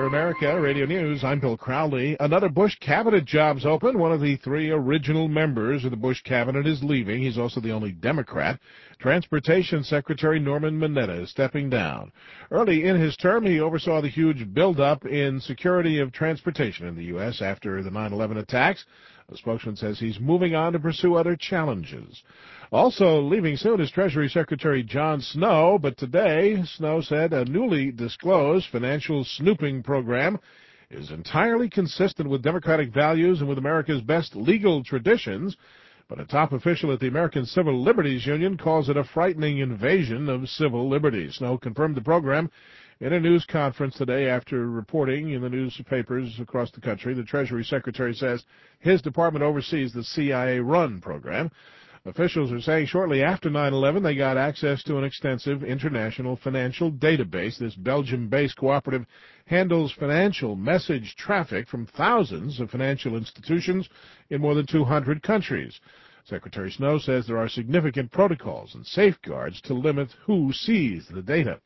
America Radio News. I'm Bill Crowley. Another Bush cabinet job's open. One of the three original members of the Bush cabinet is leaving. He's also the only Democrat. Transportation Secretary Norman Mineta is stepping down. Early in his term, he oversaw the huge buildup in security of transportation in the U.S. after the 9/11 attacks. A spokesman says he's moving on to pursue other challenges. Also leaving soon is Treasury Secretary John Snow, but today Snow said a newly disclosed financial snooping program is entirely consistent with democratic values and with America's best legal traditions, but a top official at the American Civil Liberties Union calls it a frightening invasion of civil liberties. Snow confirmed the program in a news conference today after reporting in the newspapers across the country. The Treasury Secretary says his department oversees the CIA-run program. Officials are saying shortly after 9/11 they got access to an extensive international financial database. This Belgium-based cooperative handles financial message traffic from thousands of financial institutions in more than 200 countries. Secretary Snow says there are significant protocols and safeguards to limit who sees the data.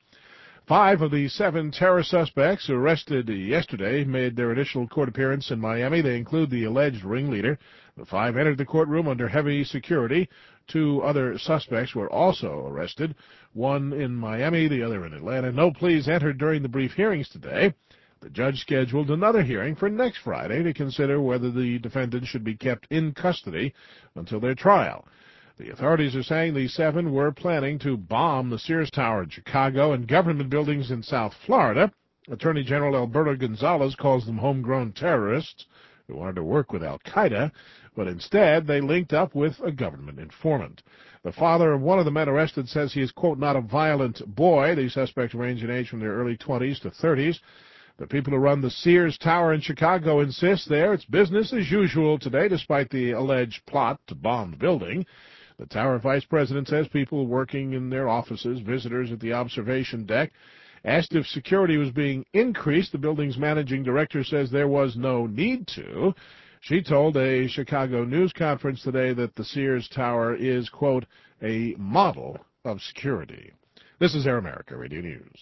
5 of the 7 terror suspects arrested yesterday made their initial court appearance in Miami. They include the alleged ringleader. The 5 entered the courtroom under heavy security. 2 other suspects were also arrested, one in Miami, the other in Atlanta. No pleas entered during the brief hearings today. The judge scheduled another hearing for next Friday to consider whether the defendants should be kept in custody until their trial. The authorities are saying the 7 were planning to bomb the Sears Tower in Chicago and government buildings in South Florida. Attorney General Alberto Gonzales calls them homegrown terrorists who wanted to work with al-Qaeda, but instead they linked up with a government informant. The father of one of the men arrested says he is, quote, not a violent boy. The suspects range in age from their early 20s to 30s. The people who run the Sears Tower in Chicago insist there it's business as usual today, despite the alleged plot to bomb the building. The tower vice president says people working in their offices, visitors at the observation deck, asked if security was being increased. The building's managing director says there was no need to. She told a Chicago news conference today that the Sears Tower is, quote, a model of security. This is Air America Radio News.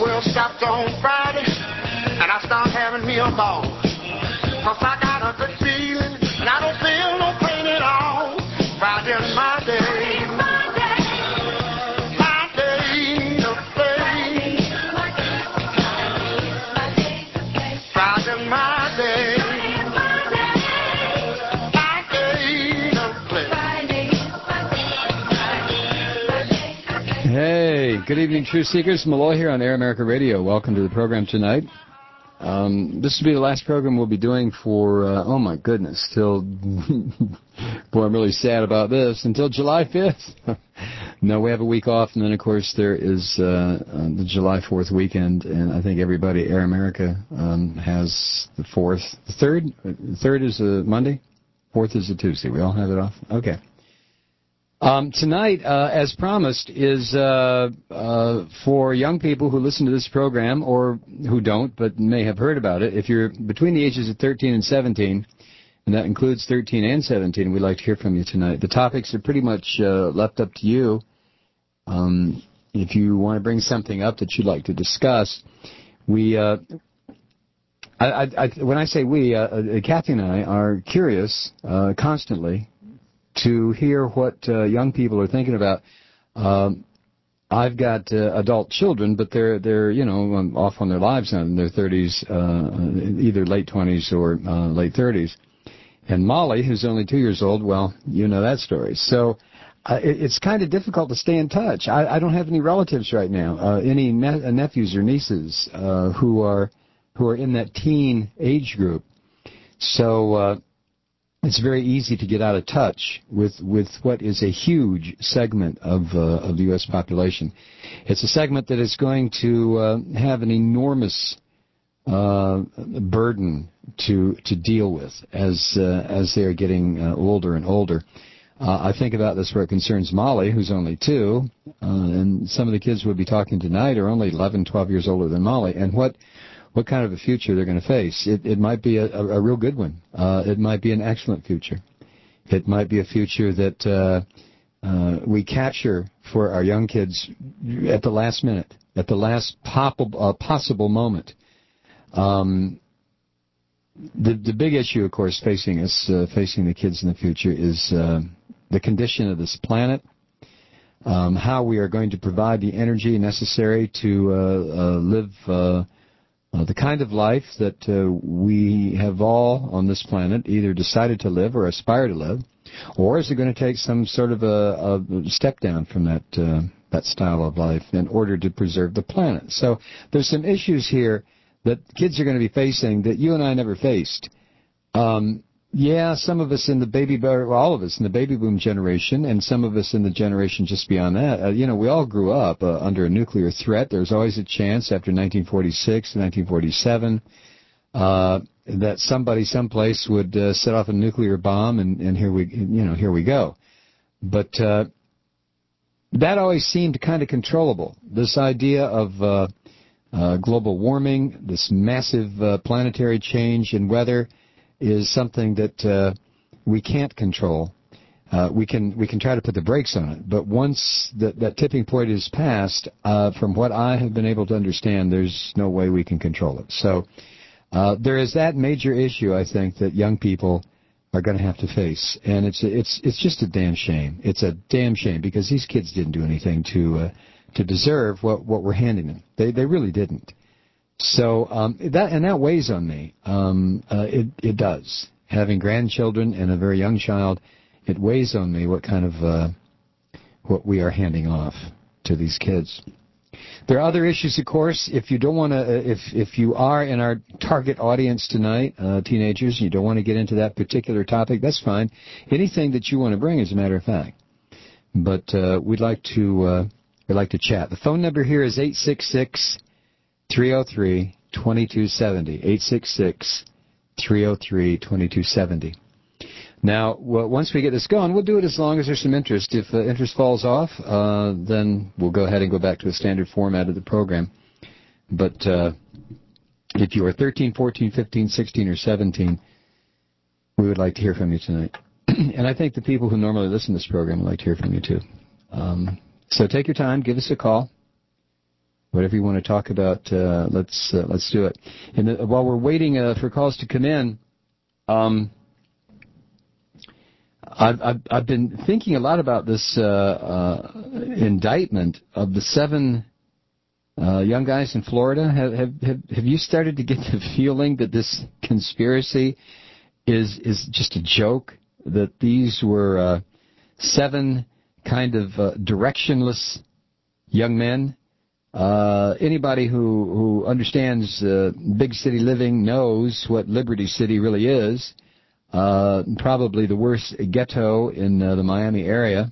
world stopped on Friday, and I start having me a ball. 'Cause I got a good feeling, and I don't feel no pain at all. Friday's my day. My day to play. Friday's my day. My day to play. Hey, good evening, Truth Seekers. Malloy here on Air America Radio. Welcome to the program tonight. This will be the last program we'll be doing for, oh my goodness, till, boy, I'm really sad about this, until July 5th. No, we have a week off, and then, of course, there is the July 4th weekend, and I think everybody, Air America, has the 4th. The 3rd? The 3rd is a Monday? 4th is a Tuesday. We all have it off? Okay. Tonight, as promised, is for young people who listen to this program, or who don't, but may have heard about it. If you're between the ages of 13 and 17, and that includes 13 and 17, we'd like to hear from you tonight. The topics are pretty much left up to you. If you want to bring something up that you'd like to discuss, we, when I say we, Kathy and I are curious constantly to hear what young people are thinking about. I've got adult children, but they're off on their lives now in their 30s, either late 20s or late 30s. And Molly, who's only 2 years old, well, you know that story. So it's kind of difficult to stay in touch. I don't have any relatives right now, any nephews or nieces who are in that teen age group. So it's very easy to get out of touch with what is a huge segment of the U.S. population. It's a segment that is going to have an enormous burden to deal with as they are getting older and older. I think about this where it concerns Molly, who's only 2, and some of the kids we'll be talking tonight are only 11, 12 years older than Molly, and what kind of a future they're going to face. It might be a real good one. It might be an excellent future. It might be a future that we capture for our young kids at the last minute, at the last possible moment. The big issue, of course, facing us, facing the kids in the future, is the condition of this planet, how we are going to provide the energy necessary to live the kind of life that we have all on this planet either decided to live or aspire to live, or is it going to take some sort of a step down from that style of life in order to preserve the planet? So there's some issues here that kids are going to be facing that you and I never faced. Some of us in the all of us in the baby boom generation, and some of us in the generation just beyond that, we all grew up under a nuclear threat. There was always a chance after 1946 and 1947 that somebody someplace would set off a nuclear bomb, and here we go. But that always seemed kind of controllable. This idea of global warming, this massive planetary change in weather, is something that we can't control. We can try to put the brakes on it, but once that tipping point is passed, from what I have been able to understand, there's no way we can control it. So there is that major issue, I think, that young people are going to have to face, and it's just a damn shame. It's a damn shame because these kids didn't do anything to deserve what we're handing them. They really didn't. So that weighs on me. It does. Having grandchildren and a very young child, it weighs on me what kind of what we are handing off to these kids. There are other issues, of course. If you don't want to, if you are in our target audience tonight, teenagers, you don't want to get into that particular topic, that's fine. Anything that you want to bring, as a matter of fact. But we'd like to chat. The phone number here is 866-303-2270. 866-303-2270. Now, once we get this going, we'll do it as long as there's some interest. If interest falls off, then we'll go ahead and go back to the standard format of the program. But if you are 13, 14, 15, 16, or 17, we would like to hear from you tonight. And I think the people who normally listen to this program would like to hear from you, too. So take your time. Give us a call. Whatever you want to talk about, let's do it. And while we're waiting for calls to come in, I've been thinking a lot about this indictment of the 7 young guys in Florida. Have you started to get the feeling that this conspiracy is just a joke? That these were 7 kind of directionless young men? Anybody who understands big city living knows what Liberty City really is. Probably the worst ghetto in the Miami area.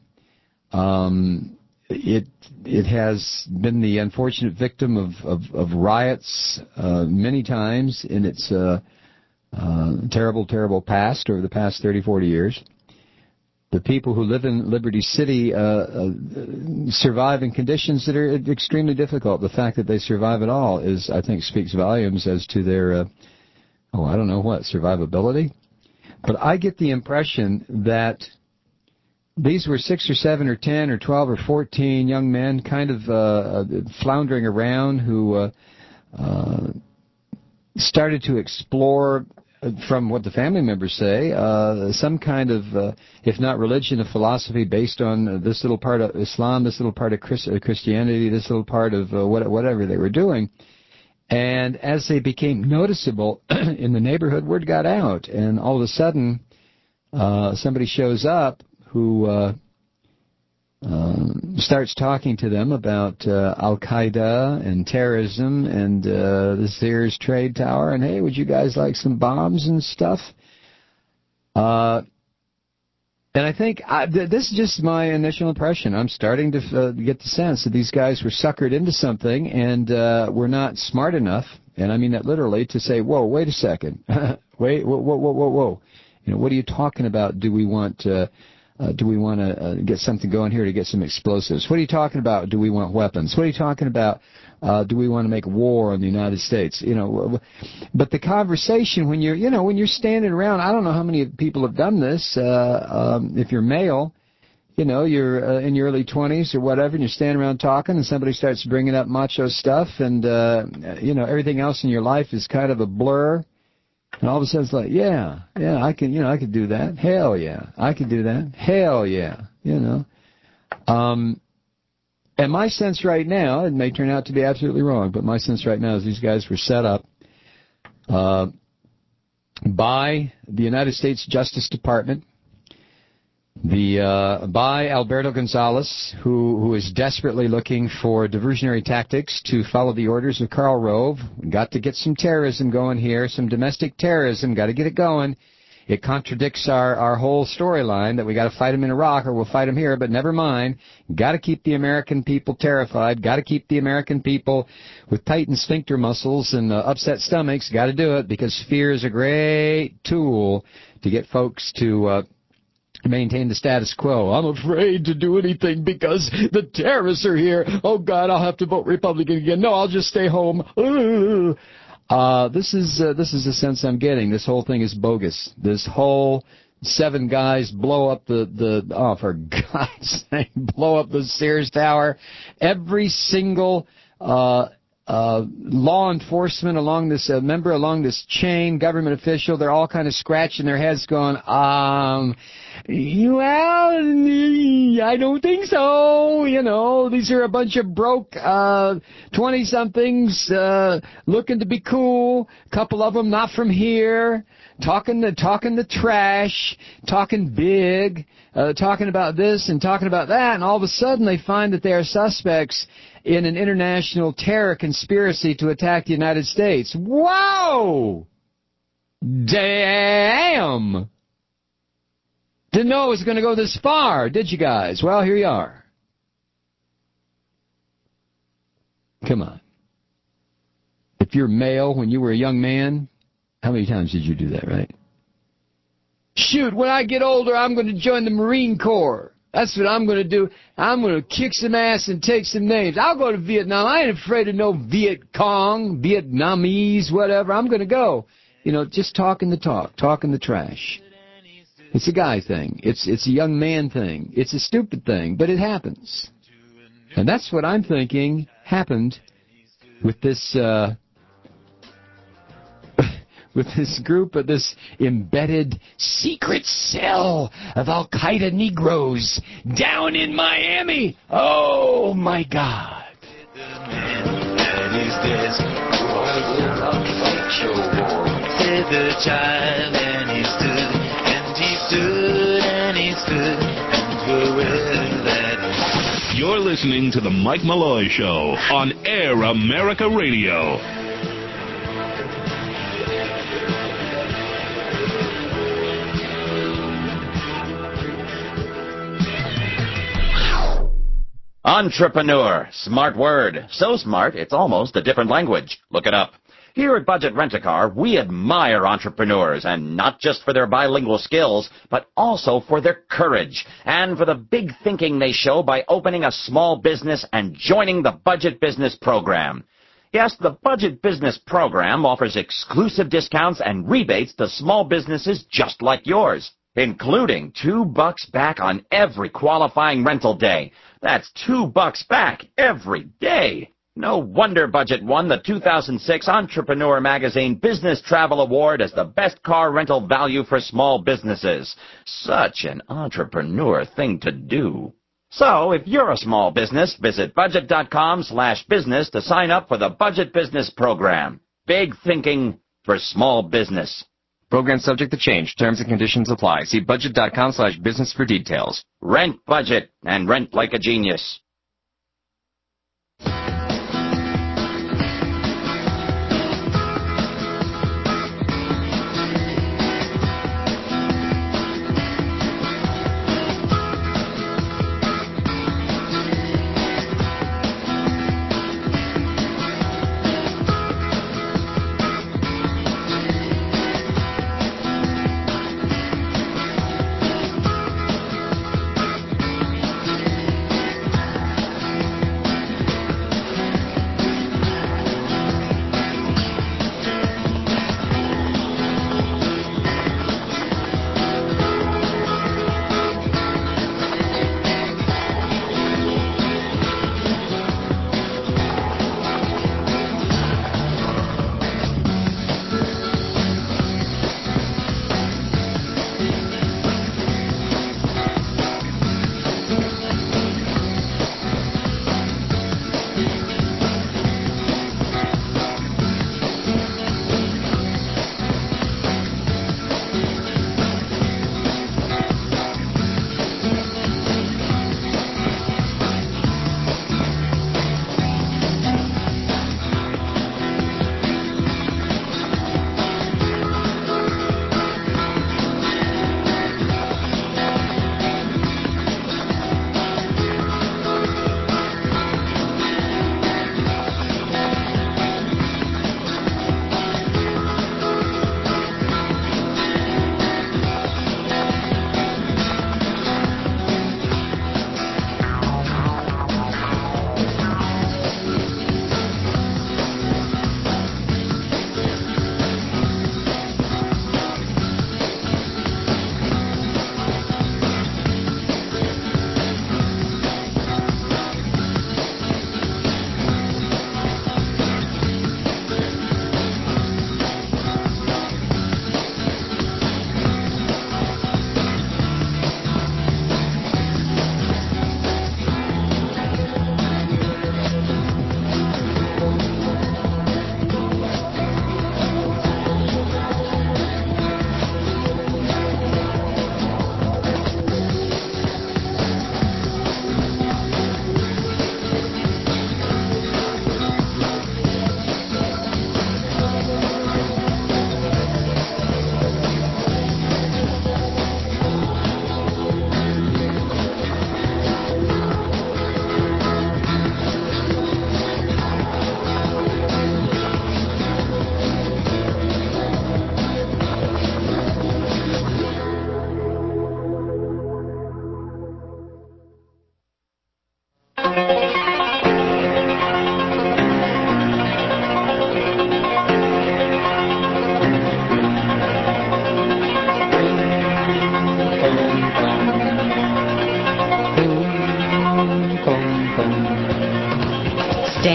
It has been the unfortunate victim of riots many times in its terrible past over the past 30, 40 years. The people who live in Liberty City survive in conditions that are extremely difficult. The fact that they survive at all I think, speaks volumes as to their, survivability. But I get the impression that these were 6 or 7 or 10 or 12 or 14 young men kind of floundering around who started to explore, from what the family members say, some kind of, if not religion, a philosophy based on this little part of Islam, this little part of Christianity, this little part of whatever they were doing. And as they became noticeable in the neighborhood, word got out, and all of a sudden somebody shows up who starts talking to them about Al-Qaeda and terrorism and the Sears Trade Tower, and hey, would you guys like some bombs and stuff? And I think this is just my initial impression. I'm starting to get the sense that these guys were suckered into something and were not smart enough, and I mean that literally, to say, whoa, wait a second. Wait, whoa. You know, what are you talking about? Do we want to get something going here to get some explosives? What are you talking about? Do we want weapons? What are you talking about? Do we want to make war on the United States? You know, but the conversation when you're standing around, I don't know how many people have done this. If you're male, you know, you're in your early 20s or whatever, and you're standing around talking, and somebody starts bringing up macho stuff, and everything else in your life is kind of a blur. And all of a sudden it's like, yeah, I could do that. Hell yeah, I could do that. Hell yeah, And my sense right now, it may turn out to be absolutely wrong, but my sense right now is these guys were set up by the United States Justice Department, by Alberto Gonzales, who is desperately looking for diversionary tactics to follow the orders of Karl Rove. Got to get some terrorism going here, some domestic terrorism, got to get it going. It contradicts our whole storyline that we got to fight them in Iraq or we'll fight them here, but never mind. Got to keep the American people terrified. Got to keep the American people with tightened sphincter muscles and upset stomachs. Got to do it because fear is a great tool to get folks to maintain the status quo. I'm afraid to do anything because the terrorists are here. Oh, God, I'll have to vote Republican again. No, I'll just stay home. This is the sense I'm getting. This whole thing is bogus. This whole 7 guys blow up for God's sake, blow up the Sears Tower. Every single law enforcement along this member along this chain, government official, they're all kind of scratching their heads going, well, I don't think so. You know, these are a bunch of broke 20-somethings looking to be cool. A couple of them not from here, talking the trash, talking big, talking about this and talking about that, and all of a sudden they find that they are suspects in an international terror conspiracy to attack the United States. Whoa! Damn! Didn't know it was going to go this far, did you guys? Well, here you are. Come on. If you're male when you were a young man, how many times did you do that, right? Shoot, when I get older, I'm going to join the Marine Corps. That's what I'm going to do. I'm going to kick some ass and take some names. I'll go to Vietnam. I ain't afraid of no Viet Cong, Vietnamese, whatever. I'm going to go. You know, just talking the talk, talking the trash. It's a guy thing. It's a young man thing. It's a stupid thing, but it happens. And that's what I'm thinking happened with this with this group of this embedded secret cell of Al-Qaeda Negroes down in Miami. Oh, my God. The child and he stood and he stood and he stood and forever that. You're listening to the Mike Malloy Show on Air America Radio. Entrepreneur. Smart word. So smart, it's almost a different language. Look it up. Here at Budget Rent-A-Car, we admire entrepreneurs, and not just for their bilingual skills, but also for their courage, and for the big thinking they show by opening a small business and joining the Budget Business Program. Yes, the Budget Business Program offers exclusive discounts and rebates to small businesses just like yours, including $2 back on every qualifying rental day. That's $2 back every day. No wonder Budget won the 2006 Entrepreneur Magazine Business Travel Award as the best car rental value for small businesses. Such an entrepreneur thing to do. So, if you're a small business, visit budget.com/business to sign up for the Budget Business Program. Big thinking for small business. Program subject to change. Terms and conditions apply. See budget.com/business for details. Rent budget and rent like a genius.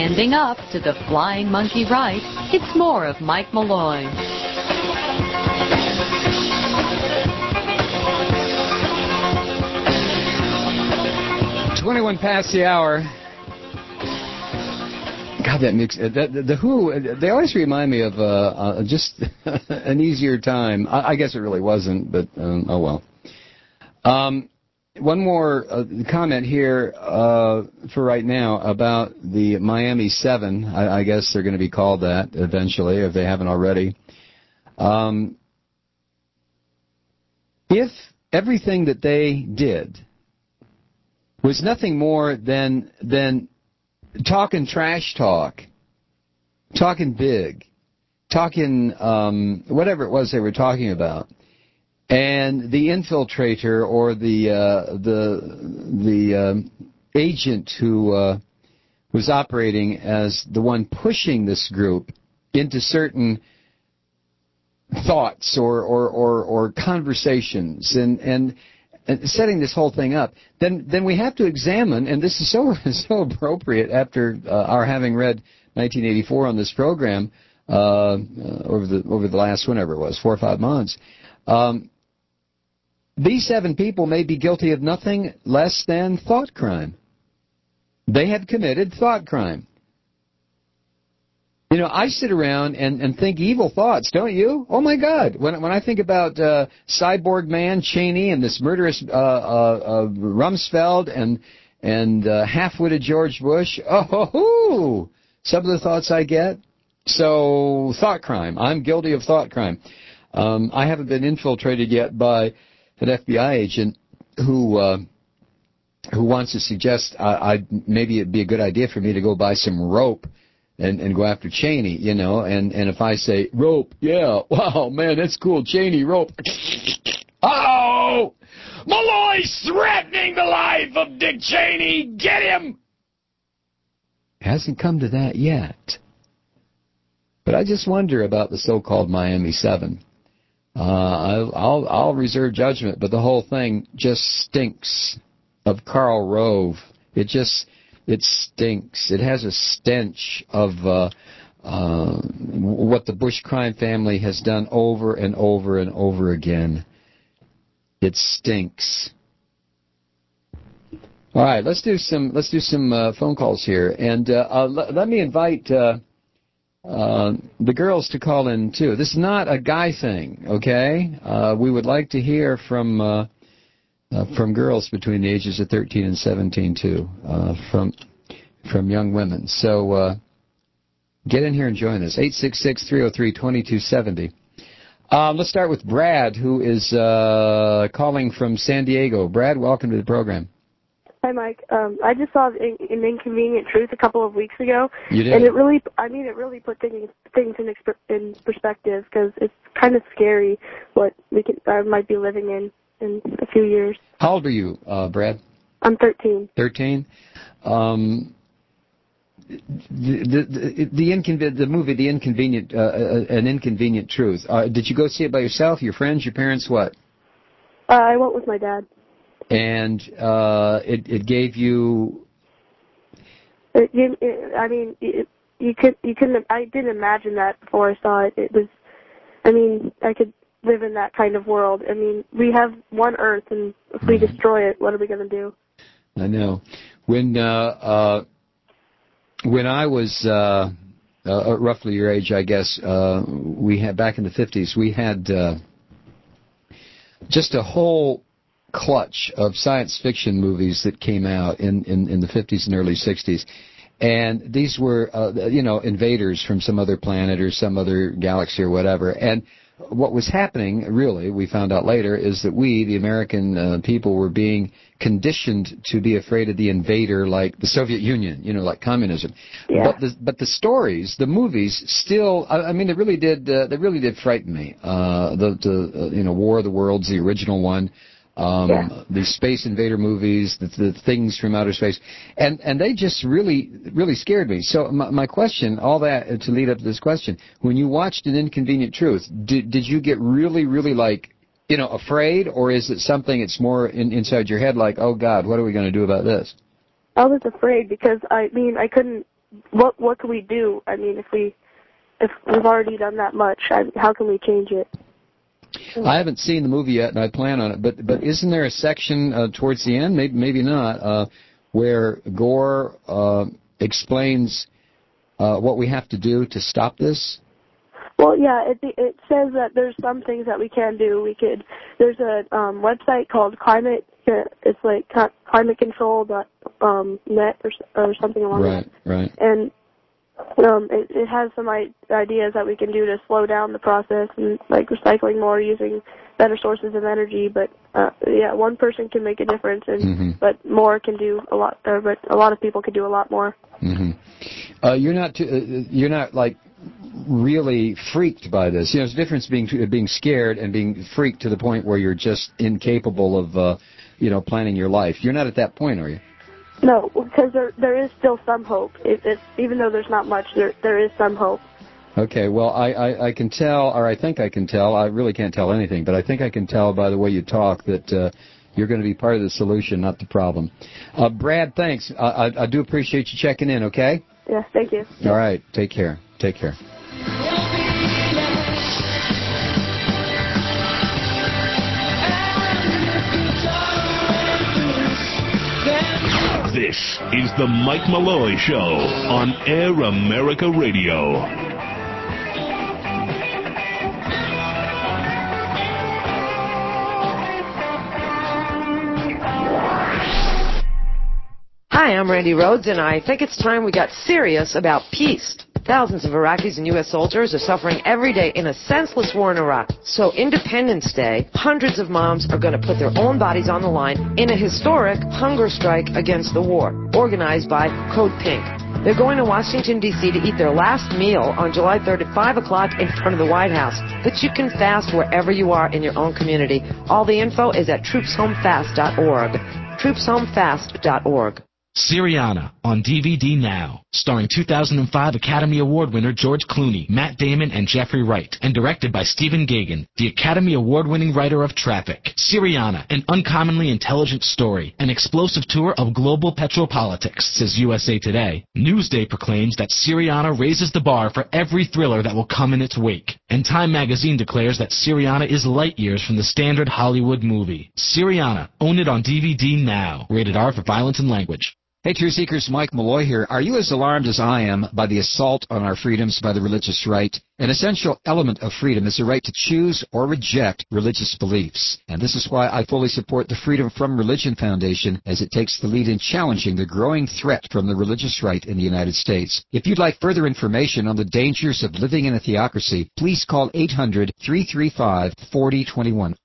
Standing up to the flying monkey right, it's more of Mike Malloy. 21 past the hour. God, that mix. The Who, they always remind me of just an easier time. I guess it really wasn't, but oh well. One more comment here for right now about the Miami 7. I guess they're going to be called that eventually, if they haven't already. If everything that they did was nothing more than talking trash talk, talking big, talking whatever it was they were talking about, and the infiltrator or the agent who was operating as the one pushing this group into certain thoughts or conversations and setting this whole thing up, then we have to examine, and this is so appropriate after our having read 1984 on this program over the last, whenever it was, 4 or 5 months. These 7 people may be guilty of nothing less than thought crime. They have committed thought crime. You know, I sit around and think evil thoughts, don't you? Oh, my God. When I think about Cyborg Man, Cheney, and this murderous Rumsfeld and half-witted George Bush, oh, some of the thoughts I get. So, thought crime. I'm guilty of thought crime. I haven't been infiltrated yet by an FBI agent who wants to suggest maybe it'd be a good idea for me to go buy some rope and go after Cheney, you know, and if I say, rope, yeah, wow, man, that's cool, Cheney, rope. Oh! Malloy's threatening the life of Dick Cheney! Get him! Hasn't come to that yet. But I just wonder about the so-called Miami 7. I'll reserve judgment, but the whole thing just stinks of Karl Rove. It stinks. It has a stench of what the Bush crime family has done over and over and over again. It stinks. All right, let's do some phone calls here, and let me invite the girls to call in too. This is not a guy thing, okay? We would like to hear from girls between the ages of 13 and 17 too, from young women. So get in here and join us. 866-303-2270. Let's start with Brad, who is calling from San Diego. Brad, welcome to the program. Hi, Mike. I just saw an Inconvenient Truth a couple of weeks ago. You did? And it really put things in perspective, because it's kind of scary what I might be living in a few years. How old are you, Brad? I'm 13. 13? The movie, The Inconvenient, An Inconvenient Truth. Did you go see it by yourself, your friends, your parents, what? I went with my dad. And it gave you. I didn't imagine that before I saw it. It was. I could live in that kind of world. We have one Earth, and if we destroy it, what are we going to do? I know. When I was roughly your age, I guess, we had back in the 50s, we had just a whole clutch of science fiction movies that came out in the 50s and early 60s. And these were, invaders from some other planet or some other galaxy or whatever. And what was happening, really, we found out later, is that we, the American people, were being conditioned to be afraid of the invader, like the Soviet Union, like communism. Yeah. But the stories, the movies, still, they really did frighten me. The War of the Worlds, the original one. The space invader movies, the things from outer space, and they just really, really scared me. So my question, all that to lead up to this question, when you watched An Inconvenient Truth, did you get really, really afraid, or is it something it's more inside your head, like, oh God, what are we going to do about this? I was afraid because I couldn't what can we do? I mean, if we've already done that much, how can we change it? I haven't seen the movie yet, and I plan on it. But isn't there a section towards the end, maybe not, where Gore explains what we have to do to stop this? Well, yeah, it says that there's some things that we can do. There's a website called Climate. It's like climatecontrol.net or something along that. Right. And it has some ideas that we can do to slow down the process, and like recycling more, using better sources of energy. But yeah, one person can make a difference, and but more can do a lot. But a lot of people can do a lot more. You're not like really freaked by this. You know, there's a difference being scared and being freaked to the point where you're just incapable of planning your life. You're not at that point, are you? No, because there is still some hope. Even though there's not much, there is some hope. Okay, well, I can tell, or I think I can tell. I really can't tell anything, but I think I can tell by the way you talk that you're going to be part of the solution, not the problem. Brad, thanks. I do appreciate you checking in, okay? Yeah, thank you. All right, take care. Take care. This is the Mike Malloy Show on Air America Radio. Hi, I'm Randy Rhodes, and I think it's time we got serious about peace. Thousands of Iraqis and U.S. soldiers are suffering every day in a senseless war in Iraq. So Independence Day, hundreds of moms are going to put their own bodies on the line in a historic hunger strike against the war, organized by Code Pink. They're going to Washington, D.C. to eat their last meal on July 3rd at 5 o'clock in front of the White House. But you can fast wherever you are in your own community. All the info is at troopshomefast.org. troopshomefast.org. Syriana on DVD now, starring 2005 Academy Award winner George Clooney, Matt Damon, and Jeffrey Wright, and directed by Stephen Gaghan, the Academy Award-winning writer of Traffic. Syriana, an uncommonly intelligent story, an explosive tour of global petropolitics, says USA Today. Newsday proclaims that Syriana raises the bar for every thriller that will come in its wake, and Time magazine declares that Syriana is light years from the standard Hollywood movie. Syriana, own it on DVD now. Rated R for violence and language. Hey, Truth Seekers, Mike Malloy here. Are you as alarmed as I am by the assault on our freedoms by the religious right? An essential element of freedom is the right to choose or reject religious beliefs. And this is why I fully support the Freedom From Religion Foundation as it takes the lead in challenging the growing threat from the religious right in the United States. If you'd like further information on the dangers of living in a theocracy, please call 800-335-4021.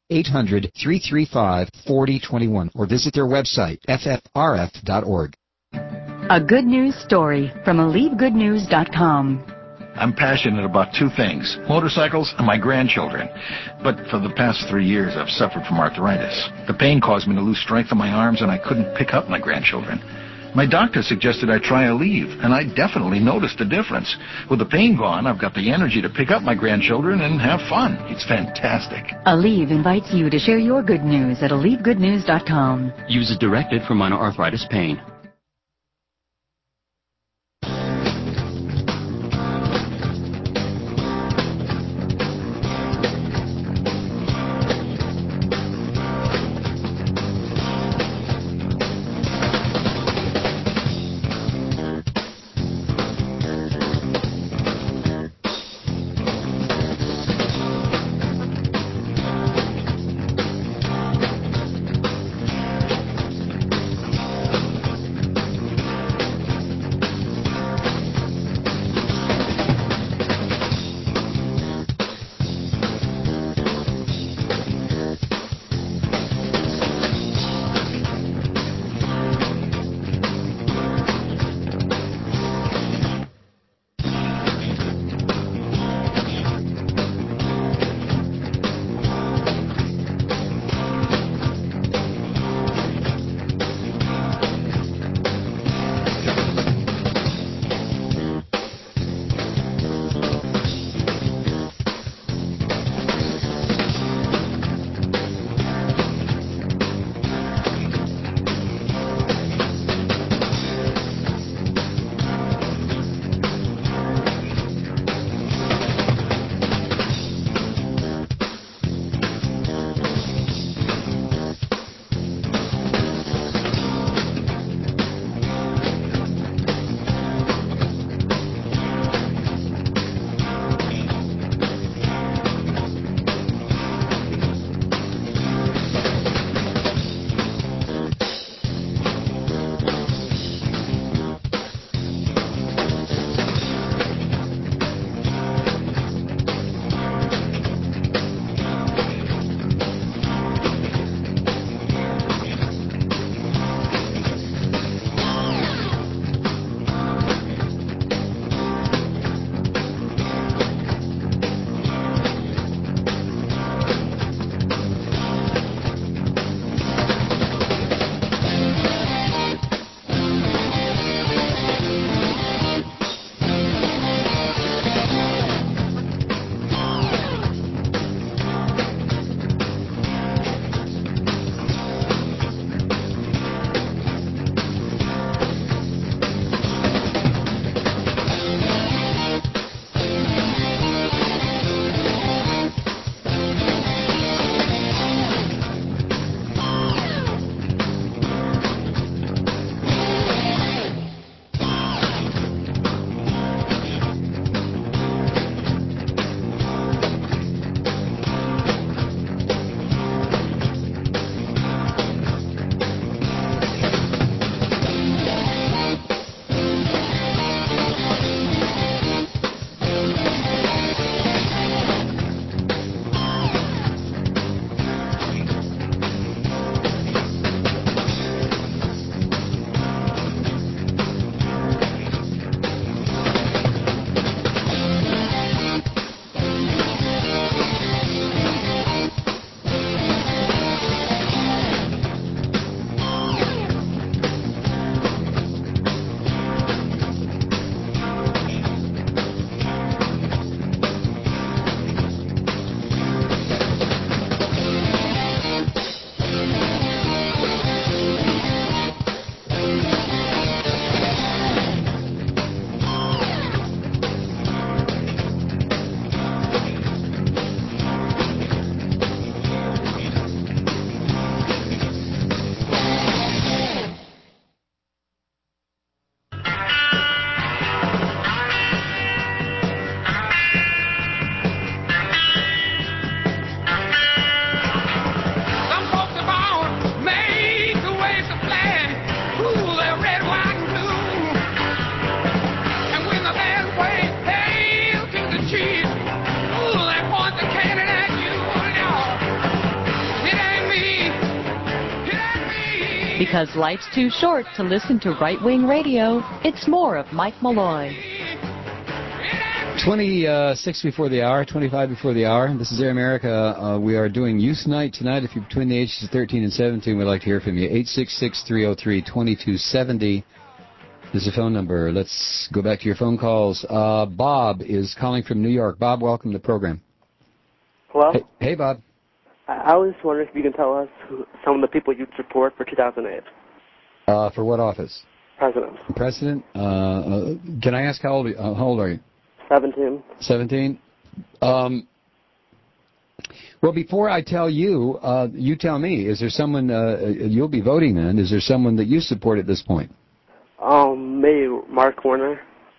800-335-4021 or visit their website, ffrf.org. A good news story from AlieveGoodNews.com. I'm passionate about two things, motorcycles and my grandchildren. But for the past 3 years, I've suffered from arthritis. The pain caused me to lose strength in my arms, and I couldn't pick up my grandchildren. My doctor suggested I try Aleve, and I definitely noticed a difference. With the pain gone, I've got the energy to pick up my grandchildren and have fun. It's fantastic. Aleve invites you to share your good news at AlieveGoodNews.com. Use as directed for minor arthritis pain. Hail to the chief. Ooh, that point the cannon at you. It ain't me. Because life's too short to listen to right-wing radio, it's more of Mike Malloy. 26 before the hour, 25 before the hour. This is Air America. We are doing Youth Night tonight. If you're between the ages of 13 and 17, we'd like to hear from you. 866-303-2270 is the phone number. Let's go back to your phone calls. Bob is calling from New York. Bob, welcome to the program. Hello? Hey, Bob. I was wondering if you can tell us some of the people you'd support for 2008. For what office? President. President? Can I ask how old are you? 17. 17? Well, before I tell you, you tell me, is there someone, you'll be voting then, is there someone that you support at this point? Maybe Mark Warner.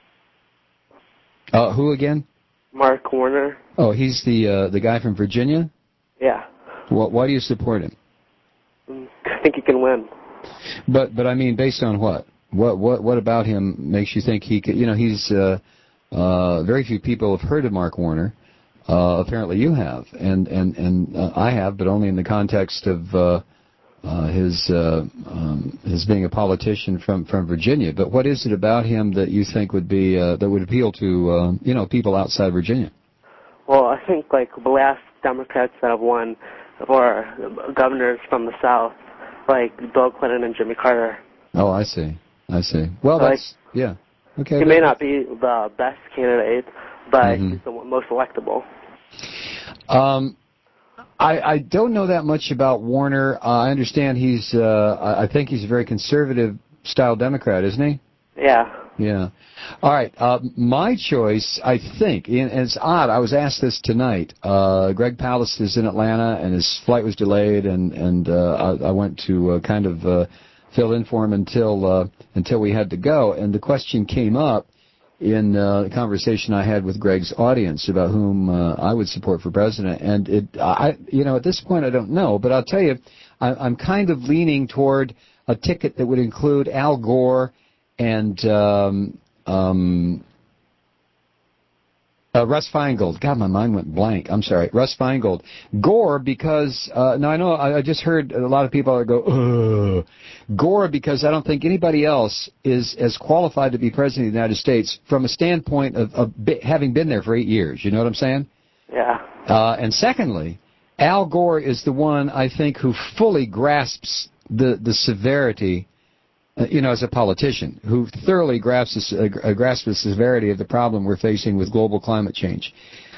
Who again? Mark Warner. Oh, he's the guy from Virginia? Yeah. Why do you support him? I think he can win. But I mean, based on what? What about him makes you think he could, he's, very few people have heard of Mark Warner. Apparently you have, and I have, but only in the context of his being a politician from Virginia. But what is it about him that you think would be that would appeal to people outside Virginia? Well, I think like the last Democrats that have won or governors from the South, like Bill Clinton and Jimmy Carter. Oh, I see. Well, so that's yeah. Okay. He may not be the best candidate, but he's the most electable. I don't know that much about Warner. I understand he's. I think he's a very conservative style Democrat, isn't he? Yeah. Yeah. All right. My choice, I think, and it's odd. I was asked this tonight. Greg Palast is in Atlanta, and his flight was delayed, and I went to kind of fill in for him until we had to go. And the question came up in the conversation I had with Greg's audience about whom I would support for president. And at this point I don't know, but I'll tell you, I'm kind of leaning toward a ticket that would include Al Gore and Russ Feingold. God, my mind went blank. I'm sorry. Russ Feingold. Gore because, now I know I just heard a lot of people that go, ugh. Gore because I don't think anybody else is as qualified to be president of the United States from a standpoint of having been there for 8 years. You know what I'm saying? Yeah. And secondly, Al Gore is the one, I think, who fully grasps the severity, as a politician, who thoroughly grasps the severity of the problem we're facing with global climate change.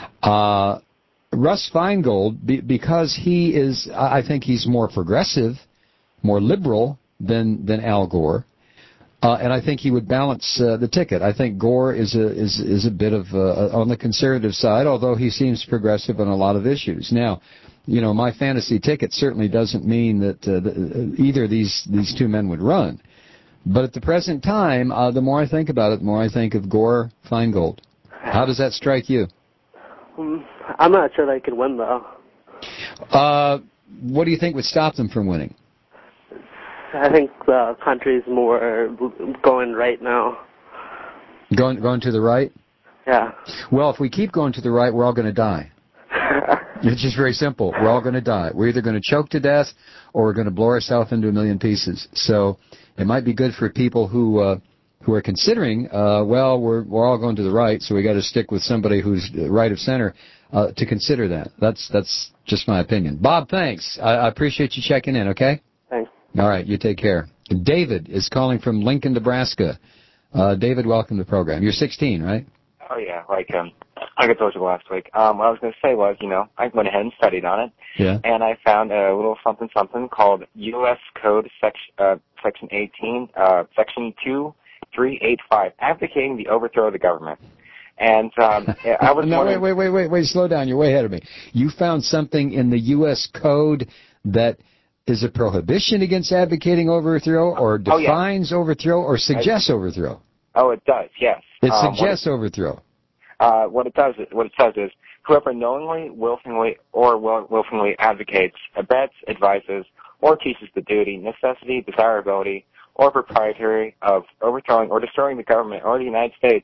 Russ Feingold, because he is, I think he's more progressive, more liberal than Al Gore, and I think he would balance the ticket. I think Gore is a bit of on the conservative side, although he seems progressive on a lot of issues. Now, my fantasy ticket certainly doesn't mean that either these two men would run. But at the present time, the more I think about it, the more I think of Gore Feingold. How does that strike you? I'm not sure they could win, though. What do you think would stop them from winning? I think the country's more going right now. Going to the right? Yeah. Well, if we keep going to the right, we're all going to die. It's just very simple. We're all going to die. We're either going to choke to death or we're going to blow ourselves into a million pieces. So it might be good for people who are considering, we're all going to the right, so we got to stick with somebody who's right of center, to consider that. That's just my opinion. Bob, thanks. I appreciate you checking in, okay? Thanks. All right, you take care. David is calling from Lincoln, Nebraska. David, welcome to the program. You're 16, right? Oh, yeah, like I told you last week. What I was going to say was, I went ahead and studied on it. Yeah. And I found a little something called U.S. Code Section 18, Section 2385, advocating the overthrow of the government. And I was No, wait, slow down. You're way ahead of me. You found something in the U.S. Code that is a prohibition against advocating overthrow, or defines overthrow, or suggests overthrow? Oh, it does, yes. It suggests overthrow. What it says is, whoever knowingly, willfully advocates, abets, advises, or teaches the duty, necessity, desirability, or proprietary of overthrowing or destroying the government or the United States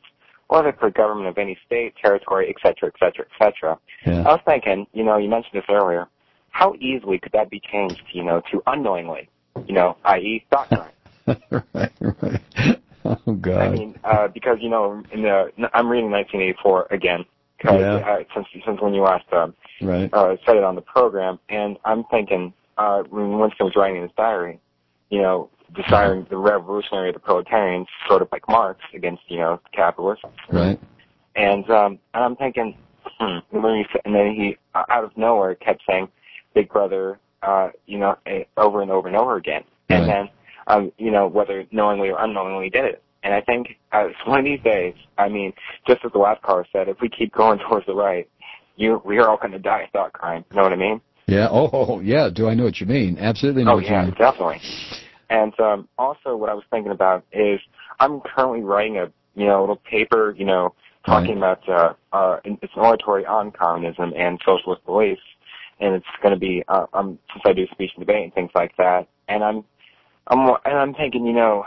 or the government of any state, territory, et cetera, et cetera, et cetera. Yeah. I was thinking, you mentioned this earlier, how easily could that be changed, to unknowingly, i.e. thought crime? Right. Oh, God. I mean, because, I'm reading 1984 again, because since when you last said it on the program, and I'm thinking, when Winston was writing in his diary, desiring the revolutionary of the proletarians, sort of like Marx, against, the capitalists. Right. And I'm thinking, and then he, out of nowhere, kept saying, Big Brother, over and over and over again. And then, whether knowingly or unknowingly did it. And I think one of these days, I mean, just as the last caller said, if we keep going towards the right, we are all going to die of thought crime. You know what I mean? Yeah. Oh, yeah. Do I know what you mean? Absolutely know what you mean. Definitely. And also what I was thinking about is I'm currently writing a, little paper, talking about it's an oratory on communism and socialist beliefs. And it's going to be, since I do speech and debate and things like that. And I'm thinking,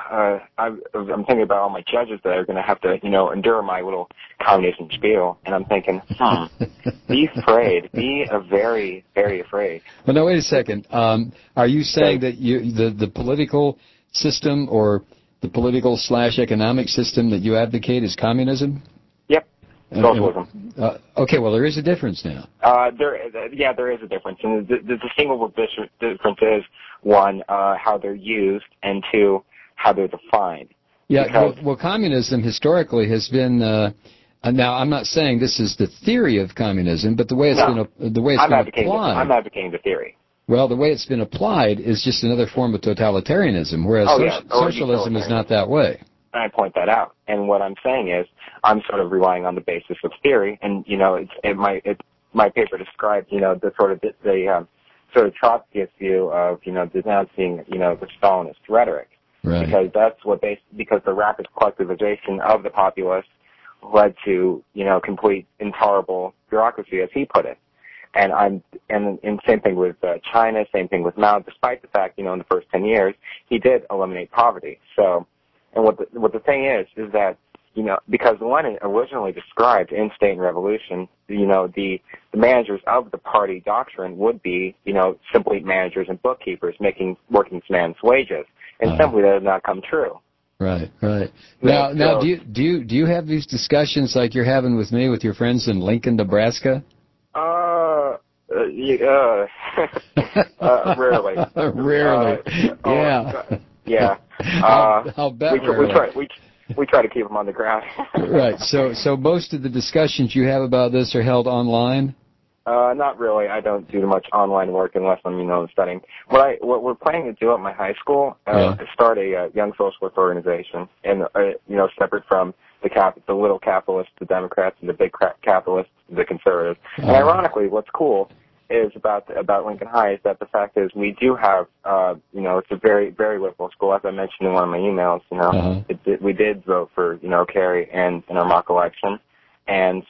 I'm thinking about all my judges that are going to have to, endure my little communism spiel. And I'm thinking, be afraid. Be very, very afraid. Well, no, wait a second. Are you saying that the political system or the political/economic system that you advocate is communism? Yep. Socialism. Okay, well, there is a difference now. There is a difference. And the single difference is, one, how they're used, and two, how they're defined. Yeah, well, communism historically has been, now I'm not saying this is the theory of communism, but the way it's been applied. I'm advocating the theory. Well, the way it's been applied is just another form of totalitarianism, whereas socialism is not that way. And I point that out. And what I'm saying is, I'm sort of relying on the basis of theory, and my paper describes, the sort of Trotskyist view of, denouncing, the Stalinist rhetoric, right. because the rapid collectivization of the populace led to, complete intolerable bureaucracy, as he put it. And same thing with China, same thing with Mao. Despite the fact, in the first 10 years, he did eliminate poverty. So. And what the thing is that, because Lenin originally described in State and Revolution, the managers of the party doctrine would be, simply managers and bookkeepers making working man's wages. And simply that has not come true. Right. Now, do you have these discussions like you're having with me with your friends in Lincoln, Nebraska? Rarely. Rarely. Yeah. I'll bet we try to keep them on the ground. Right. So most of the discussions you have about this are held online? Not really. I don't do much online work unless I'm, studying. What we're planning to do at my high school is start a young socialist organization, and separate from the little capitalists, the Democrats, and the big capitalists, the conservatives. And ironically, what's cool is about Lincoln High is that the fact is we do have, it's a very, very liberal school. As I mentioned in one of my emails, we did vote for, Kerry in our mock election. And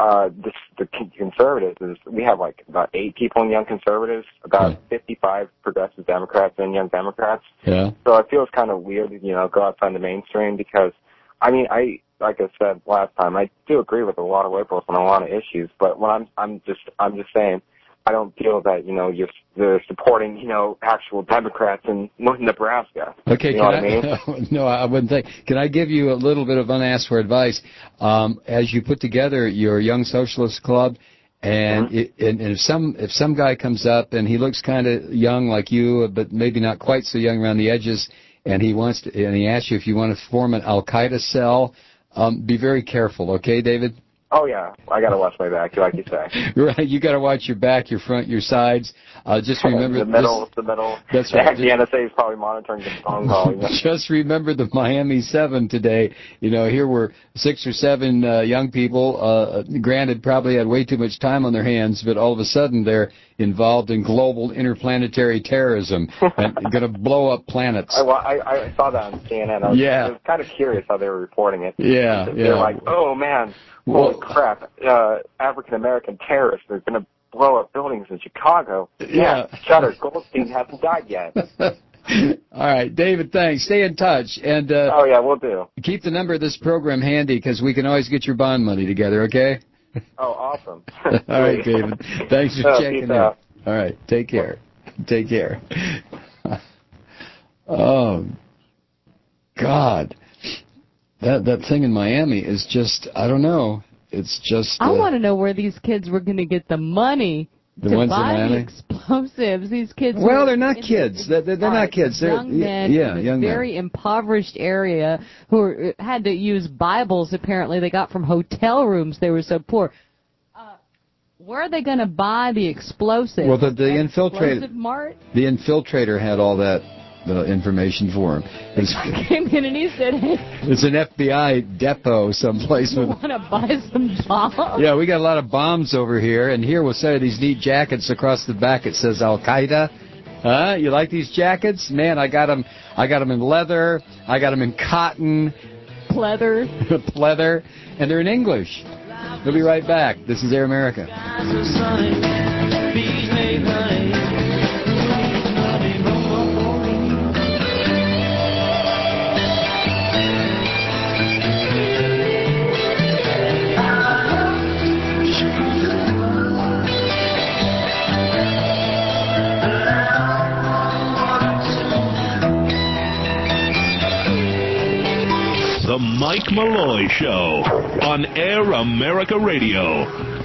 the conservatives we have like about 8 people in Young Conservatives, about 55 progressive Democrats and Young Democrats. Yeah. So I feel it's kind of weird to, go outside the mainstream because, like I said last time, I do agree with a lot of liberals on a lot of issues, but when I'm just saying, I don't feel that, they're supporting, actual Democrats in Nebraska. Okay, you know what I mean? No, I wouldn't think. Can I give you a little bit of unasked for advice? As you put together your Young Socialist Club, and if some guy comes up and he looks kind of young like you, but maybe not quite so young around the edges, and he asks you if you want to form an Al-Qaeda cell, be very careful, okay, David? Oh, yeah. I got to watch my back, like you say. Right. You got to watch your back, your front, your sides. Just remember the middle. That's right. The NSA is probably monitoring the phone call. Just remember the Miami 7 today. Here were 6 or 7 young people. Granted, probably had way too much time on their hands, but all of a sudden they're involved in global interplanetary terrorism and going to blow up planets. I saw that on CNN. I was kind of curious how they were reporting it. They're like, oh, man. Holy crap, African-American terrorists are going to blow up buildings in Chicago. Yeah. Shudder. Goldstein hasn't died yet. All right, David, thanks. Stay in touch. And oh, yeah, we'll do. Keep the number of this program handy because we can always get your bond money together, okay? Oh, awesome. All right, David. Thanks for checking in. All right, take care. Take care. Oh, God. That thing in Miami is just, I don't know. It's just... I want to know where these kids were going to get the money the to ones buy in Miami? the explosives. These kids. Well, they're not kids. They're not kids. They're young men in a very impoverished area who had to use Bibles. Apparently, they got from hotel rooms. They were so poor. Where are they going to buy the explosives? Well, the infiltrator. Mart? The infiltrator had all that information for him. He came in and he said, "Hey, it's an FBI depot someplace. You want to buy some bombs?" Yeah, we got a lot of bombs over here, and here we'll sell these neat jackets across the back. It says Al Qaeda. Huh? You like these jackets? Man, I got them in leather. I got them in cotton. Pleather. Pleather, and they're in English. We'll be right back. This is Air America. The Mike Malloy Show on Air America Radio.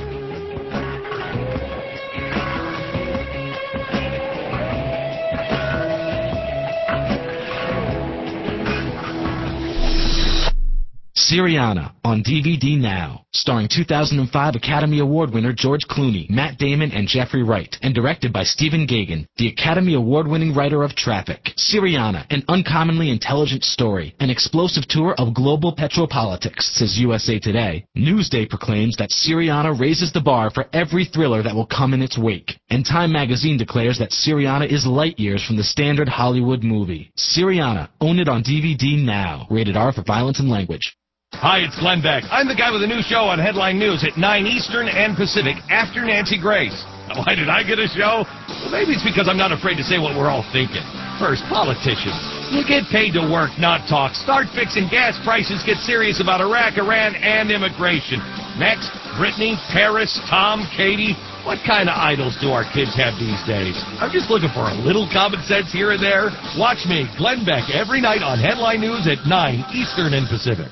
Syriana on DVD now, starring 2005 Academy Award winner George Clooney, Matt Damon, and Jeffrey Wright, and directed by Stephen Gaghan, the Academy Award-winning writer of Traffic. Syriana, an uncommonly intelligent story, an explosive tour of global petropolitics, says USA Today. Newsday proclaims that Syriana raises the bar for every thriller that will come in its wake, and Time magazine declares that Syriana is light years from the standard Hollywood movie. Syriana, own it on DVD now. Rated R for violence and language. Hi, it's Glenn Beck. I'm the guy with a new show on Headline News at 9 Eastern and Pacific after Nancy Grace. Why did I get a show? Well, maybe it's because I'm not afraid to say what we're all thinking. First, politicians. You get paid to work, not talk. Start fixing gas prices. Get serious about Iraq, Iran, and immigration. Next, Brittany, Paris, Tom, Katie. What kind of idols do our kids have these days? I'm just looking for a little common sense here and there. Watch me, Glenn Beck, every night on Headline News at 9 Eastern and Pacific.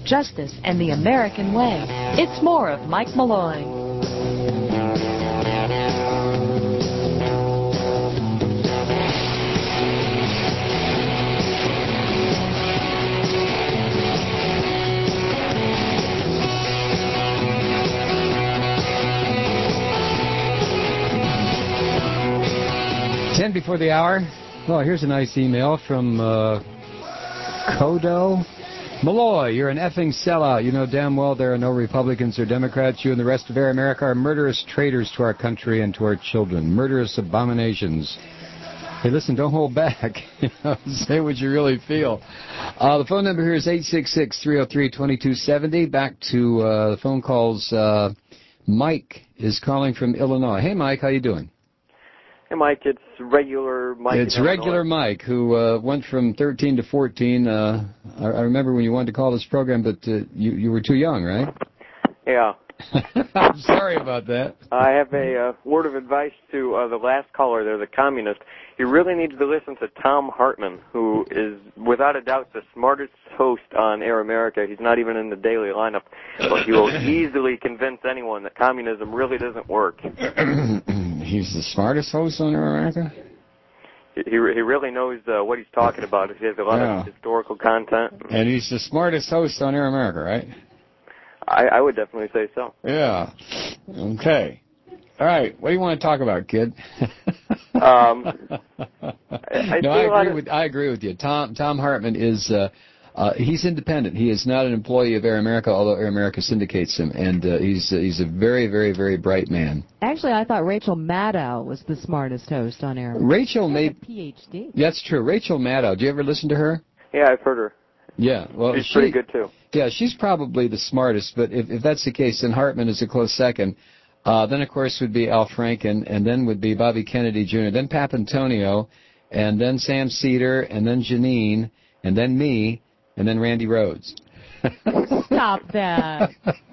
justice, and the American way. It's more of Mike Malloy. Ten before the hour. Well, here's a nice email from Kodo. Malloy, you're an effing sellout. You know damn well there are no Republicans or Democrats. You and the rest of Air America are murderous traitors to our country and to our children. Murderous abominations. Hey, listen, don't hold back. Say what you really feel. The phone number here is 866-303-2270. Back to the phone calls. Mike is calling from Illinois. Hey, Mike, how you doing? Hey, Mike, it's regular Mike. It's regular Mike, who went from 13 to 14. I remember when you wanted to call this program, but you were too young, right? Yeah. I'm sorry about that. I have a word of advice to the last caller there, the communist. He really needs to listen to Tom Hartman, who is, without a doubt, the smartest host on Air America. He's not even in the daily lineup, but he will easily convince anyone that communism really doesn't work. He's the smartest host on Air America? He really knows what he's talking about. He has a lot of historical content. And he's the smartest host on Air America, right? I would definitely say so. Yeah. Okay. All right. What do you want to talk about, kid? I agree with you. Tom Hartman is he's independent. He is not an employee of Air America, although Air America syndicates him, and he's a very, very, very bright man. Actually, I thought Rachel Maddow was the smartest host on Air America. Rachel made a PhD. That's true. Rachel Maddow. Do you ever listen to her? Yeah, I've heard her. Yeah, well, she's pretty good too. Yeah, she's probably the smartest, but if that's the case, then Hartman is a close second. Then, of course, would be Al Franken, and then would be Bobby Kennedy Jr., then Papantonio, and then Sam Cedar, and then Janine, and then me, and then Randy Rhoads. Stop that.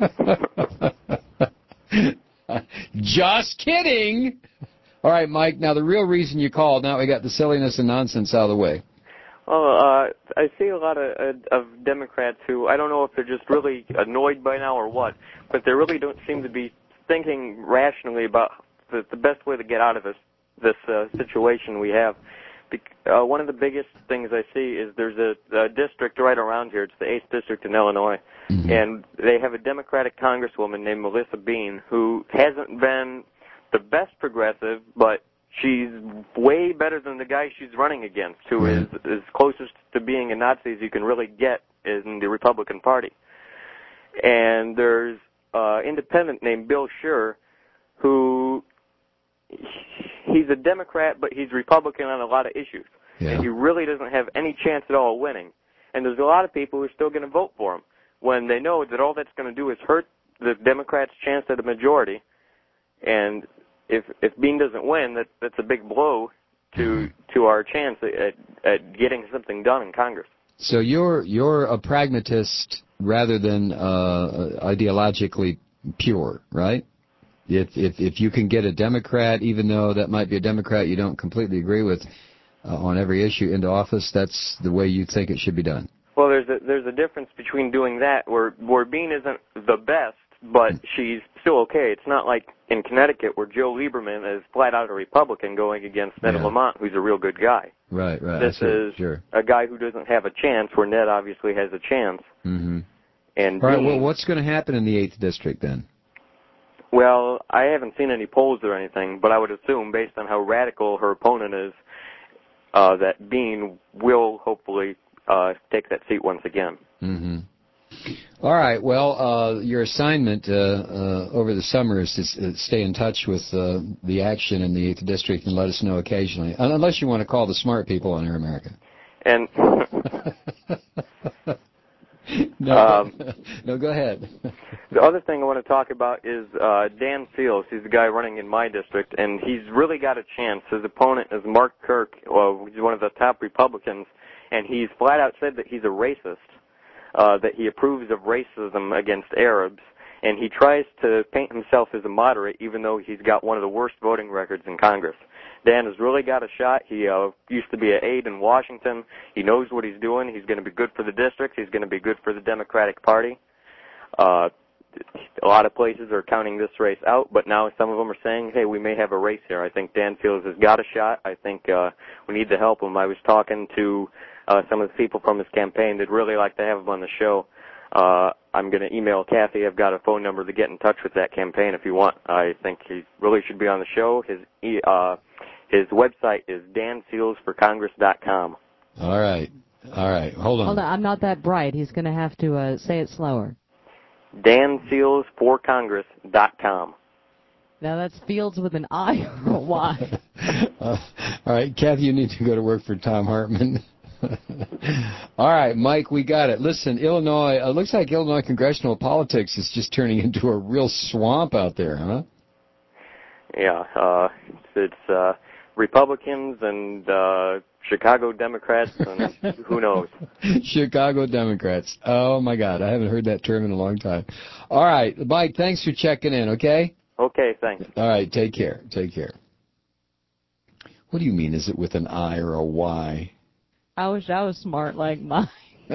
Just kidding! All right, Mike, now the real reason you called, now we got the silliness and nonsense out of the way. Well, I see a lot of Democrats who, I don't know if they're just really annoyed by now or what, but they really don't seem to be thinking rationally about the best way to get out of this situation we have. One of the biggest things I see is there's a district right around here. It's the 8th district in Illinois, and they have a Democratic congresswoman named Melissa Bean who hasn't been the best progressive, but she's way better than the guy she's running against, who is closest to being a Nazi as you can really get in the Republican Party. And there's an independent named Bill Scher, who he's a Democrat, but he's Republican on a lot of issues. Yeah. And he really doesn't have any chance at all of winning. And there's a lot of people who are still going to vote for him when they know that all that's going to do is hurt the Democrats' chance at a majority. And if Bean doesn't win, that's a big blow to our chance at getting something done in Congress. So you're a pragmatist rather than ideologically pure, right? If you can get a Democrat, even though that might be a Democrat you don't completely agree with on every issue, into office, that's the way you think it should be done. Well, there's a difference between doing that where Bean isn't the best, but she's still okay. It's not like in Connecticut where Joe Lieberman is flat out a Republican going against Ned Lamont, who's a real good guy. Right. This is a guy who doesn't have a chance where Ned obviously has a chance. Mm-hmm. And all right, well, what's going to happen in the 8th district then? Well, I haven't seen any polls or anything, but I would assume, based on how radical her opponent is, that Bean will hopefully take that seat once again. Mm-hmm. All right. Well, your assignment over the summer is to stay in touch with the action in the 8th district and let us know occasionally, unless you want to call the smart people on Air America. And no, go ahead. The other thing I want to talk about is Dan Seals. He's the guy running in my district, and he's really got a chance. His opponent is Mark Kirk. He's one of the top Republicans, and he's flat out said that he's a racist, that he approves of racism against Arabs, and he tries to paint himself as a moderate, even though he's got one of the worst voting records in Congress. Dan has really got a shot. He used to be an aide in Washington. He knows what he's doing. He's going to be good for the districts. He's going to be good for the Democratic Party. A lot of places are counting this race out, but now some of them are saying, hey, we may have a race here. I think Dan Fields has got a shot. I think we need to help him. I was talking to some of the people from his campaign. They'd really like to have him on the show. I'm going to email Kathy. I've got a phone number to get in touch with that campaign if you want. I think he really should be on the show. His website is danfieldsforcongress.com. All right. Hold on. I'm not that bright. He's going to have to say it slower. danfieldsforcongress.com. Now that's Fields with an I or a Y. All right, Kathy, you need to go to work for Tom Hartman. All right, Mike, we got it. Listen, Illinois, it looks like Illinois congressional politics is just turning into a real swamp out there, huh? Yeah, it's Republicans and Chicago Democrats and who knows. Chicago Democrats. Oh, my God, I haven't heard that term in a long time. All right, Mike, thanks for checking in, okay? Okay, thanks. All right, take care. What do you mean, is it with an I or a Y? I wish I was smart like Mike.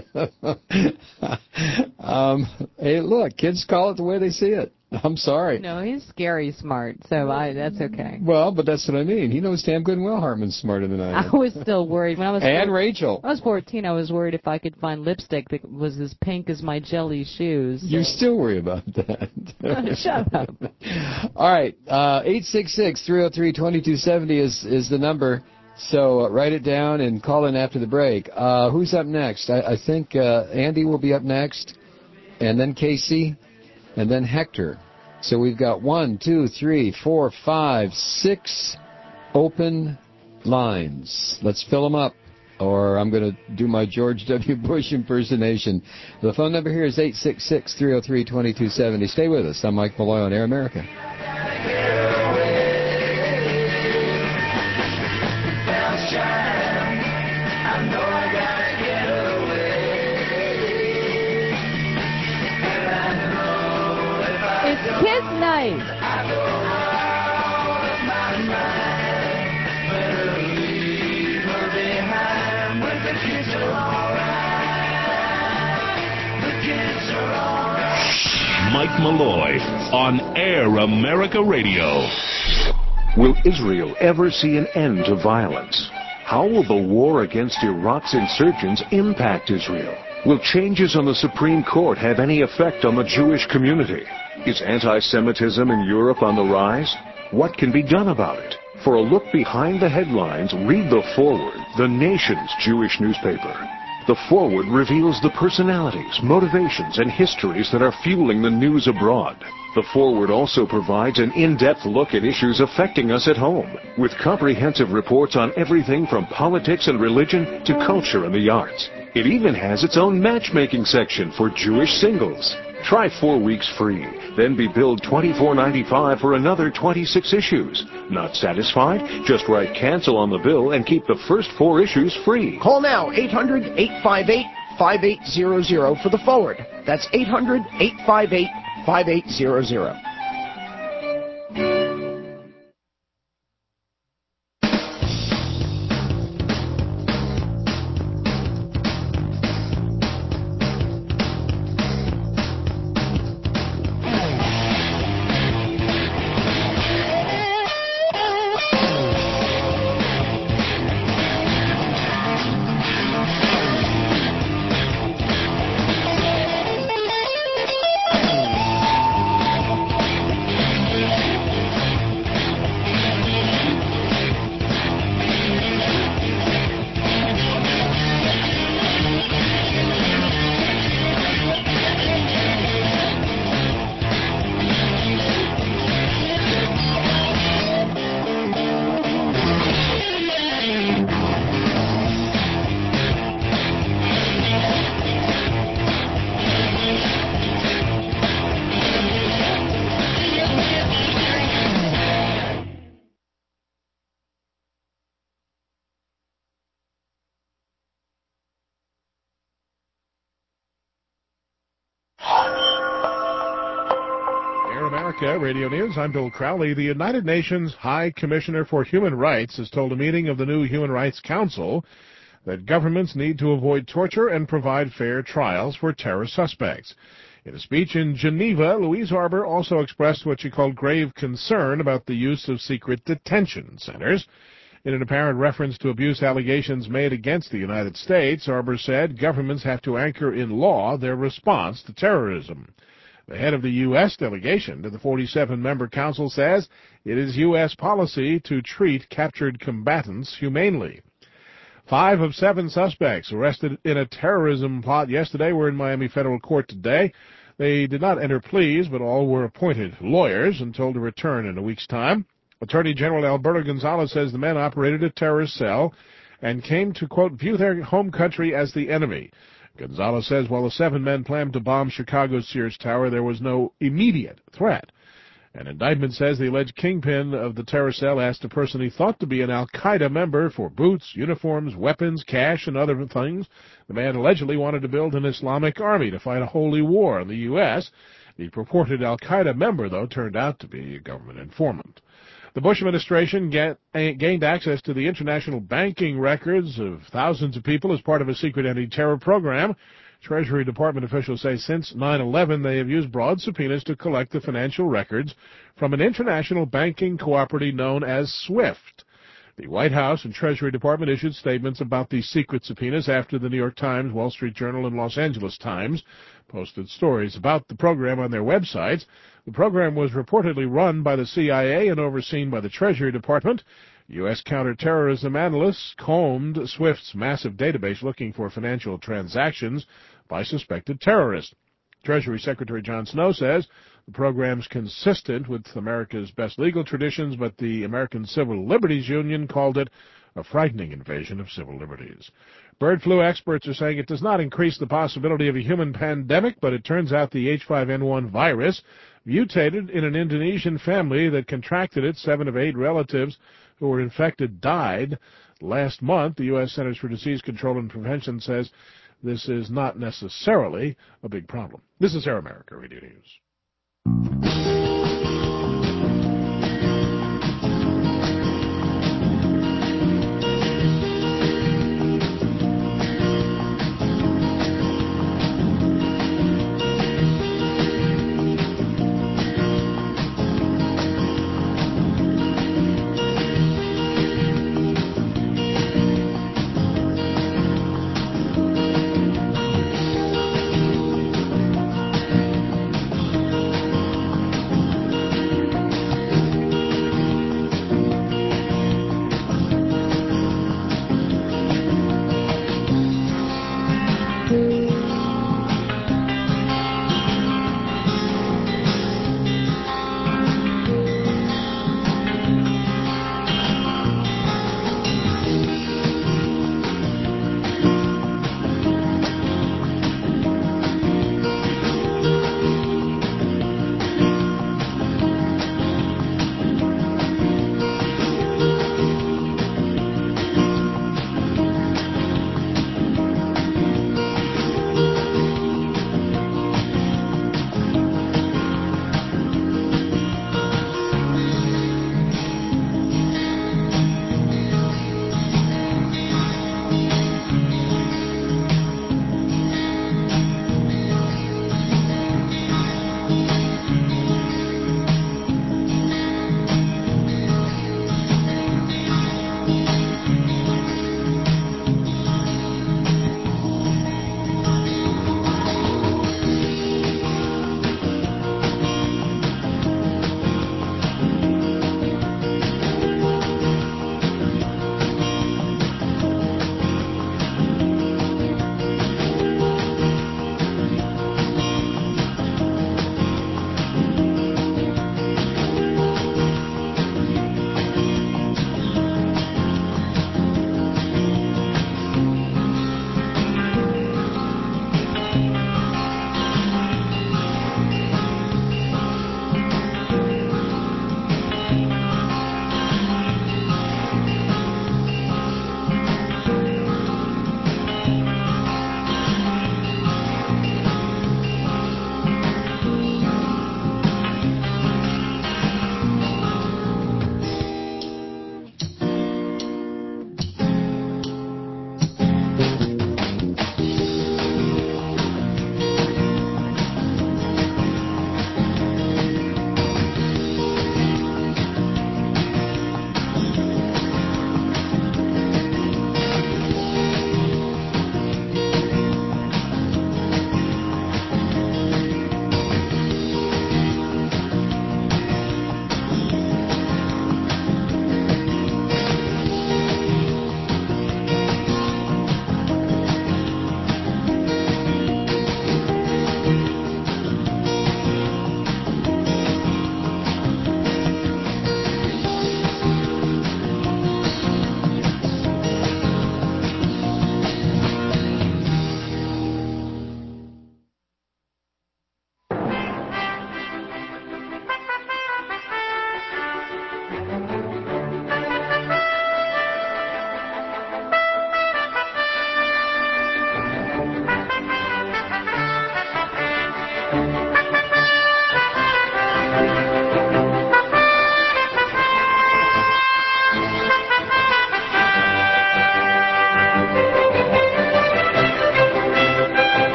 Hey, look, kids call it the way they see it. I'm sorry. No, he's scary smart, so that's okay. Well, but that's what I mean. He knows damn good and well Hartman's smarter than I am. I was still worried. When I was Rachel. I was 14, I was worried if I could find lipstick that was as pink as my jelly shoes. So. You still worry about that. Shut up. All right, 866-303-2270 is the number. So write it down and call in after the break. Who's up next? I think Andy will be up next, and then Casey, and then Hector. So we've got 1, 2, 3, 4, 5, 6 open lines. Let's fill them up, or I'm going to do my George W. Bush impersonation. The phone number here is 866-303-2270. Stay with us. I'm Mike Malloy on Air America. Kids night. Mike Malloy on Air America Radio. Will Israel ever see an end to violence? How will the war against Iraq's insurgents impact Israel? Will changes on the Supreme Court have any effect on the Jewish community? Is anti-Semitism in Europe on the rise? What can be done about it? For a look behind the headlines, read The Forward, the nation's Jewish newspaper. The Forward reveals the personalities, motivations, and histories that are fueling the news abroad. The Forward also provides an in-depth look at issues affecting us at home, with comprehensive reports on everything from politics and religion to culture and the arts. It even has its own matchmaking section for Jewish singles. Try 4 weeks free, then be billed $24.95 for another 26 issues. Not satisfied? Just write cancel on the bill and keep the first 4 issues free. Call now, 800-858-5800 for the Forward. That's 800-858-5800. America Radio News. I'm Bill Crowley. The United Nations High Commissioner for Human Rights has told a meeting of the new Human Rights Council that governments need to avoid torture and provide fair trials for terror suspects. In a speech in Geneva, Louise Arbour also expressed what she called grave concern about the use of secret detention centers. In an apparent reference to abuse allegations made against the United States, Arbour said governments have to anchor in law their response to terrorism. The head of the U.S. delegation to the 47-member council says it is U.S. policy to treat captured combatants humanely. 5 of 7 suspects arrested in a terrorism plot yesterday were in Miami federal court today. They did not enter pleas, but all were appointed lawyers and told to return in a week's time. Attorney General Alberto Gonzales says the men operated a terrorist cell and came to, quote, view their home country as the enemy. Gonzales says while the 7 men planned to bomb Chicago's Sears Tower, there was no immediate threat. An indictment says the alleged kingpin of the terror cell asked a person he thought to be an al-Qaeda member for boots, uniforms, weapons, cash, and other things. The man allegedly wanted to build an Islamic army to fight a holy war in the U.S. The purported al-Qaeda member, though, turned out to be a government informant. The Bush administration gained access to the international banking records of thousands of people as part of a secret anti-terror program. Treasury Department officials say since 9/11 they have used broad subpoenas to collect the financial records from an international banking cooperative known as SWIFT. The White House and Treasury Department issued statements about these secret subpoenas after the New York Times, Wall Street Journal, and Los Angeles Times posted stories about the program on their websites. The program was reportedly run by the CIA and overseen by the Treasury Department. U.S. counterterrorism analysts combed SWIFT's massive database looking for financial transactions by suspected terrorists. Treasury Secretary John Snow says the program's consistent with America's best legal traditions, but the American Civil Liberties Union called it a frightening invasion of civil liberties. Bird flu experts are saying it does not increase the possibility of a human pandemic, but it turns out the H5N1 virus mutated in an Indonesian family that contracted it. 7 of 8 relatives who were infected died last month. The U.S. Centers for Disease Control and Prevention says this is not necessarily a big problem. This is Air America Radio News.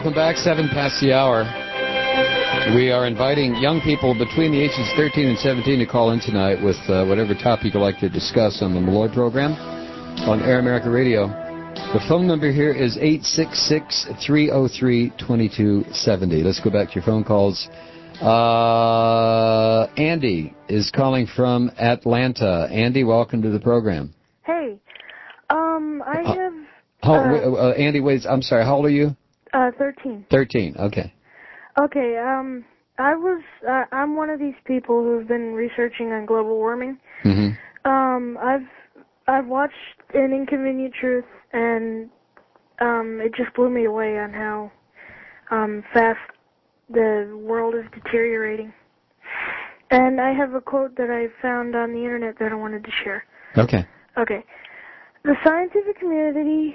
welcome back. 7 past the hour. We are inviting young people between the ages of 13 and 17 to call in tonight with whatever topic you'd like to discuss on the Malloy program on Air America Radio. The phone number here is 866-303-2270. Let's go back to your phone calls. Andy is calling from Atlanta. Andy, welcome to the program. Hey, I have... Andy, wait, I'm sorry, how old are you? 13. 13, okay. Okay, I'm one of these people who've been researching on global warming. Mm-hmm. I've watched An Inconvenient Truth, and it just blew me away on how fast the world is deteriorating. And I have a quote that I found on the internet that I wanted to share. Okay. Okay. The scientific community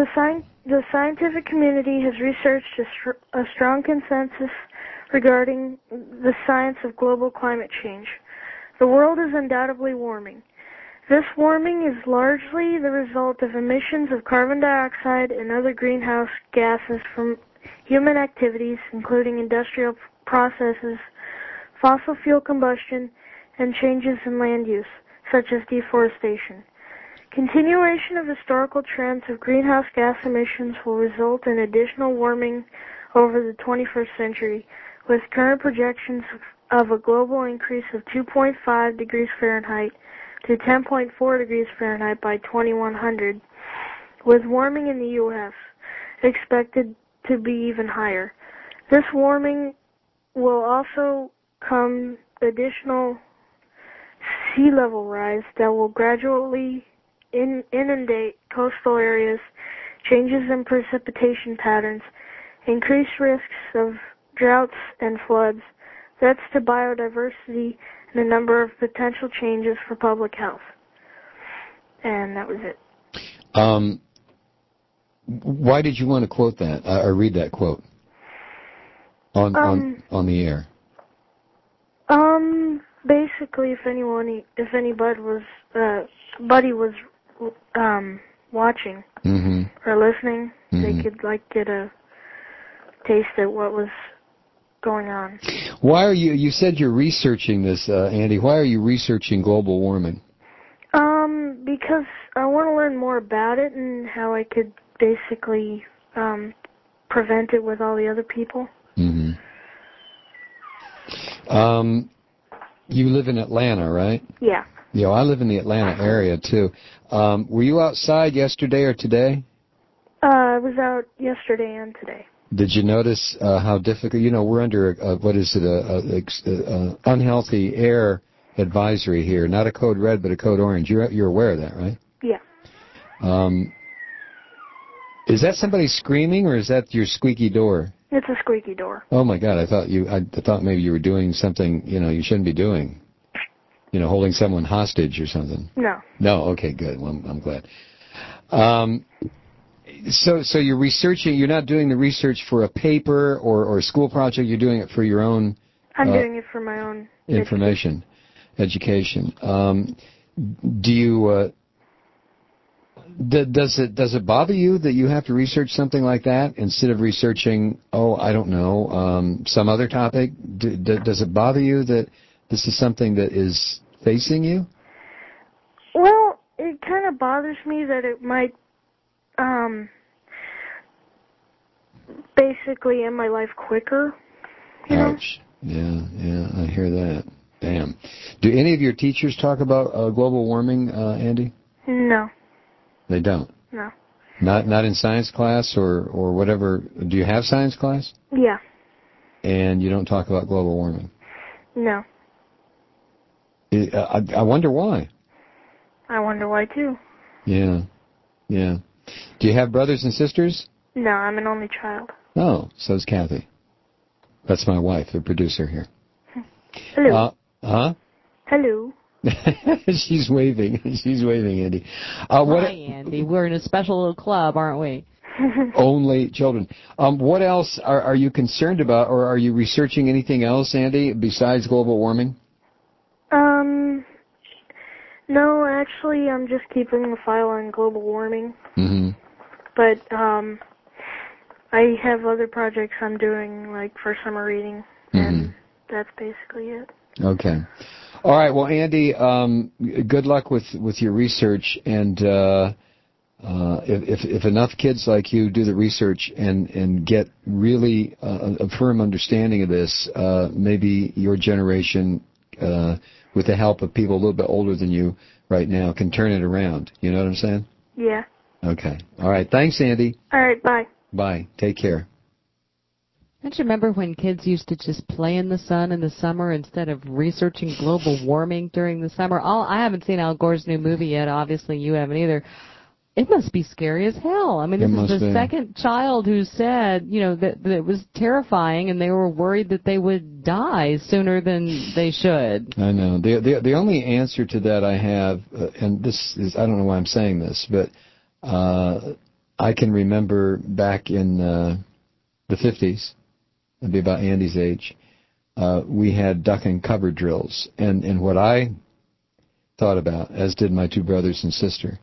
has researched a strong consensus regarding the science of global climate change. The world is undoubtedly warming. This warming is largely the result of emissions of carbon dioxide and other greenhouse gases from human activities, including industrial processes, fossil fuel combustion, and changes in land use, such as deforestation. Continuation of historical trends of greenhouse gas emissions will result in additional warming over the 21st century, with current projections of a global increase of 2.5 degrees Fahrenheit to 10.4 degrees Fahrenheit by 2100, with warming in the U.S. expected to be even higher. This warming will also come additional sea level rise that will gradually inundate coastal areas, changes in precipitation patterns, increased risks of droughts and floods, threats to biodiversity, and a number of potential changes for public health. And that was it. Why did you want to quote that, or read that quote on the air? Basically, if anybody was watching or listening, they could get a taste at what was going on. Why are you said you're researching this, Andy? Why are you researching global warming? Because I want to learn more about it and how I could basically prevent it with all the other people. Mm-hmm. You live in Atlanta, right? Yeah. Yeah, I live in the Atlanta area too. Were you outside yesterday or today? I was out yesterday and today. Did you notice how difficult? You know, we're under unhealthy air advisory here. Not a code red, but a code orange. You're aware of that, right? Yeah. Is that somebody screaming, or is that your squeaky door? It's a squeaky door. Oh my God! I thought maybe you were doing something you shouldn't be doing. Holding someone hostage or something. No. No. Okay. Good. Well, I'm glad. So you're researching. You're not doing the research for a paper or a school project. You're doing it for your own. I'm doing it for my own education. Do you? Does it bother you that you have to research something like that instead of researching, I don't know, some other topic? Does it bother you that this is something that is facing you? Well, it kind of bothers me that it might basically end my life quicker. Ouch. Yeah, I hear that. Damn. Do any of your teachers talk about global warming, Andy? No. They don't? No. Not in science class or whatever. Do you have science class? Yeah. And you don't talk about global warming? No. I wonder why. I wonder why, too. Yeah. Do you have brothers and sisters? No, I'm an only child. Oh, so's Kathy. That's my wife, the producer here. Hello. Huh? Hello. She's waving, Andy. Hi, Andy. We're in a special little club, aren't we? Only children. What else are you concerned about, or are you researching anything else, Andy, besides global warming? No, actually, I'm just keeping the file on global warming. Mm-hmm. But I have other projects I'm doing, like for summer reading, and that's basically it. Okay. All right. Well, Andy, good luck with your research, and if enough kids like you do the research and get really a firm understanding of this, maybe your generation, with the help of people a little bit older than you right now, can turn it around. You know what I'm saying? Yeah. Okay. All right. Thanks, Andy. All right. Bye. Bye. Take care. Don't you remember when kids used to just play in the sun in the summer instead of researching global warming during the summer? I haven't seen Al Gore's new movie yet. Obviously, you haven't either. It must be scary as hell. I mean, this is the second child who said, you know, that it was terrifying and they were worried that they would die sooner than they should. I know. The only answer to that I have, and this is, I don't know why I'm saying this, but I can remember back in the 50s, it'd be about Andy's age, we had duck and cover drills. And what I thought about, as did my two brothers and sister,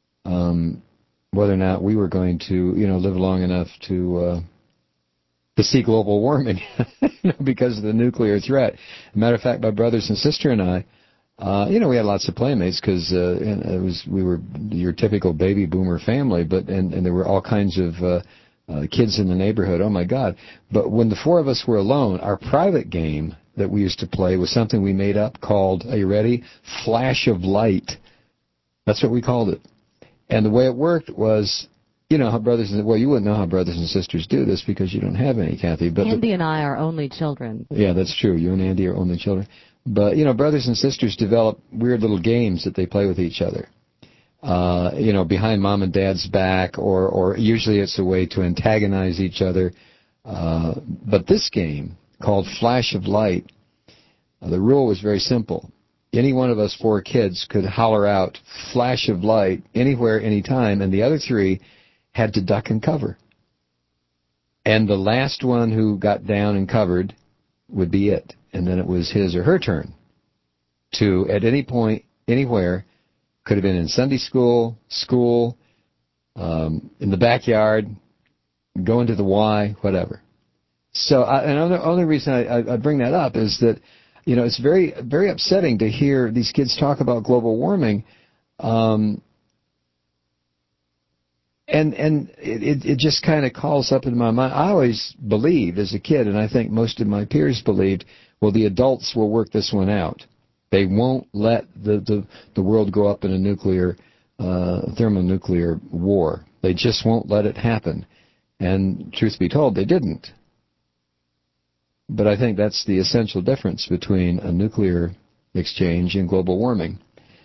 whether or not we were going to, you know, live long enough to see global warming because of the nuclear threat. As a matter of fact, my brothers and sister and I, you know, we had lots of playmates because we were your typical baby boomer family, and there were all kinds of kids in the neighborhood. Oh my God! But when the four of us were alone, our private game that we used to play was something we made up called, are you ready? Flash of Light. That's what we called it. And the way it worked was, you know how brothers and, well, you wouldn't know how brothers and sisters do this because you don't have any, Kathy. But Andy and I are only children. Yeah, that's true. You and Andy are only children. But, you know, brothers and sisters develop weird little games that they play with each other. You know, behind mom and dad's back, or usually it's a way to antagonize each other. But this game, called Flash of Light, the rule was very simple. Any one of us four kids could holler out, flash of light, anywhere, anytime, and the other three had to duck and cover. And the last one who got down and covered would be it. And then it was his or her turn to, at any point, anywhere, could have been in Sunday school, in the backyard, going to the Y, whatever. So, and the only reason I bring that up is that, you know, it's very, very upsetting to hear these kids talk about global warming, and it just kind of calls up in my mind. I always believed as a kid, and I think most of my peers believed, well, the adults will work this one out. They won't let the world go up in a nuclear, thermonuclear war. They just won't let it happen. And truth be told, they didn't. But I think that's the essential difference between a nuclear exchange and global warming.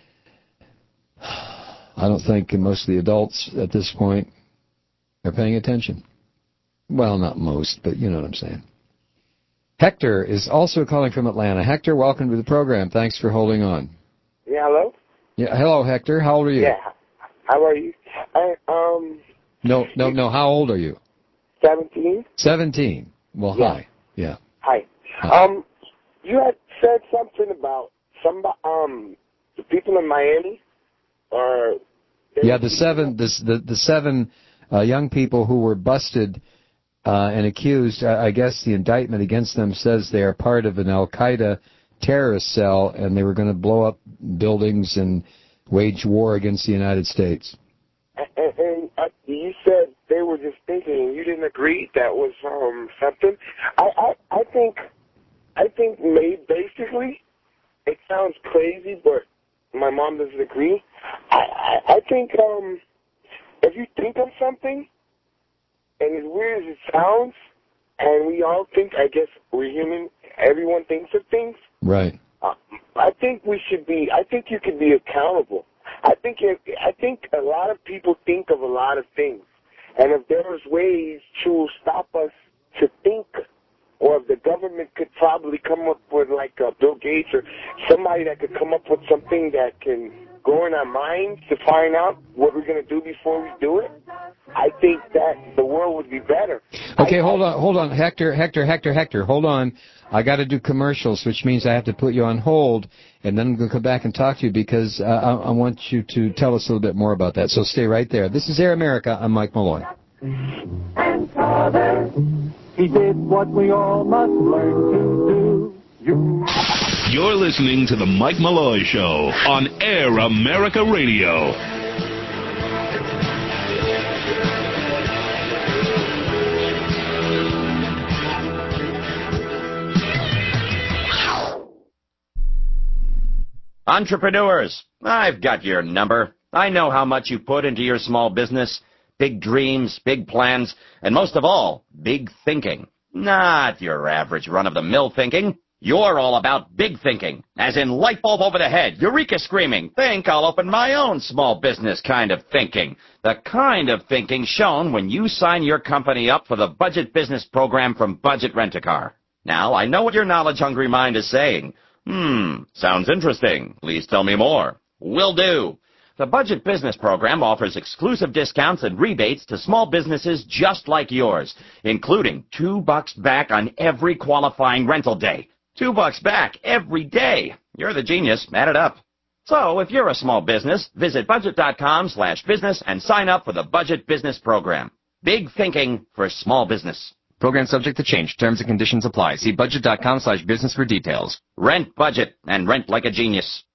I don't think most of the adults at this point are paying attention. Well, not most, but you know what I'm saying. Hector is also calling from Atlanta. Hector, welcome to the program. Thanks for holding on. Yeah, hello? Yeah, hello, Hector. How old are you? Yeah, how are you? No, how old are you? 17. 17. Well, yeah. Hi. Yeah. Hi. You had said something about the people in Miami, or yeah, the seven young people who were busted and accused. I guess the indictment against them says they are part of an Al-Qaeda terrorist cell, and they were going to blow up buildings and wage war against the United States. And you said they were just thinking, and you didn't agree that was something. I think maybe basically it sounds crazy, but my mom doesn't agree. I think if you think of something, and as weird as it sounds, and we all think, I guess we're human, everyone thinks of things. Right. I think we should be. I think you could be accountable. I think a lot of people think of a lot of things, and if there was ways to stop us to think, or if the government could probably come up with like Bill Gates or somebody that could come up with something that can go in our minds to find out what we're going to do before we do it, I think that the world would be better. Okay, hold on, Hector, hold on. I got to do commercials, which means I have to put you on hold, and then I'm going to come back and talk to you because I want you to tell us a little bit more about that. So stay right there. This is Air America. I'm Mike Malloy. father. He did what we all must learn to do. You're listening to The Mike Malloy Show on Air America Radio. Entrepreneurs, I've got your number. I know how much you put into your small business. Big dreams, big plans, and most of all, big thinking. Not your average run-of-the-mill thinking. You're all about big thinking, as in light bulb over the head, eureka screaming, think I'll open my own small business kind of thinking. The kind of thinking shown when you sign your company up for the Budget Business Program from Budget Rent-A-Car. Now, I know what your knowledge-hungry mind is saying. Sounds interesting. Please tell me more. Will do. The Budget Business Program offers exclusive discounts and rebates to small businesses just like yours, including $2 back on every qualifying rental day. $2 back every day. You're the genius. Add it up. So, if you're a small business, visit budget.com/business and sign up for the Budget Business Program. Big thinking for small business. Program subject to change. Terms and conditions apply. See budget.com/business for details. Rent budget and rent like a genius.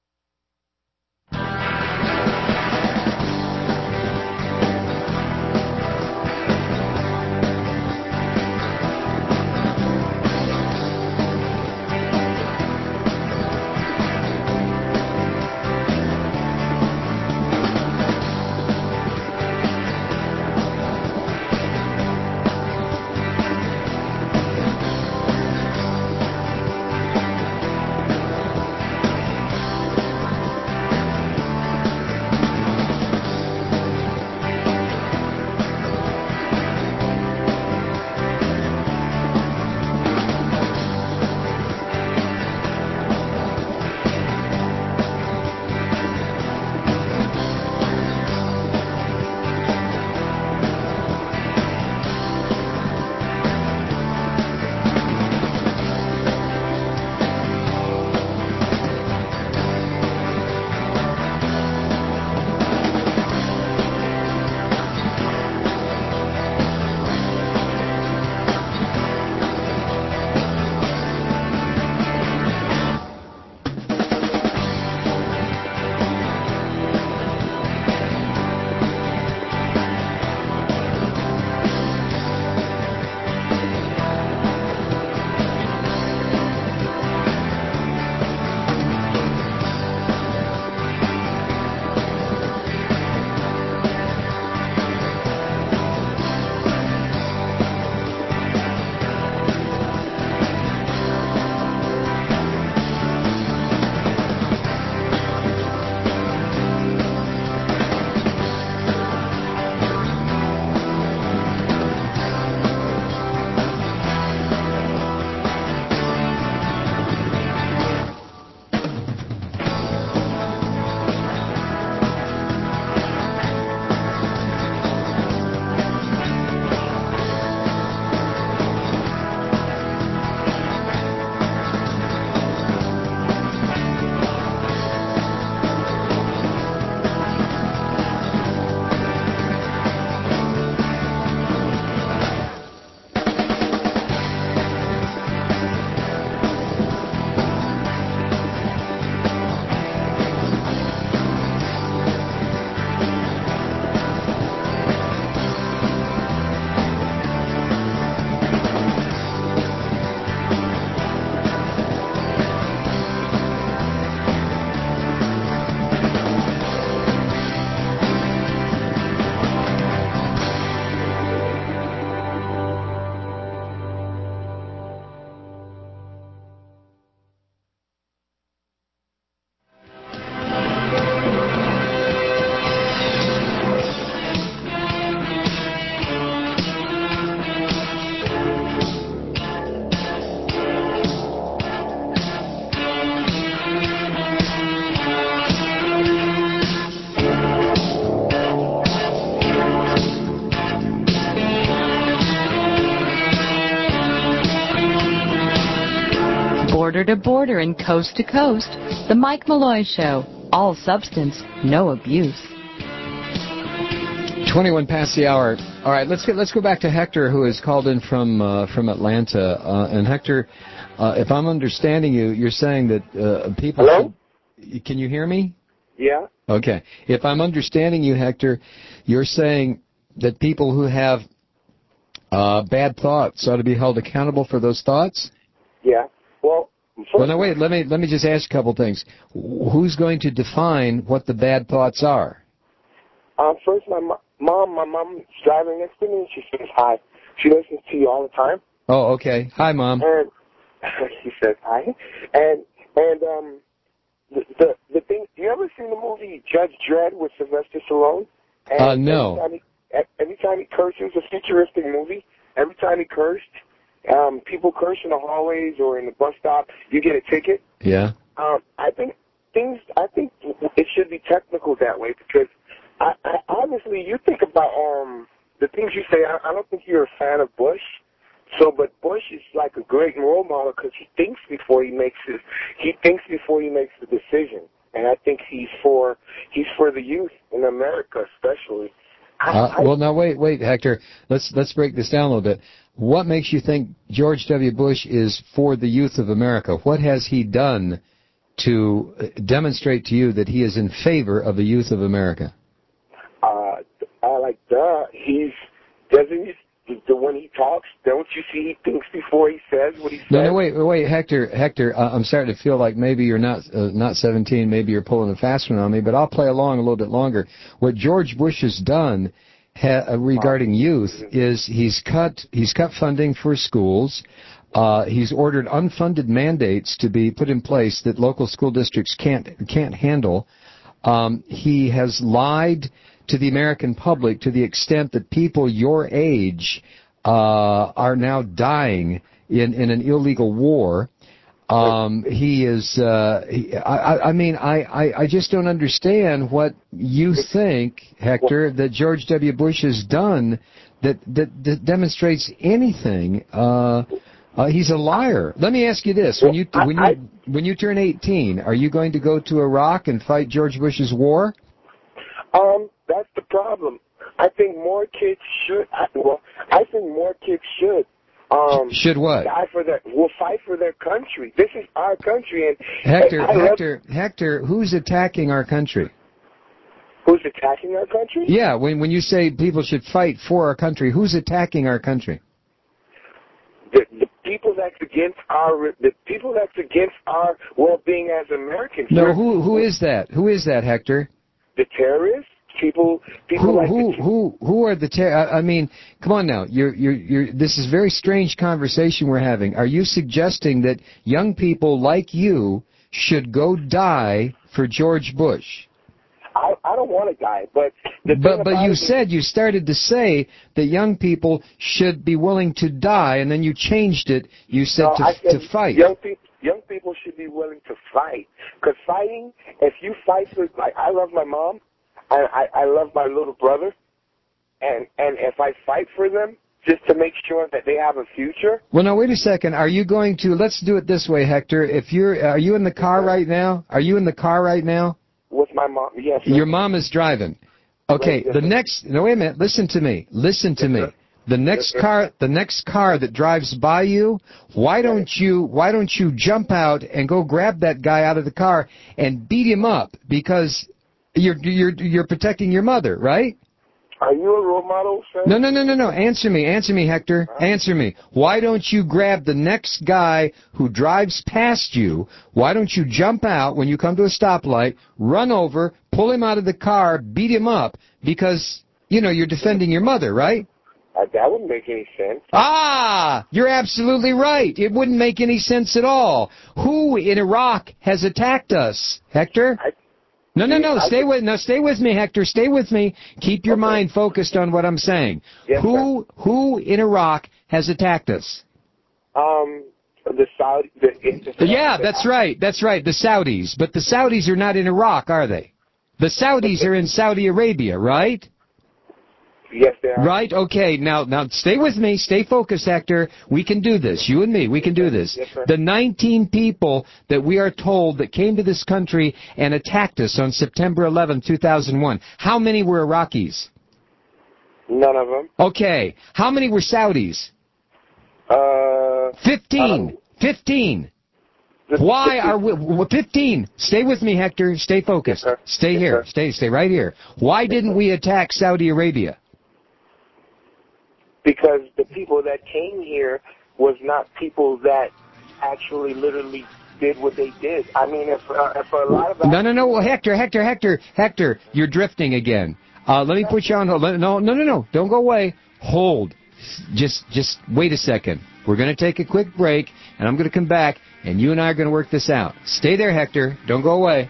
Border to border and coast to coast, The Mike Malloy Show. All substance, no abuse. 21 past the hour. All right, let's go back to Hector, who has called in from Atlanta. And Hector, if I'm understanding you, you're saying that people. Hello? Can you hear me? Yeah. Okay. If I'm understanding you, Hector, you're saying that people who have bad thoughts ought to be held accountable for those thoughts? Yeah. Well, no, wait. Let me just ask a couple things. Who's going to define what the bad thoughts are? First, my mom's driving next to me, and she says hi. She listens to you all the time. Oh, okay. Hi, Mom. And she says hi. And the thing. You ever seen the movie Judge Dredd with Sylvester Stallone? And no. Every time he cursed, it was a futuristic movie. Every time he cursed, people curse in the hallways or in the bus stop, you get a ticket. Yeah. I think it should be technical that way because I honestly, you think about the things you say. I don't think you're a fan of Bush. But Bush is like a great role model because he thinks before he makes the decision, and I think he's for the youth in America, especially. Well, now wait, Hector. Let's break this down a little bit. What makes you think George W. Bush is for the youth of America? What has he done to demonstrate to you that he is in favor of the youth of America? When he talks, don't you see he thinks before he says what he says? No, wait, Hector, I'm starting to feel like maybe you're not 17, maybe you're pulling a fast one on me, but I'll play along a little bit longer. What George Bush has done regarding youth is he's cut funding for schools. He's ordered unfunded mandates to be put in place that local school districts can't handle. He has lied to the American public to the extent that people your age are now dying in an illegal war. He is. I just don't understand what you think, Hector, that George W. Bush has done that demonstrates anything. He's a liar. Let me ask you this: when you turn 18, are you going to go to Iraq and fight George Bush's war? That's the problem. I think more kids should. I think more kids should. Should what? Fight for their country. This is our country, and Hector, who's attacking our country? Who's attacking our country? Yeah, when you say people should fight for our country, who's attacking our country? The people that's against our well-being as Americans. No, who is that? Who is that, Hector? The terrorists. People who are the terrorists? I mean, come on now. This is a very strange conversation we're having. Are you suggesting that young people like you should go die for George Bush? I don't want to die, but you started to say that young people should be willing to die, and then you changed it. You said to fight. Young people should be willing to fight, because fighting. If you fight for, like, I love my mom. I love my little brother, and if I fight for them just to make sure that they have a future. Well, now wait a second. Are you going to? Let's do it this way, Hector. Are you in the car right now? Are you in the car right now? With my mom, yes. Sir. Your mom is driving. Okay. Right, yes, no, wait a minute. Listen to me. Sir. The next car that drives by you, why don't you jump out and go grab that guy out of the car and beat him up because you're protecting your mother, right? Are you a role model, sir? No. Answer me, Hector. Answer me. Why don't you grab the next guy who drives past you? Why don't you jump out when you come to a stoplight, run over, pull him out of the car, beat him up because, you're defending your mother, right? That wouldn't make any sense. You're absolutely right. It wouldn't make any sense at all. Who in Iraq has attacked us, Hector? No. Stay with me, Hector. Stay with me. Keep your mind focused on what I'm saying. Yes, who in Iraq has attacked us? The Saudis. Yeah, that's right. The Saudis. But the Saudis are not in Iraq, are they? The Saudis are in Saudi Arabia, right? Yes, they are. Right? Okay. Now stay with me. Stay focused, Hector. We can do this. You and me, we can do this. Yes, sir. The 19 people that we are told that came to this country and attacked us on September 11, 2001, how many were Iraqis? None of them. Okay. How many were Saudis? 15. 15. Why are we 15? Stay with me, Hector. Stay focused. Yes, stay yes, here. Sir. Stay right here. Why didn't we attack Saudi Arabia? Because the people that came here was not people that actually literally did what they did. I mean, if a lot of No, Hector, you're drifting again. Let me put you on hold. No, don't go away. Hold. Just wait a second. We're going to take a quick break, and I'm going to come back, and you and I are going to work this out. Stay there, Hector. Don't go away.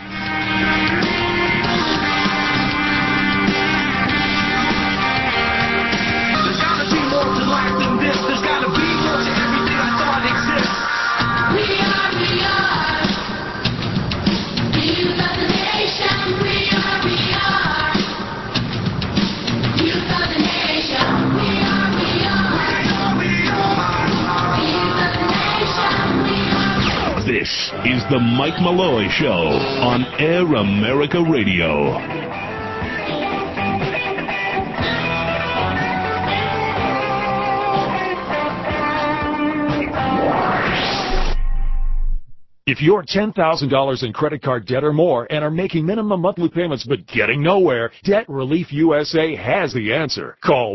This is the Mike Malloy Show on Air America Radio. If you're $10,000 in credit card debt or more and are making minimum monthly payments but getting nowhere, Debt Relief USA has the answer. Call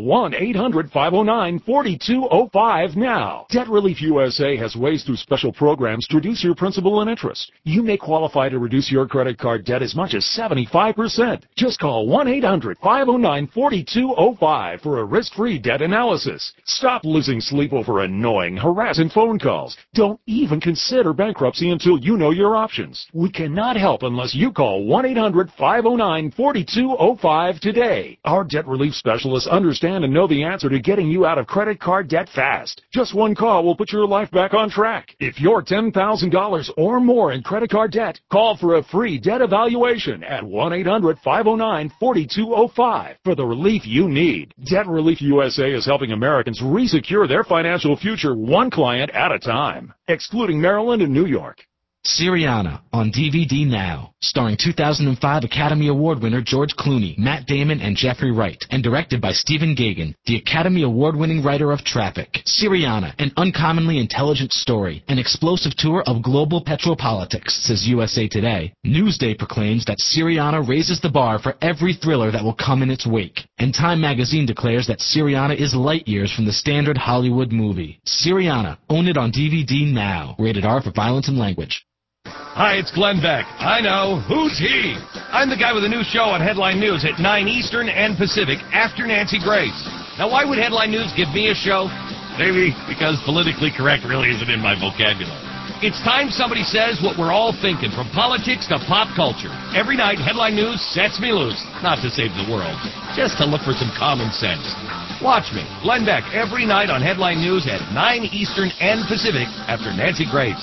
1-800-509-4205 now. Debt Relief USA has ways through special programs to reduce your principal and interest. You may qualify to reduce your credit card debt as much as 75%. Just call 1-800-509-4205 for a risk-free debt analysis. Stop losing sleep over annoying, harassing phone calls. Don't even consider bankruptcy until you know your options. We cannot help unless you call 1-800-509-4205 today. Our debt relief specialists understand and know the answer to getting you out of credit card debt fast. Just one call will put your life back on track. If you're $10,000 or more in credit card debt, call for a free debt evaluation at 1-800-509-4205 for the relief you need. Debt Relief USA is helping Americans resecure their financial future one client at a time, excluding Maryland and New York. Syriana on DVD now, starring 2005 Academy Award winner George Clooney, Matt Damon, and Jeffrey Wright, and directed by Stephen Gaghan, the Academy Award-winning writer of Traffic. Syriana, an uncommonly intelligent story, an explosive tour of global petropolitics, says USA Today. Newsday proclaims that Syriana raises the bar for every thriller that will come in its wake, and Time magazine declares that Syriana is light years from the standard Hollywood movie. Syriana, own it on DVD now. Rated R for violence and language. Hi, it's Glenn Beck. I know. Who's he? I'm the guy with a new show on Headline News at 9 Eastern and Pacific after Nancy Grace. Now, why would Headline News give me a show? Maybe because politically correct really isn't in my vocabulary. It's time somebody says what we're all thinking, from politics to pop culture. Every night, Headline News sets me loose. Not to save the world, just to look for some common sense. Watch me, Glenn Beck, every night on Headline News at 9 Eastern and Pacific after Nancy Grace.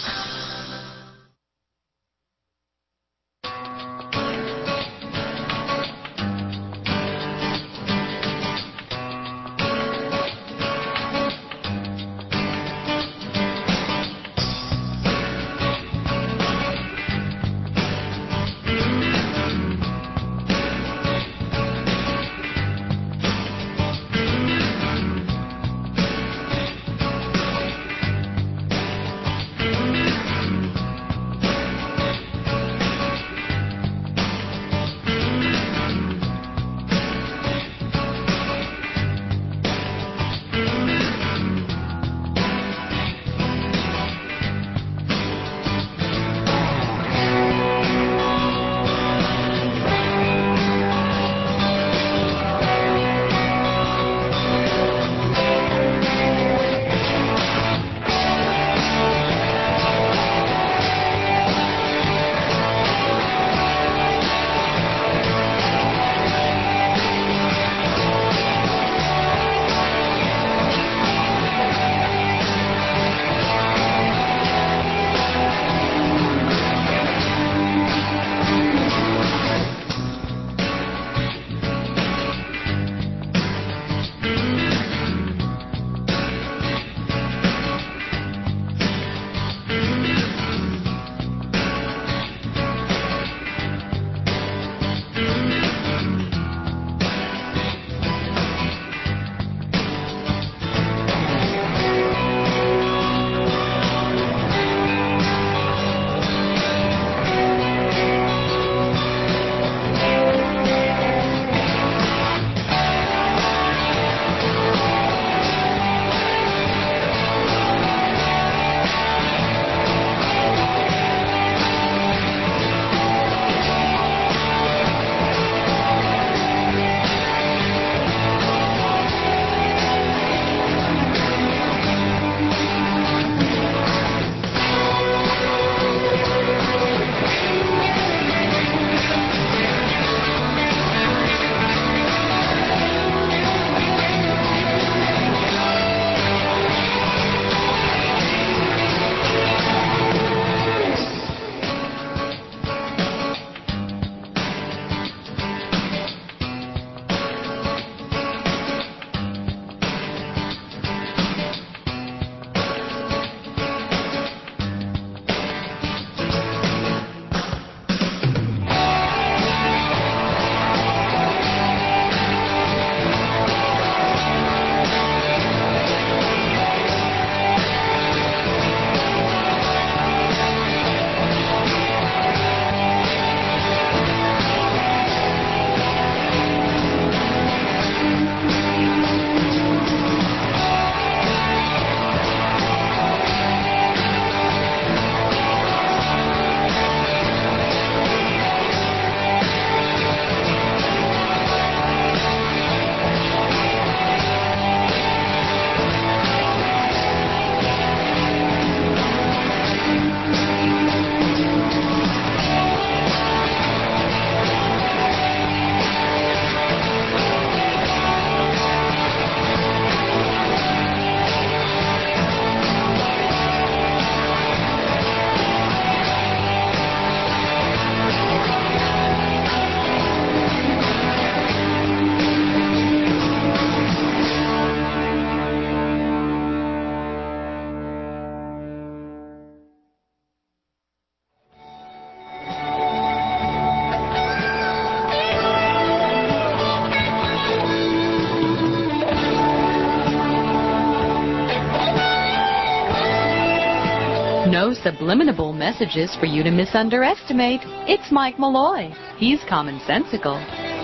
No subliminal messages for you to misunderestimate. It's Mike Malloy. He's commonsensical.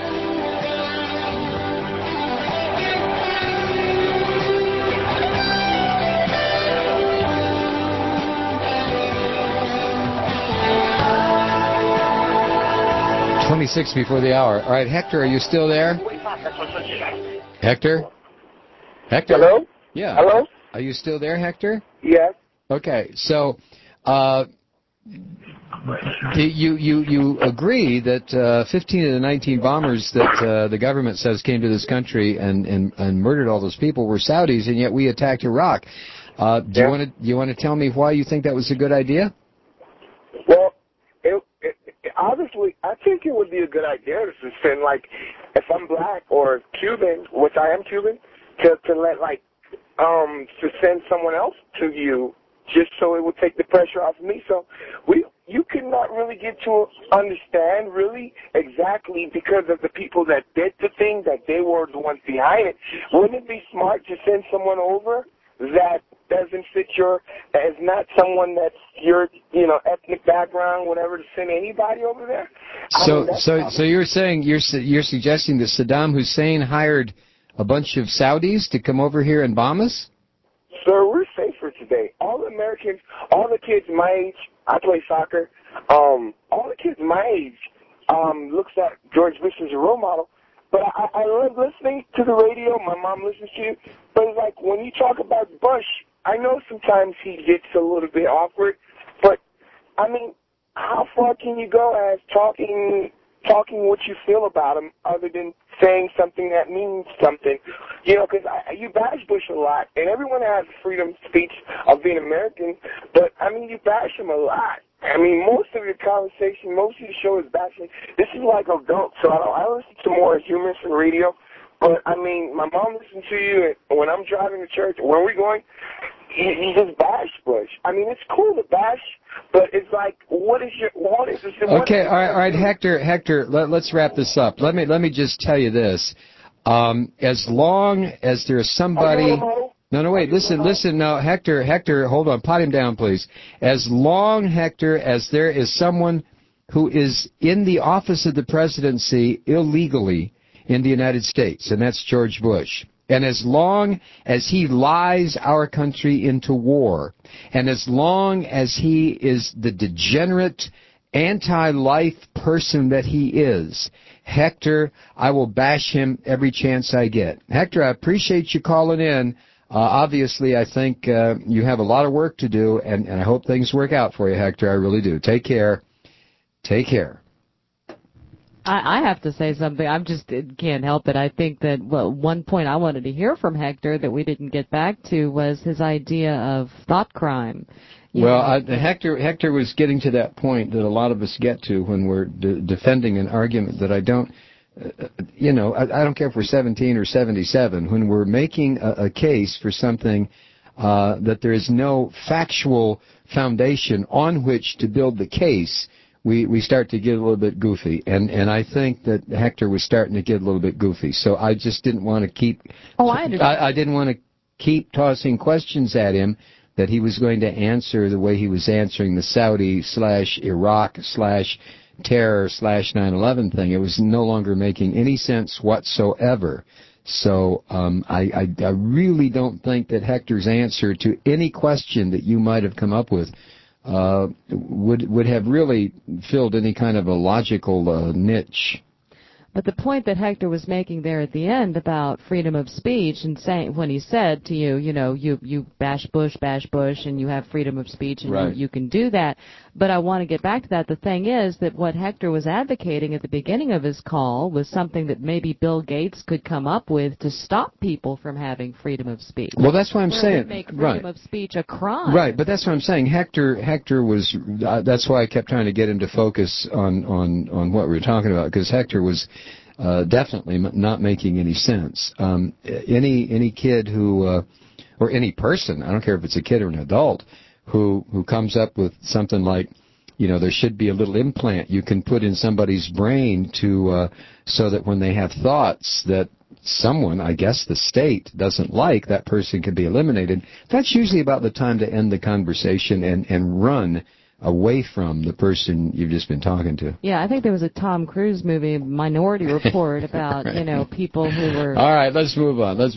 .26 before the hour. All right, Hector, are you still there? Hector? Hector? Hello? Yeah. Hello? Are you still there, Hector? Yes. Okay, so you agree that 15 of the 19 bombers that the government says came to this country and murdered all those people were Saudis, and yet we attacked Iraq. Do you want to tell me why you think that was a good idea? Well, obviously, I think it would be a good idea to send, like, if I'm black or Cuban, which I am Cuban, to let, like, to send someone else to you, just so it would take the pressure off of me. So you cannot really get to understand really exactly because of the people that did the thing, that they were the ones behind it. Wouldn't it be smart to send someone over that doesn't fit as not someone that's your, ethnic background, whatever, to send anybody over there? So you're saying you're suggesting that Saddam Hussein hired a bunch of Saudis to come over here and bomb us? Sir, we're safer today. All the Americans, all the kids my age, I play soccer, all the kids my age looks at George Bush as a role model. But I love listening to the radio. My mom listens to you. But it's like when you talk about Bush, I know sometimes he gets a little bit awkward. But, I mean, how far can you go as talking what you feel about him other than saying something that means something? Because you bash Bush a lot, and everyone has freedom of speech of being American, but, I mean, you bash him a lot. I mean, most of your conversation, most of your show is bashing. This is like adults, so I listen to more humorous and radio. But, I mean, my mom listens to you, and when I'm driving to church, when we're going, you just bash Bush. I mean, it's cool to bash, but it's like, what is this? Okay, all right, Hector, let's wrap this up. Let me just tell you this. As long as there's somebody... No, wait, listen, no, Hector, hold on, pot him down, please. As long, Hector, as there is someone who is in the office of the presidency illegally in the United States, and that's George Bush, and as long as he lies our country into war, and as long as he is the degenerate, anti-life person that he is, Hector, I will bash him every chance I get. Hector, I appreciate you calling in. Obviously, I think you have a lot of work to do, and I hope things work out for you, Hector. I really do. Take care. Take care. I have to say something. I just can't help it. I think that one point I wanted to hear from Hector that we didn't get back to was his idea of thought crime. Hector was getting to that point that a lot of us get to when we're defending an argument that I don't... I don't care if we're 17 or 77. When we're making a case for something that there is no factual foundation on which to build the case, we start to get a little bit goofy. And I think that Hector was starting to get a little bit goofy. So I just didn't want to keep... I didn't want to keep tossing questions at him that he was going to answer the way he was answering the Saudi/Iraq/ terror/9/11 thing. It was no longer making any sense whatsoever. So I really don't think that Hector's answer to any question that you might have come up with would have really filled any kind of a logical niche. But the point that Hector was making there at the end about freedom of speech and saying when he said to you, you bash Bush, and you have freedom of speech and right. you can do that. But I want to get back to that. The thing is that what Hector was advocating at the beginning of his call was something that maybe Bill Gates could come up with to stop people from having freedom of speech. Well, that's what I'm saying. Make freedom of speech a crime. Right, but that's what I'm saying. Hector was. That's why I kept trying to get him to focus on what we were talking about, because Hector was definitely not making any sense. Any kid who, or any person, I don't care if it's a kid or an adult, who comes up with something like, there should be a little implant you can put in somebody's brain to so that when they have thoughts that someone, I guess the state, doesn't like, that person could be eliminated, that's usually about the time to end the conversation and run away from the person you've just been talking to. Yeah, I think there was a Tom Cruise movie, Minority Report, about, people who were... All right, let's move on. The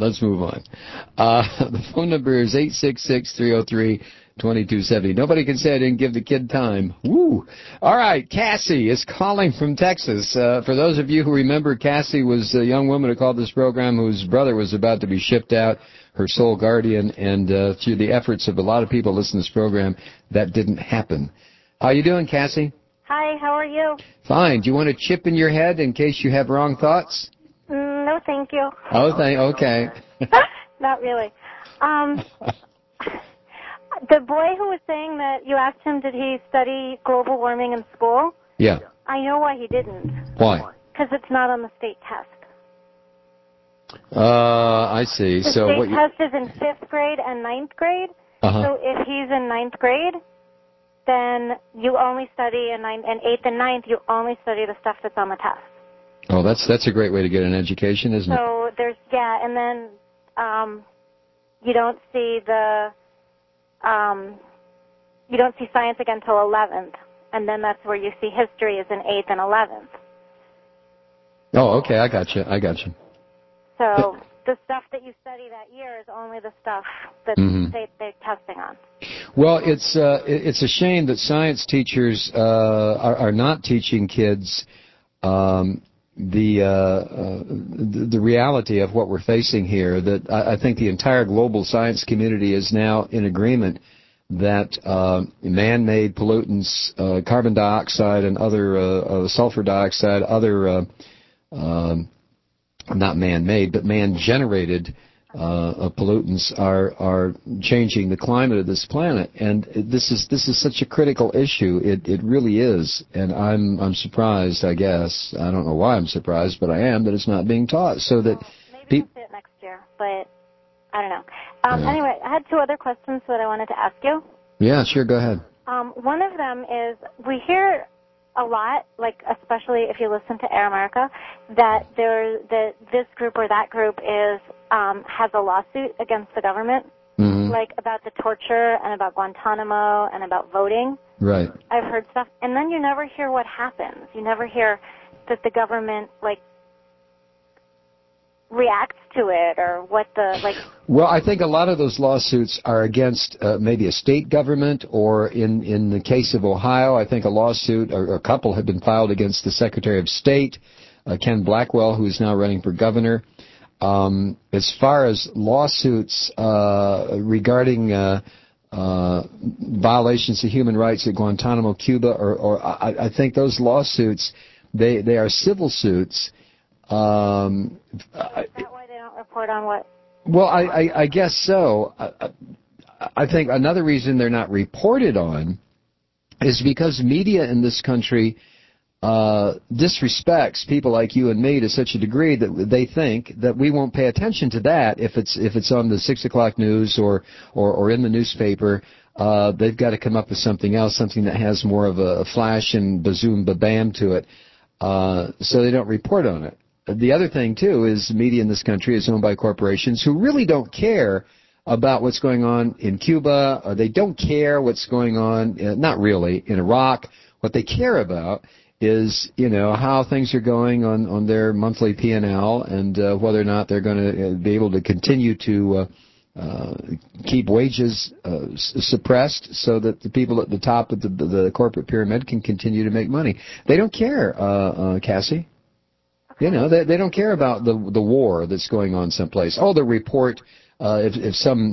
phone number is 866-303-2270. Nobody can say I didn't give the kid time. Woo! All right, Cassie is calling from Texas. For those of you who remember, Cassie was a young woman who called this program whose brother was about to be shipped out, her sole guardian, and through the efforts of a lot of people listening to this program, that didn't happen. How you doing, Cassie? Hi, how are you? Fine. Do you want a chip in your head in case you have wrong thoughts? No, thank you. Okay. Not really. The boy who was saying that you asked him, did he study global warming in school? Yeah. I know why he didn't. Why? Because it's not on the state test. I see. The state test is in 5th grade and 9th grade. Uh-huh. So if he's in 9th grade, then you only study in 8th and 9th, you only study the stuff that's on the test. Oh, that's a great way to get an education, isn't it? So and then you don't see science again till 11th, and then that's where you see history is in 8th and 11th. Oh, okay, I got you. So the stuff that you study that year is only the stuff that they're testing on. Well, it's a shame that science teachers are not teaching kids the reality of what we're facing here. That I think the entire global science community is now in agreement that man-made pollutants, carbon dioxide and other sulfur dioxide, other not man-made, but man-generated pollutants are changing the climate of this planet, and this is such a critical issue. It really is, and I'm surprised. I guess I don't know why I'm surprised, but I am that it's not being taught. So that maybe we'll see it next year, but I don't know. Anyway, I had two other questions that I wanted to ask you. Yeah, sure. Go ahead. One of them is we hear a lot, like especially if you listen to Air America, that this group or that group is has a lawsuit against the government, like about the torture and about Guantanamo and about voting. Right. I've heard stuff, and then you never hear what happens. You never hear that the government reacts to it or what the Well, I think a lot of those lawsuits are against maybe a state government, or in the case of Ohio, I think a lawsuit or a couple have been filed against the Secretary of State, Ken Blackwell, who is now running for governor. As far as lawsuits regarding violations of human rights at Guantanamo, Cuba, or I think those lawsuits, they are civil suits. Is that why they don't report on what? Well, I guess so. I think another reason they're not reported on is because media in this country disrespects people like you and me to such a degree that they think that we won't pay attention to that if it's on the 6 o'clock news or in the newspaper. They've got to come up with something else, something that has more of a flash and bazoom ba-bam to it, so they don't report on it. The other thing, too, is media in this country is owned by corporations who really don't care about what's going on in Cuba, or they don't care what's going on, not really, in Iraq. What they care about is, how things are going on their monthly P&L and whether or not they're going to be able to continue to keep wages suppressed so that the people at the top of the corporate pyramid can continue to make money. They don't care, Cassie. They don't care about the war that's going on someplace. Oh, the report if some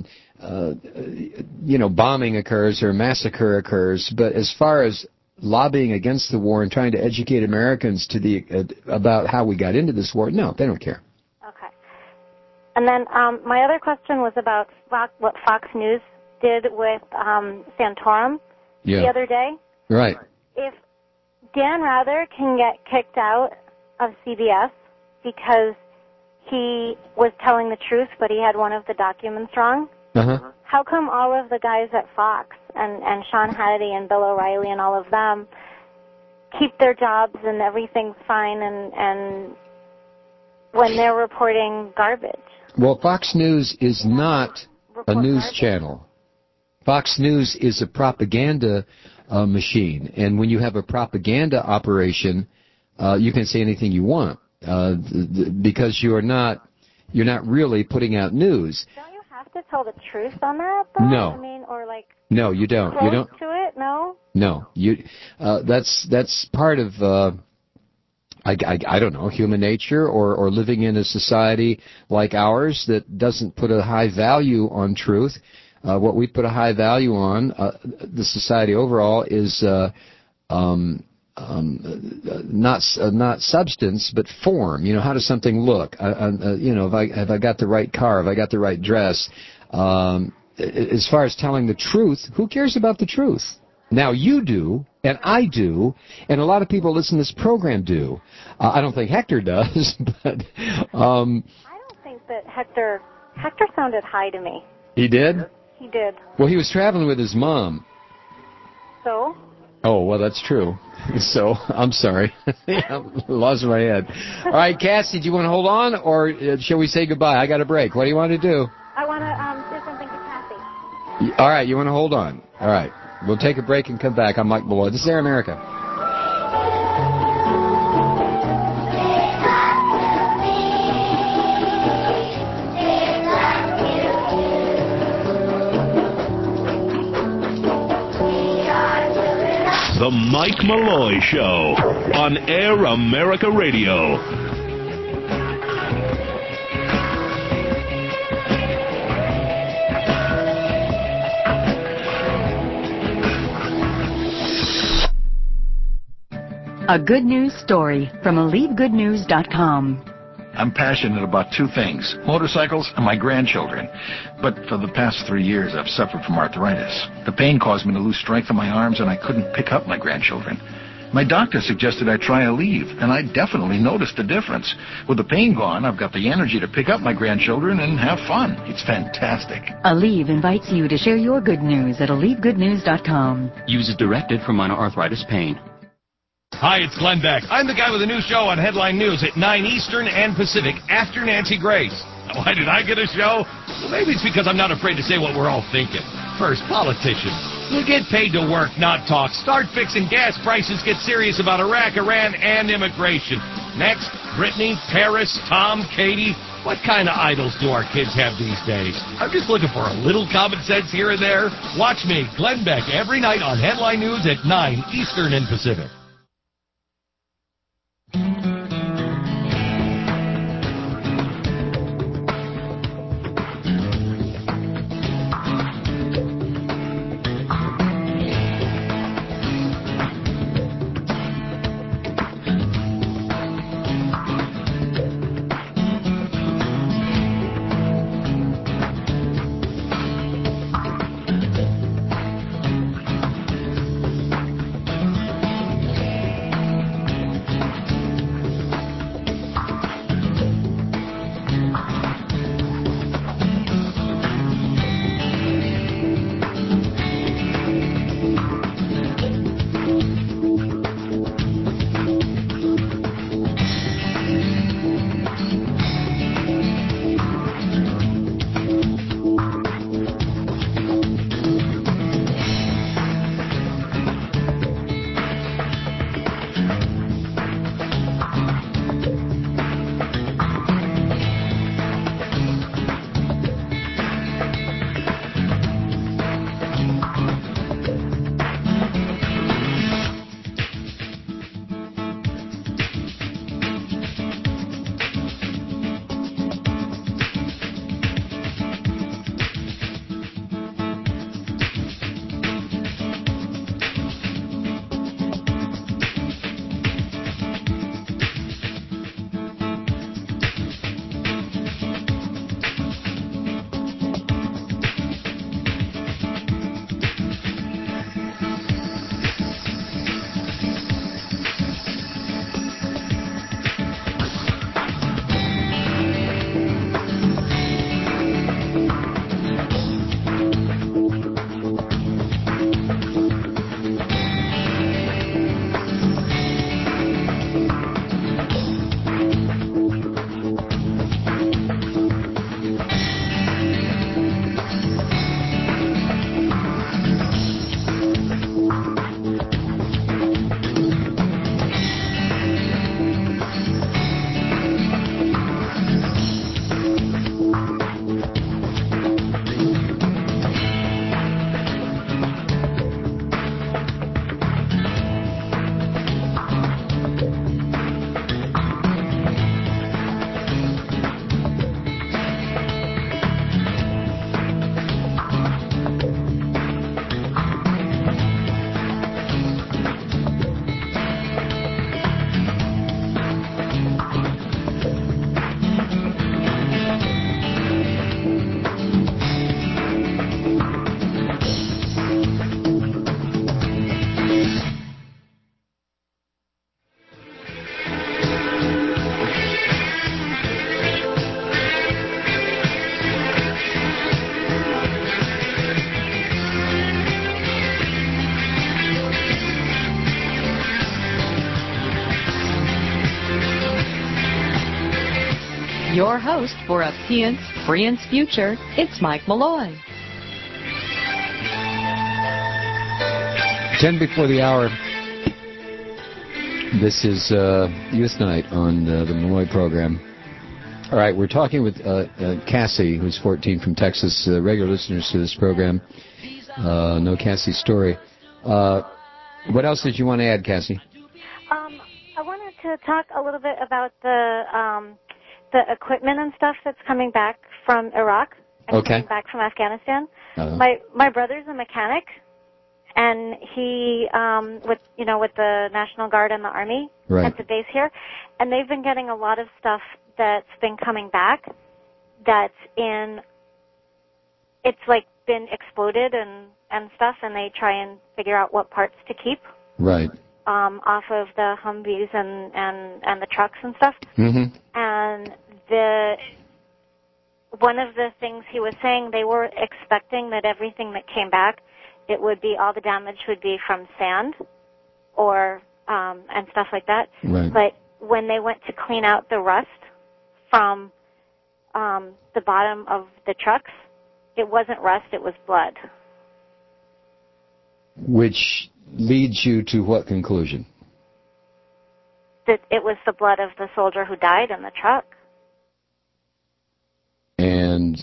bombing occurs or massacre occurs, but as far as lobbying against the war and trying to educate Americans about how we got into this war, no, they don't care. Okay. And then my other question was about what Fox News did with Santorum the other day. Right. If Dan Rather can get kicked out of CBS because he was telling the truth, but he had one of the documents wrong, how come all of the guys at Fox and Sean Hannity and Bill O'Reilly and all of them keep their jobs and everything's fine and when they're reporting garbage. Well, Fox News is not a news channel. Fox News is a propaganda machine, and when you have a propaganda operation, you can say anything you want because you're not really putting out news. Don't you have to tell the truth on that, though? No. I mean, or like. No, you don't. Close You don't. to it? No. No, that's part of. I don't know, human nature or living in a society like ours that doesn't put a high value on truth. What we put a high value on, the society overall, is not substance but form. You know, how does something look? Have I got the right car? Have I got the right dress? As far as telling the truth, who cares about the truth? Now you do, and I do, and a lot of people listen to this program do. I don't think Hector does, but I don't think that Hector sounded high to me. He did? He did. Well, he was traveling with his mom. So? Oh, well, that's true. So, I'm sorry. Lost my head. All right, Cassie, do you want to hold on, or shall we say goodbye? I got a break. What do you want to do? I want to say something to Kathy. All right, you want to hold on. All right. We'll take a break and come back. I'm Mike Malloy. This is Air America. The Mike Malloy Show on Air America Radio. A good news story from AlleveGoodNews.com. I'm passionate about two things, motorcycles and my grandchildren. But for the past 3 years, I've suffered from arthritis. The pain caused me to lose strength in my arms, and I couldn't pick up my grandchildren. My doctor suggested I try Aleve, and I definitely noticed a difference. With the pain gone, I've got the energy to pick up my grandchildren and have fun. It's fantastic. Aleve invites you to share your good news at AlleveGoodNews.com. Use as directed for minor arthritis pain. Hi, it's Glenn Beck. I'm the guy with a new show on Headline News at 9 Eastern and Pacific after Nancy Grace. Why did I get a show? Well, maybe it's because I'm not afraid to say what we're all thinking. First, politicians. You get paid to work, not talk. Start fixing gas prices. Get serious about Iraq, Iran, and immigration. Next, Brittany, Paris, Tom, Katie. What kind of idols do our kids have these days? I'm just looking for a little common sense here and there. Watch me, Glenn Beck, every night on Headline News at 9 Eastern and Pacific. Your host for A Friend's Future, it's Mike Malloy. 10 before the hour. This is Youth Night on the Malloy program. All right, we're talking with Cassie, who's 14 from Texas, regular listeners to this program. Know Cassie's story. What else did you want to add, Cassie? I wanted to talk a little bit about the equipment and stuff that's coming back from Iraq and coming back from Afghanistan. My brother's a mechanic, and he with the National Guard and the Army at the base here, and they've been getting a lot of stuff that's been coming back that's it's like been exploded and stuff, and they try and figure out what parts to keep. Right. Off of the Humvees and the trucks and stuff. Mm-hmm. And one of the things he was saying, they were expecting that everything that came back, all the damage would be from sand or and stuff like that. Right. But when they went to clean out the rust from the bottom of the trucks, it wasn't rust, it was blood. Which leads you to what conclusion? That it was the blood of the soldier who died in the truck. And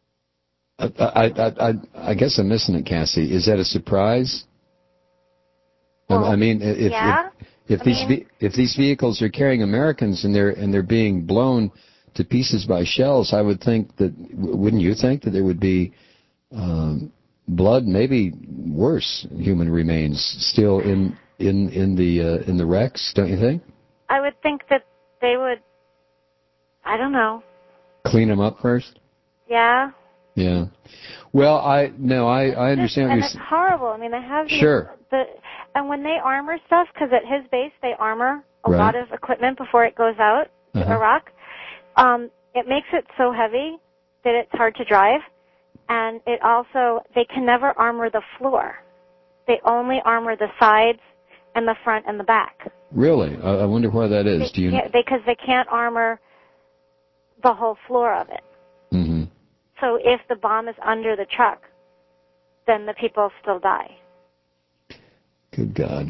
I guess I'm missing it, Cassie. Is that a surprise? Well, I mean, if these vehicles are carrying Americans and they're being blown to pieces by shells, I would think that, wouldn't you think that there would be blood, maybe worse, human remains still in the wrecks? Don't you think? I would think that they would. I don't know. Clean them up first? Yeah. Yeah. Well, I understand. And it's horrible. I mean, they have and when they armor stuff, because at his base they armor a lot of equipment before it goes out to Iraq. It makes it so heavy that it's hard to drive, and it also they can never armor the floor. They only armor the sides and the front and the back. Really? I wonder why that is. Do you know? Because they can't armor the whole floor of it. Mm-hmm. So if the bomb is under the truck, then the people still die. Good God.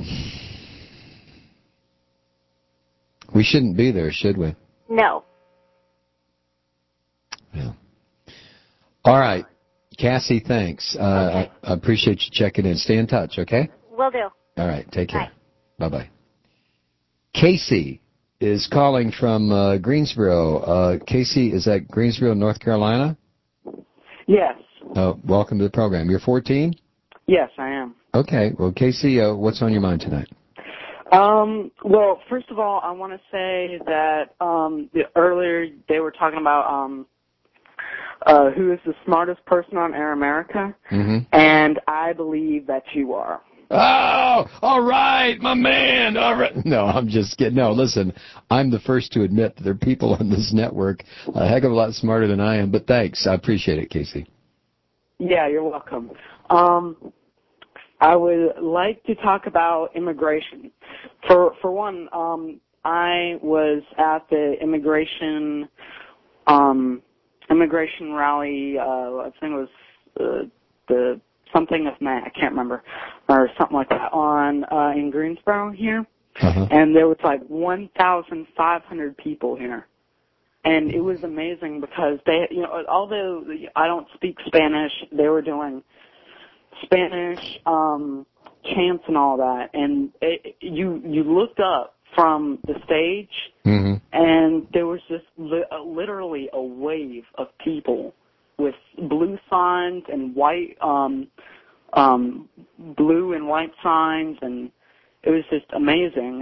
We shouldn't be there, should we? No. Yeah. All right. Cassie, thanks. I appreciate you checking in. Stay in touch, okay? Will do. All right. Take care. Bye-bye. Casey is calling from Greensboro. Casey, is that Greensboro, North Carolina? Yes. Welcome to the program. You're 14? Yes, I am. Okay. Well, Casey, what's on your mind tonight? Well, first of all, I want to say that earlier they were talking about who is the smartest person on Air America, and I believe that you are. Oh, all right, my man. All right. No, I'm just kidding. No, listen, I'm the first to admit that there are people on this network a heck of a lot smarter than I am, but thanks. I appreciate it, Casey. Yeah, you're welcome. I would like to talk about immigration. For one, I was at the immigration rally, I think it was the something of May, I can't remember, or something like that, in Greensboro here. And there was like 1,500 people here. And it was amazing because they, although I don't speak Spanish, they were doing Spanish chants and all that. And you looked up from the stage, and there was just literally a wave of people with blue signs and white, blue and white signs, and it was just amazing.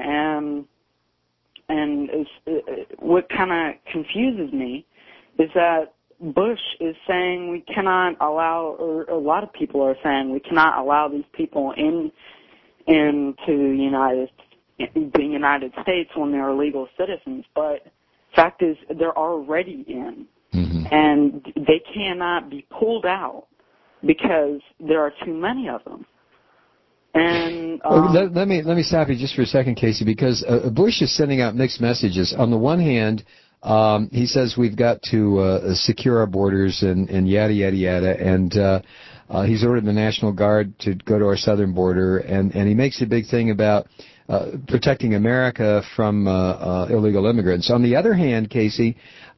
And what kind of confuses me is that Bush is saying we cannot allow, or a lot of people are saying we cannot allow these people into the United States when they're legal citizens. But fact is, they're already in, and they cannot be pulled out because there are too many of them. And let me stop you just for a second, Casey, because Bush is sending out mixed messages. On the one hand, He says we've got to secure our borders and yada, yada, yada. And he's ordered the National Guard to go to our southern border. And he makes a big thing about protecting America from illegal immigrants. On the other hand, Casey,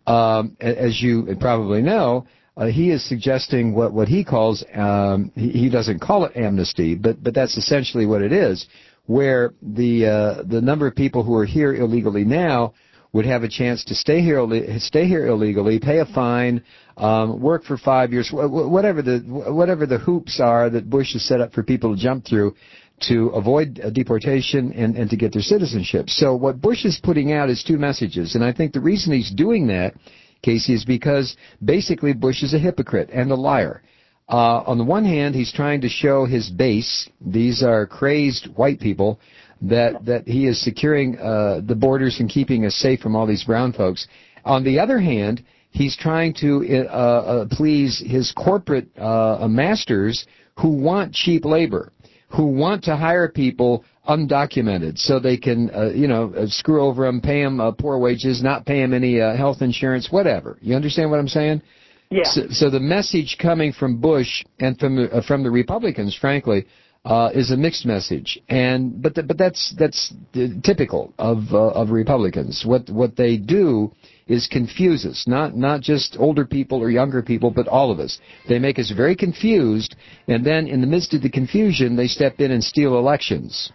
as you probably know, he is suggesting what he calls, he doesn't call it amnesty, but that's essentially what it is, where the number of people who are here illegally now would have a chance to stay here illegally, pay a fine, work for 5 years, whatever the hoops are that Bush has set up for people to jump through to avoid deportation and to get their citizenship. So what Bush is putting out is two messages, and I think the reason he's doing that, Casey, is because basically Bush is a hypocrite and a liar. On the one hand, he's trying to show his base, these are crazed white people, that he is securing the borders and keeping us safe from all these brown folks. On the other hand, he's trying to please his corporate masters who want cheap labor, who want to hire people undocumented so they can, screw over them, pay them poor wages, not pay them any health insurance, whatever. You understand what I'm saying? Yeah. So the message coming from Bush and from the Republicans, frankly, is a mixed message, but that's typical of Republicans. What they do is confuse us, not just older people or younger people, but all of us. They make us very confused, and then in the midst of the confusion, they step in and steal elections.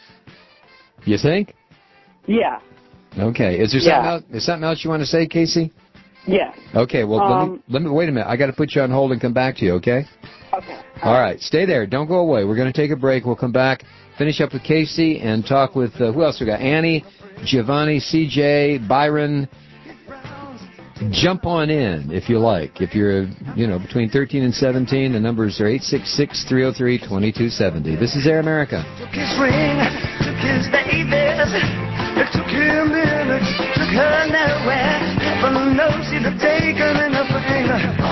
You think? Yeah. Okay. Is there something else you want to say, Casey? Yeah. Okay. Well, let me wait a minute. I got to put you on hold and come back to you. Okay. Okay. All right, stay there. Don't go away. We're going to take a break. We'll come back, finish up with Casey, and talk with, who else we got? Annie, Giovanni, CJ, Byron. Jump on in, if you like. If you're, between 13 and 17, the numbers are 866-303-2270. This is Air America. Took his ring, took his babies, it took him in, it took her nowhere. Heaven knows he'd have taken anything.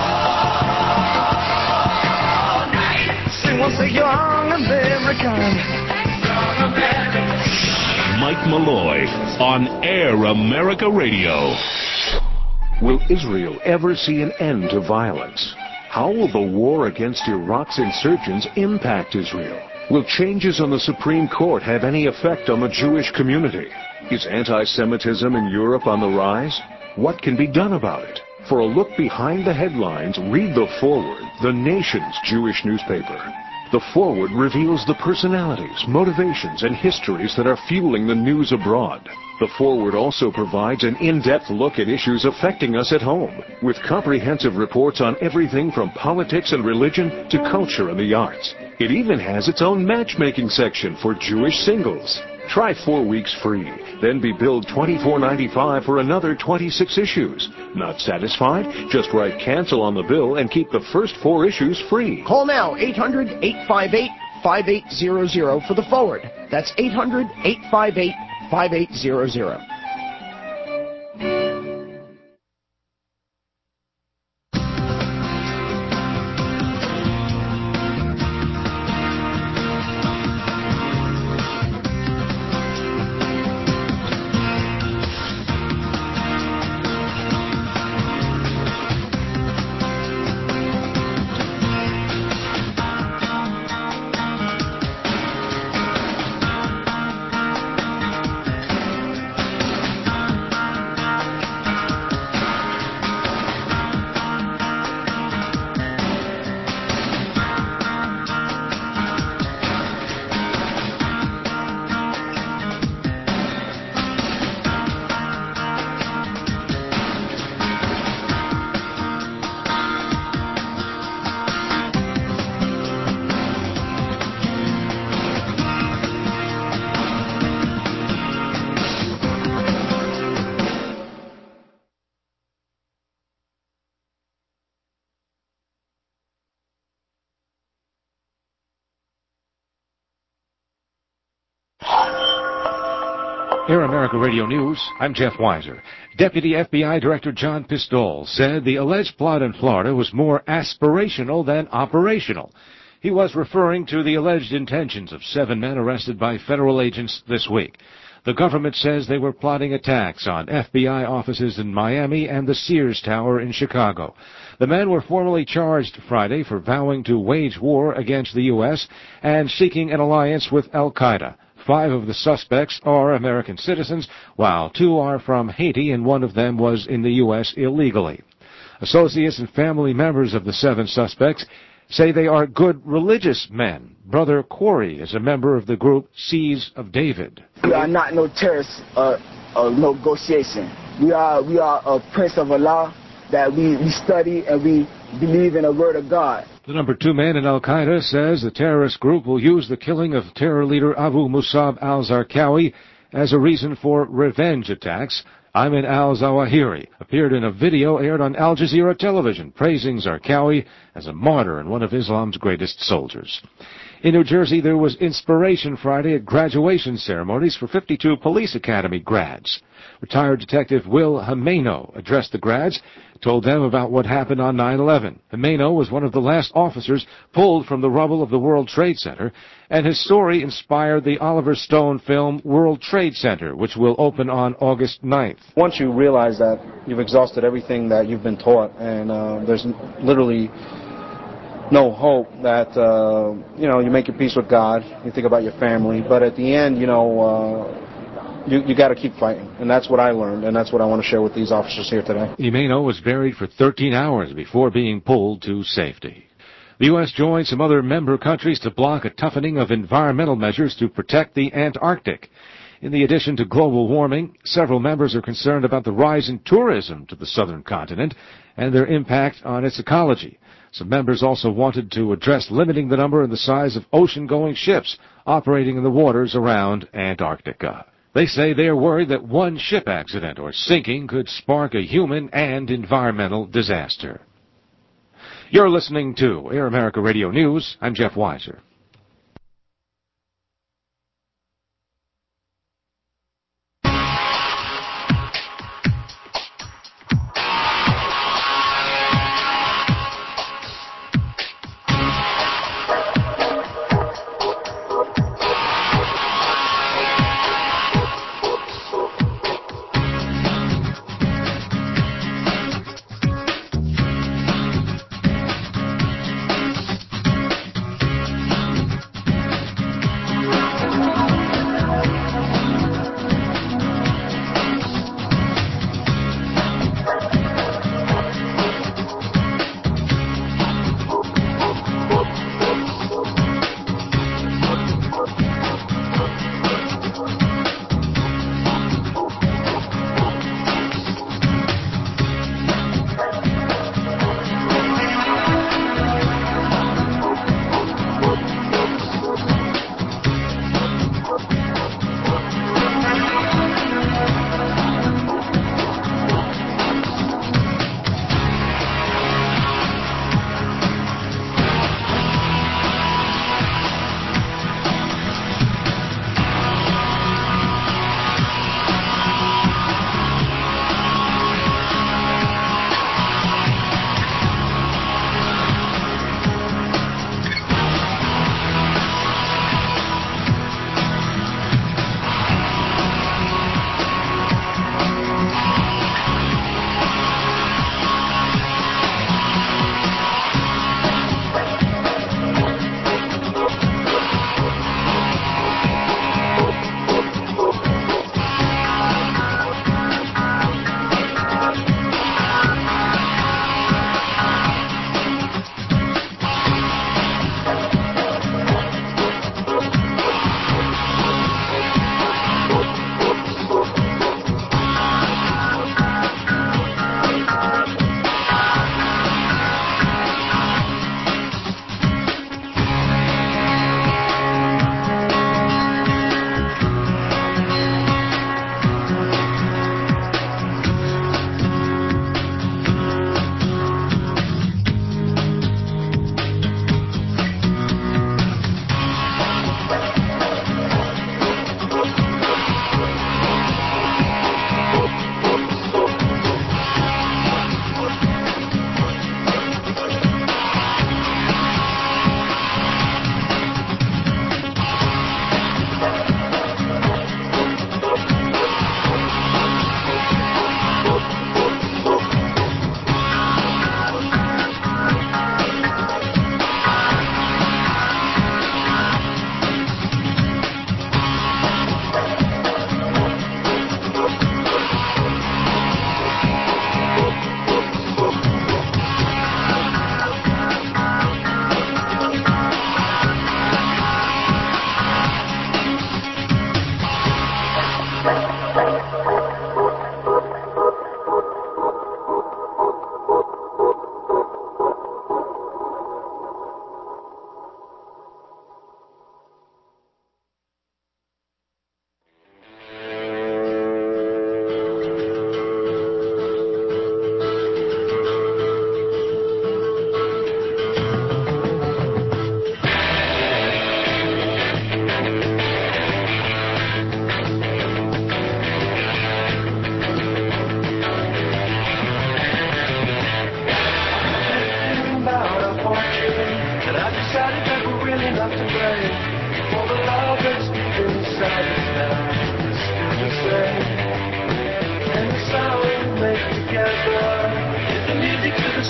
Was a young American. Mike Malloy on Air America Radio. Will Israel ever see an end to violence? How will the war against Iraq's insurgents impact Israel? Will changes on the Supreme Court have any effect on the Jewish community? Is anti-Semitism in Europe on the rise? What can be done about it? For a look behind the headlines, read The Forward, the nation's Jewish newspaper. The Forward reveals the personalities, motivations, and histories that are fueling the news abroad. The Forward also provides an in-depth look at issues affecting us at home, with comprehensive reports on everything from politics and religion to culture and the arts. It even has its own matchmaking section for Jewish singles. Try 4 weeks free, then be billed $24.95 for another 26 issues. Not satisfied? Just write cancel on the bill and keep the first 4 issues free. Call now, 800-858-5800 for the Forward. That's 800-858-5800. Air America Radio News, I'm Jeff Weiser. Deputy FBI Director John Pistole said the alleged plot in Florida was more aspirational than operational. He was referring to the alleged intentions of 7 men arrested by federal agents this week. The government says they were plotting attacks on FBI offices in Miami and the Sears Tower in Chicago. The men were formally charged Friday for vowing to wage war against the U.S. and seeking an alliance with al-Qaeda. 5 of the suspects are American citizens, while 2 are from Haiti and 1 of them was in the U.S. illegally. Associates and family members of the 7 suspects say they are good religious men. Brother Corey is a member of the group Seeds of David. We are not no terrorists or no negotiation. We are a prince of Allah that we study and we believe in the word of God. The number 2 man in al-Qaeda says the terrorist group will use the killing of terror leader Abu Musab al-Zarqawi as a reason for revenge attacks. Ayman al-Zawahiri appeared in a video aired on Al Jazeera television, praising Zarqawi as a martyr and one of Islam's greatest soldiers. In New Jersey, there was inspiration Friday at graduation ceremonies for 52 police academy grads. Retired Detective Will Jimeno addressed the grads, told them about what happened on 9/11. Jimeno was one of the last officers pulled from the rubble of the World Trade Center, and his story inspired the Oliver Stone film World Trade Center, which will open on August 9th. Once you realize that you've exhausted everything that you've been taught, and there's literally no hope that, you make your peace with God, you think about your family, but at the end, you got to keep fighting, and that's what I learned, and that's what I want to share with these officers here today. Jimeno was buried for 13 hours before being pulled to safety. The U.S. joined some other member countries to block a toughening of environmental measures to protect the Antarctic. In addition to global warming, several members are concerned about the rise in tourism to the southern continent and their impact on its ecology. Some members also wanted to address limiting the number and the size of ocean-going ships operating in the waters around Antarctica. They say they are worried that one ship accident or sinking could spark a human and environmental disaster. You're listening to Air America Radio News. I'm Jeff Weiser.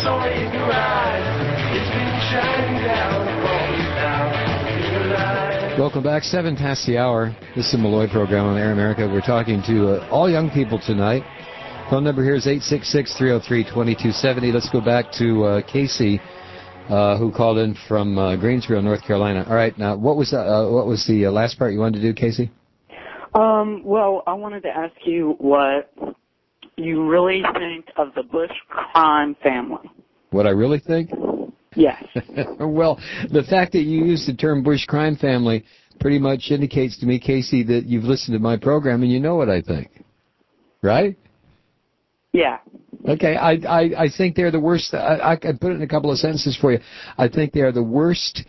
saw it in your eyes. It's been shining down upon you now. You're alive. Welcome back. 7 past the hour. This is the Malloy program on Air America. We're talking to all young people tonight. Phone number here is 866-303-2270. Let's go back to Casey, who called in from Greensboro, North Carolina. All right. Now, what was the last part you wanted to do, Casey? Well, I wanted to ask you what you really think of the Bush crime family. What I really think? Yes. Well, the fact that you use the term Bush crime family pretty much indicates to me, Casey, that you've listened to my program and you know what I think. Right? Yeah. Okay, I think they're the worst. I can put it in a couple of sentences for you. I think they are the worst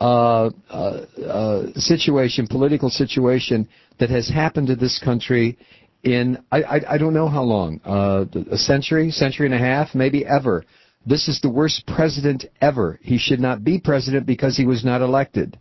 political situation that has happened to this country in, I don't know how long, a century and a half, maybe ever. This is the worst president ever. He should not be president because he was not elected.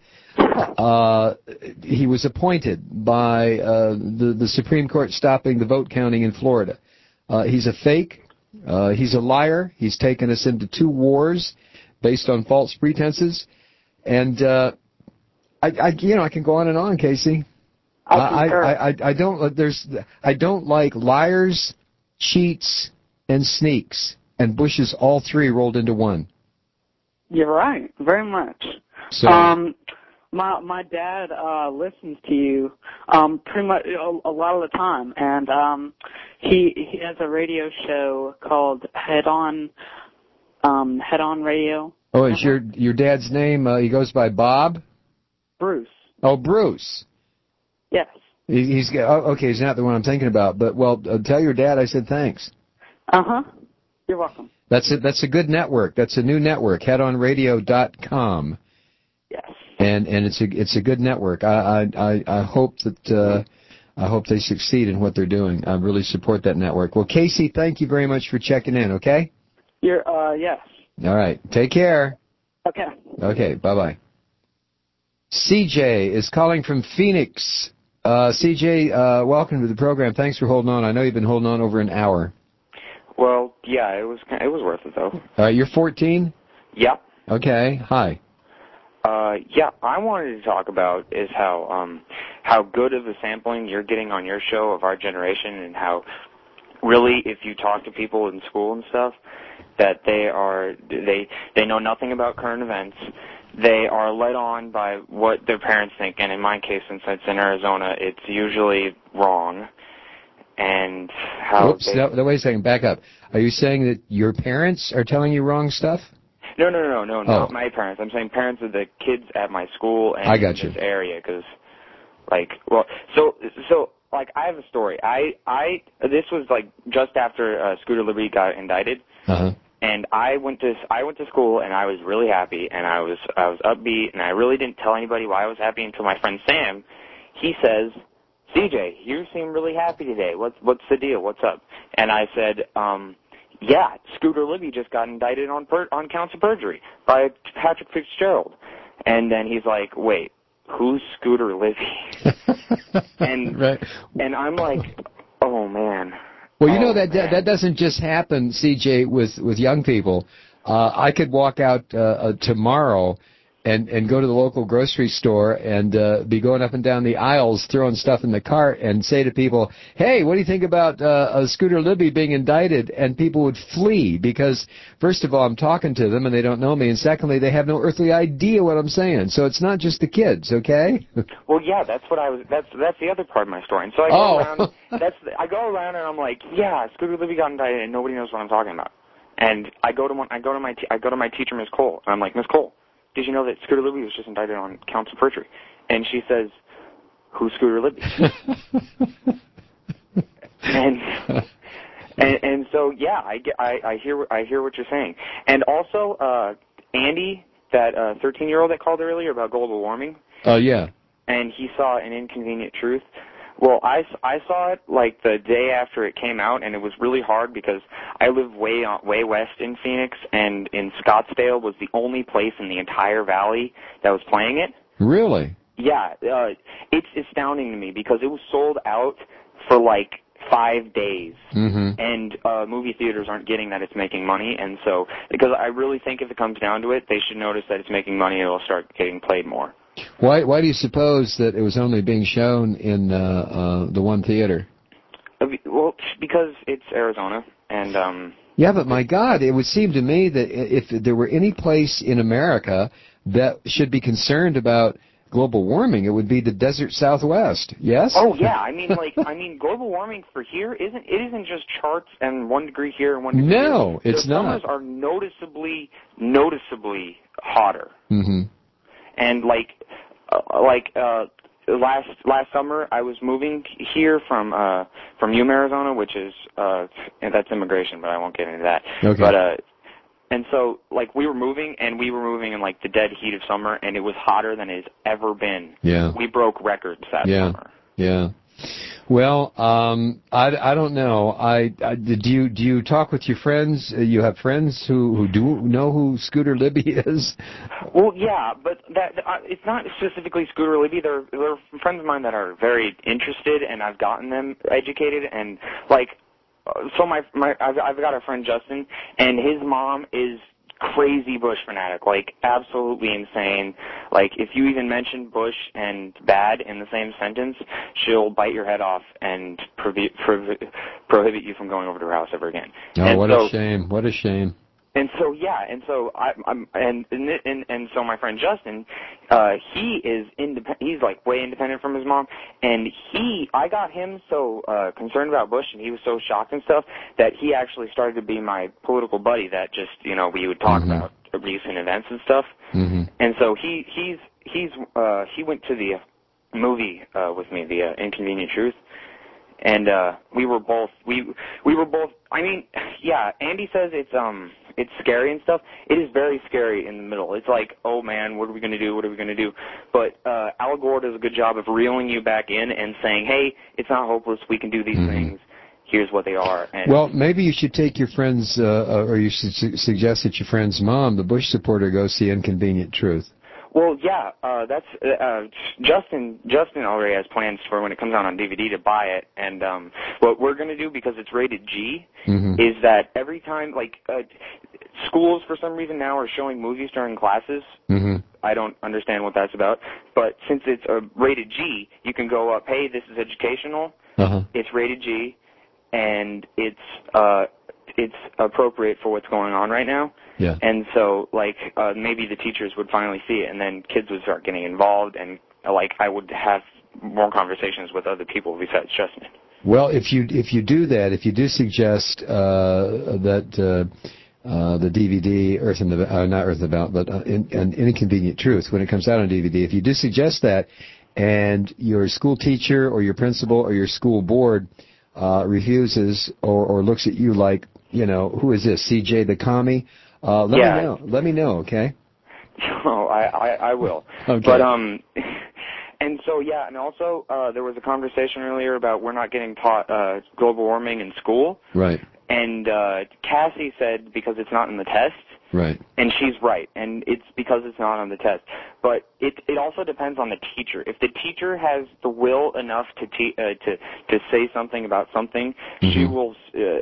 He was appointed by the Supreme Court stopping the vote counting in Florida. He's a fake. He's a liar. He's taken us into 2 wars based on false pretenses. And I can go on and on, Casey. I don't like liars, cheats, and sneaks. And Bush is all 3 rolled into one. You're right, very much. So, my dad listens to you pretty much a lot of the time, and he has a radio show called Head On Radio. Oh, is your dad's name? He goes by Bob? Bruce. Oh, Bruce. Yes. He's not the one I'm thinking about. But tell your dad I said thanks. You're welcome. That's a good network. That's a new network. HeadOnRadio.com. Yes. And it's a good network. I hope that I hope they succeed in what they're doing. I really support that network. Well, Casey, thank you very much for checking in. Okay. Yes. All right. Take care. Okay. Okay. Bye-bye. CJ is calling from Phoenix. CJ, welcome to the program. Thanks for holding on. I know you've been holding on over an hour. Well, yeah, it was worth it though. You're 14? Yeah. Okay. Hi. Yeah, I wanted to talk about is how good of a sampling you're getting on your show of our generation, and how really if you talk to people in school and stuff, that they know nothing about current events. They are led on by what their parents think, and in my case, since it's in Arizona, it's usually wrong. And how Whoops, wait a second, back up. Are you saying that your parents are telling you wrong stuff? No, not my parents. I'm saying parents of the kids at my school and in this area, because, so I have a story. This was just after Scooter Libby got indicted, and I went to school and I was really happy and I was upbeat and I really didn't tell anybody why I was happy until my friend Sam, he says, CJ, you seem really happy today. What's the deal? What's up? And I said, yeah, Scooter Libby just got indicted on counts of perjury by Patrick Fitzgerald. And then he's like, wait, who's Scooter Libby? And I'm like, oh man. Well, that doesn't just happen, CJ, with young people. I could walk out tomorrow and go to the local grocery store and be going up and down the aisles throwing stuff in the cart and say to people, hey, what do you think about Scooter Libby being indicted? And people would flee because, first of all, I'm talking to them and they don't know me, and secondly, they have no earthly idea what I'm saying. So it's not just the kids, okay? Well, yeah, that's the other part of my story. And so I go around and I'm like, yeah, Scooter Libby got indicted and nobody knows what I'm talking about. And I go to my teacher, Ms. Cole, and I'm like, Ms. Cole, did you know that Scooter Libby was just indicted on counts of perjury? And she says, who's Scooter Libby? and so yeah, I hear what you're saying. And also Andy, that 13-year-old that called earlier about global warming. Oh yeah. And he saw An Inconvenient Truth. Well, I saw it the day after it came out, and it was really hard because I live way west in Phoenix, and in Scottsdale was the only place in the entire valley that was playing it. Really? Yeah, it's astounding to me because it was sold out for 5 days. Mm-hmm. And movie theaters aren't getting that it's making money. And so, because I really think if it comes down to it, they should notice that it's making money and it'll start getting played more. Why do you suppose that it was only being shown in the one theater? Well, because it's Arizona, and yeah, but my God, it would seem to me that if there were any place in America that should be concerned about global warming, it would be the desert Southwest. Yes? Oh yeah, I mean, global warming for here isn't just charts and 1 degree here and 1 degree here. No, it's not. The summers are noticeably hotter. Mm-hmm. And last summer I was moving here from Yuma, Arizona, which is and that's immigration, but I won't get into that. Okay. But and so we were moving in the dead heat of summer, and it was hotter than it's ever been. Yeah. We broke records that summer. Yeah. Well, I don't know. Do you talk with your friends? You have friends who do know who Scooter Libby is? Well, yeah, but it's not specifically Scooter Libby. They're friends of mine that are very interested, and I've gotten them educated, and so I've got a friend Justin, and his mom is crazy Bush fanatic, absolutely insane. If you even mention Bush and bad in the same sentence, she'll bite your head off and prohibit you from going over to her house ever again. Oh, what a shame! What a shame. And so so my friend Justin, he is he's way independent from his mom, and I got him so concerned about Bush, and he was so shocked and stuff that he actually started to be my political buddy. That just we would talk about recent events and stuff. Mm-hmm. And so he went to the movie with me, The Inconvenient Truth. And we were both. I mean, yeah. Andy says it's scary and stuff. It is very scary in the middle. It's oh man, what are we going to do? What are we going to do? But Al Gore does a good job of reeling you back in and saying, hey, it's not hopeless. We can do these things. Here's what they are. And well, maybe you should take your friends, or you should suggest that your friend's mom, the Bush supporter, go see Inconvenient Truth. Well, yeah, that's Justin already has plans for when it comes out on DVD to buy it, and what we're going to do, because it's rated G, is that every time, schools for some reason now are showing movies during classes. I don't understand what that's about, but since it's rated G, you can go up, hey, this is educational, it's rated G, and it's appropriate for what's going on right now. Yeah. And so, maybe the teachers would finally see it, and then kids would start getting involved, and, I would have more conversations with other people besides Justin. Well, if you do that, if you do suggest that the DVD, not Earth in the Bound, but an Inconvenient Truth, when it comes out on DVD, if you do suggest that, and your school teacher or your principal or your school board refuses or looks at you like, who is this, CJ the commie? Let me know, okay? Oh, I will. Okay. But and so and also there was a conversation earlier about we're not getting taught global warming in school. Right. And Cassie said because it's not in the test. Right. And she's right, and it's because it's not on the test. But it also depends on the teacher. If the teacher has the will enough to say something about something, she will.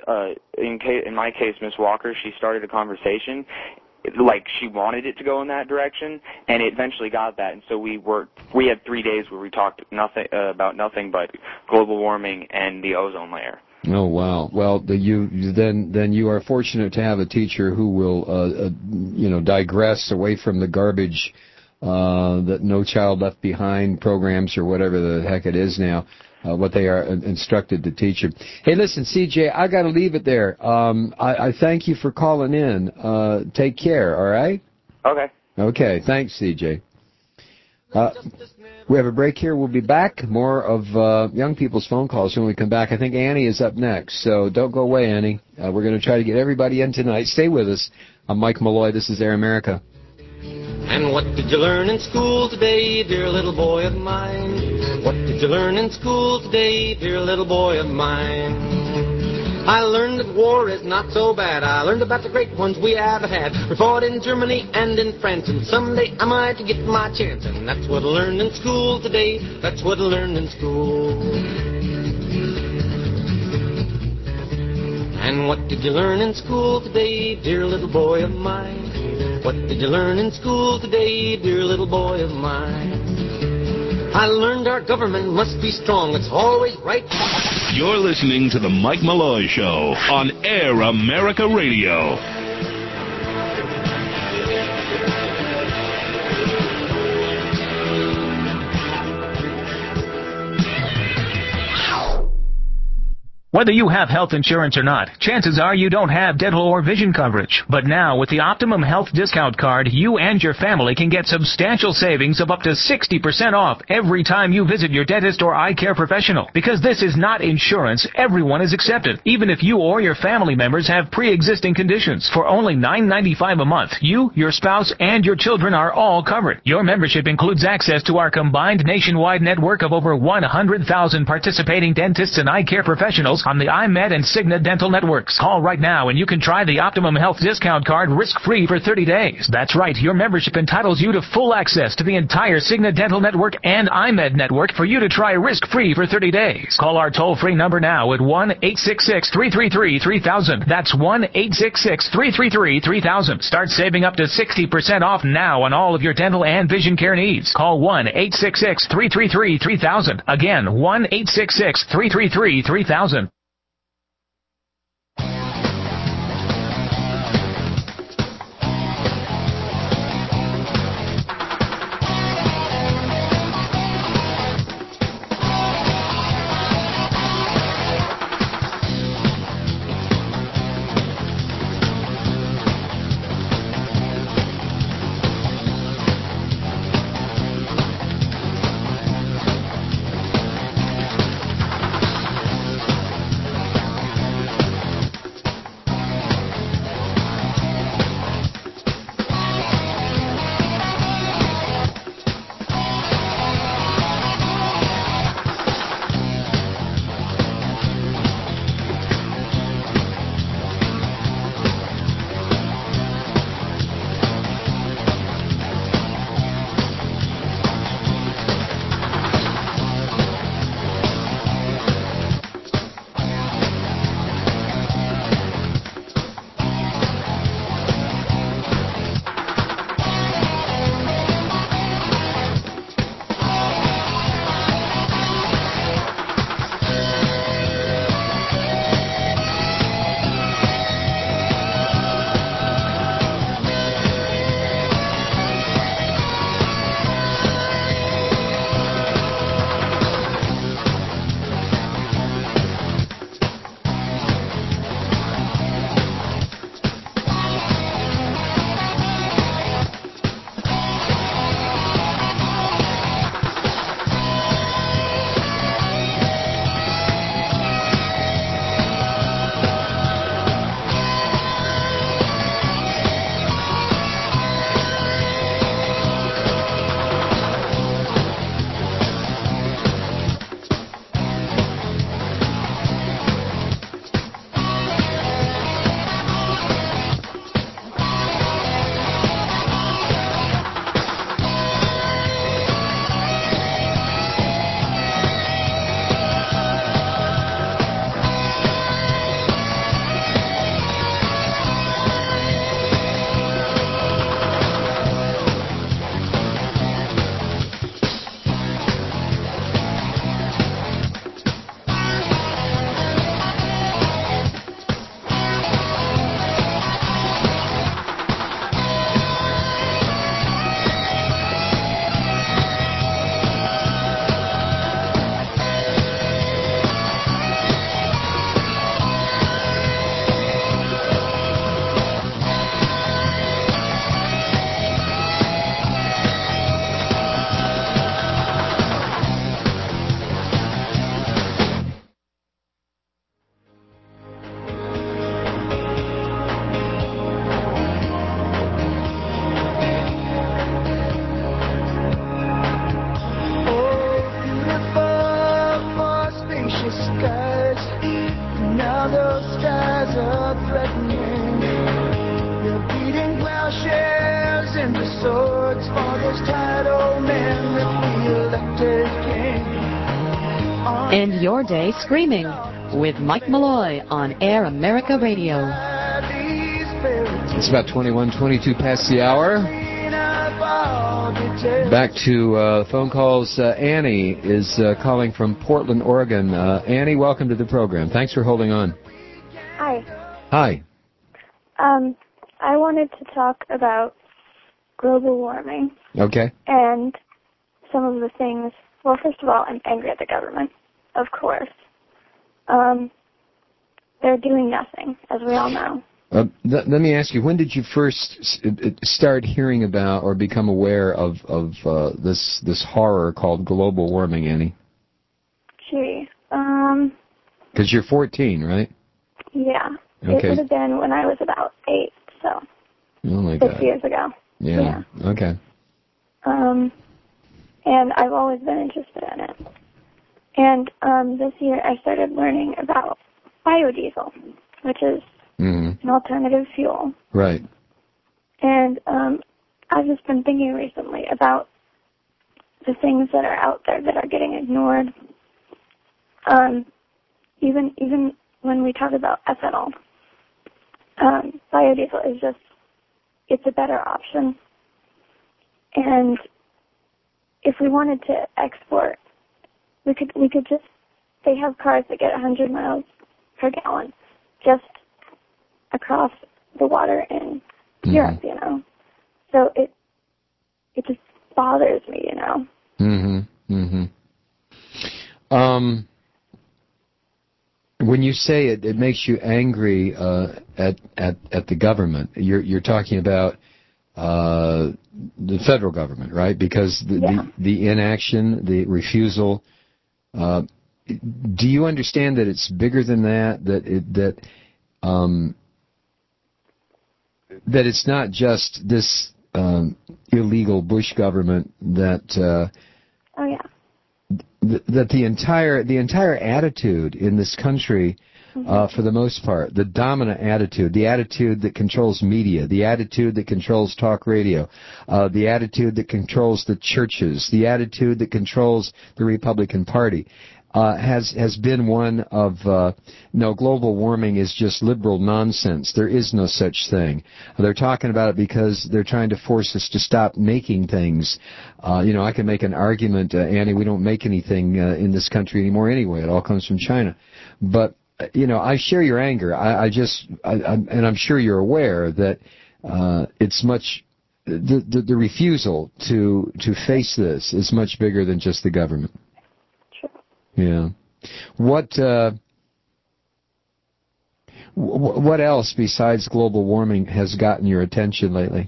In my case, Miss Walker, she started a conversation, she wanted it to go in that direction, and it eventually got that. And so we had 3 days where we talked about nothing but global warming and the ozone layer. Oh wow! Well, then you are fortunate to have a teacher who will, digress away from the garbage that No Child Left Behind programs or whatever the heck it is now, what they are instructed to teach you. Hey, listen, CJ, I got to leave it there. I thank you for calling in. Take care. All right? Okay. Okay. Thanks, CJ. We have a break here. We'll be back. More of young people's phone calls when we come back. I think Annie is up next, so don't go away, Annie. We're going to try to get everybody in tonight. Stay with us. I'm Mike Malloy. This is Air America. And what did you learn in school today, dear little boy of mine? What did you learn in school today, dear little boy of mine? I learned that war is not so bad. I learned about the great ones we have had. We fought in Germany and in France, and someday I might get my chance. And that's what I learned in school today. That's what I learned in school. And what did you learn in school today, dear little boy of mine? What did you learn in school today, dear little boy of mine? I learned our government must be strong. It's always right. You're listening to The Mike Malloy Show on Air America Radio. Whether you have health insurance or not, chances are you don't have dental or vision coverage. But now, with the Optimum Health Discount Card, you and your family can get substantial savings of up to 60% off every time you visit your dentist or eye care professional. Because this is not insurance, everyone is accepted, even if you or your family members have pre-existing conditions. For only $9.95 a month, you, your spouse, and your children are all covered. Your membership includes access to our combined nationwide network of over 100,000 participating dentists and eye care professionals on the iMed and Cigna dental networks. Call right now and you can try the Optimum Health Discount Card risk-free for 30 days. That's right, your membership entitles you to full access to the entire Cigna dental network and iMed network for you to try risk-free for 30 days. Call our toll-free number now at 1-866-333-3000. That's 1-866-333-3000. Start saving up to 60% off now on all of your dental and vision care needs. Call 1-866-333-3000. Again, 1-866-333-3000. End your day screaming. with Mike Malloy on Air America Radio. It's about 22 past the hour. Back to phone calls. Annie is calling from Portland, Oregon. Annie, welcome to the program. Thanks for holding on. Hi. Hi. I wanted to talk about global warming. Okay. And some of the things. Well, first of all, I'm angry at the government, of course. They're doing nothing, as we all know. Let me ask you, when did you first start hearing about or become aware of this horror called global warming, Annie? Gee, because you're 14, right? Yeah. Okay. It would have been when I was about 8, so. Oh my God. 6 years ago. Yeah. Okay. And I've always been interested in it. And this year I started learning about biodiesel, which is an alternative fuel. Right. And I've just been thinking recently about the things that are out there that are getting ignored. Even when we talk about ethanol, biodiesel is just, it's a better option. And if we wanted to export, we could just, they have cars that get 100 miles per gallon just across the water in Europe, you know. So it just bothers me, you know. When you say it makes you angry at the government, you're talking about the federal government, right? Because the inaction, the refusal. Do you understand that it's bigger than that? That it's not just this illegal Bush government that. That the entire attitude in this country, for the most part, the dominant attitude, the attitude that controls media, the attitude that controls talk radio, the attitude that controls the churches, the attitude that controls the Republican Party, has been one of no, global warming is just liberal nonsense. There is no such thing. They're talking about it because they're trying to force us to stop making things. I can make an argument, Annie, we don't make anything in this country anymore anyway. It all comes from China. But I share your anger. And I'm sure you're aware that it's much the refusal to face this is much bigger than just the government. Yeah. What else besides global warming has gotten your attention lately?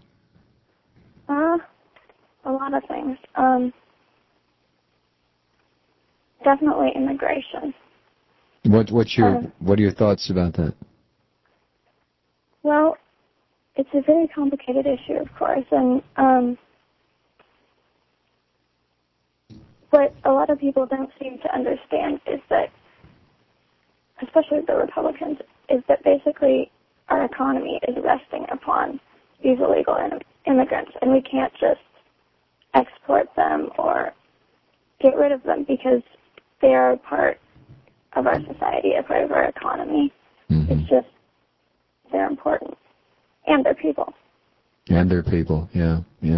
A lot of things. Definitely immigration. What are your thoughts about that? Well, it's a very complicated issue, of course, and what a lot of people don't seem to understand is that, especially the Republicans, is that basically our economy is resting upon these illegal immigrants, and we can't just export them or get rid of them because they are a part of our society, a part of our economy. It's just, they're important. And they're people. And they're people, yeah.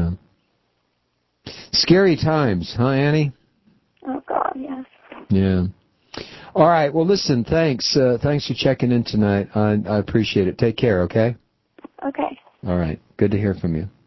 Scary times, huh, Annie? Oh, God, yes. Yeah. All right, well, listen, thanks. Thanks for checking in tonight. I appreciate it. Take care, okay? Okay. All right, good to hear from you.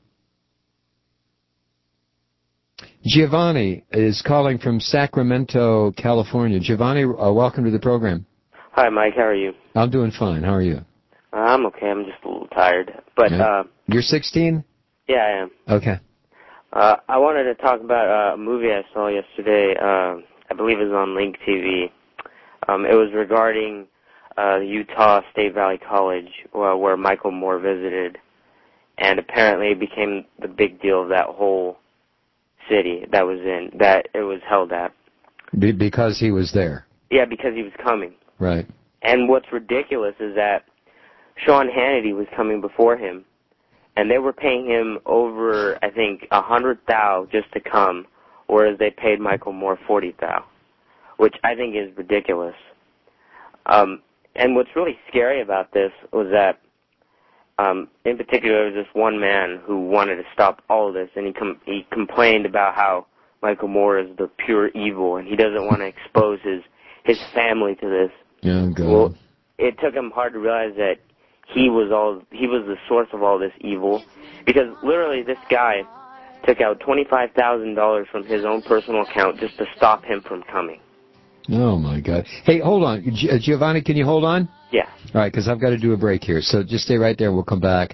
Giovanni is calling from Sacramento, California. Giovanni, welcome to the program. Hi, Mike. How are you? I'm doing fine. How are you? I'm okay. I'm just a little tired. But You're 16? Yeah, I am. Okay. I wanted to talk about a movie I saw yesterday. I believe it was on Link TV. It was regarding Utah State Valley College, where Michael Moore visited, and apparently it became the big deal of that whole city that it was held at. Because he was there. Yeah, because he was coming. Right. And what's ridiculous is that Sean Hannity was coming before him, and they were paying him over, I think, $100,000 just to come, whereas they paid Michael Moore $40,000, which I think is ridiculous. And what's really scary about this was that, in particular, there was this one man who wanted to stop all of this, and he complained about how Michael Moore is the pure evil, and he doesn't want to expose his family to this. Yeah, God. Well, it took him hard to realize that he was the source of all this evil, because literally this guy took out $25,000 from his own personal account just to stop him from coming. Oh, my God. Hey, hold on. Giovanni, can you hold on? Yeah. All right, because I've got to do a break here. So just stay right there. We'll come back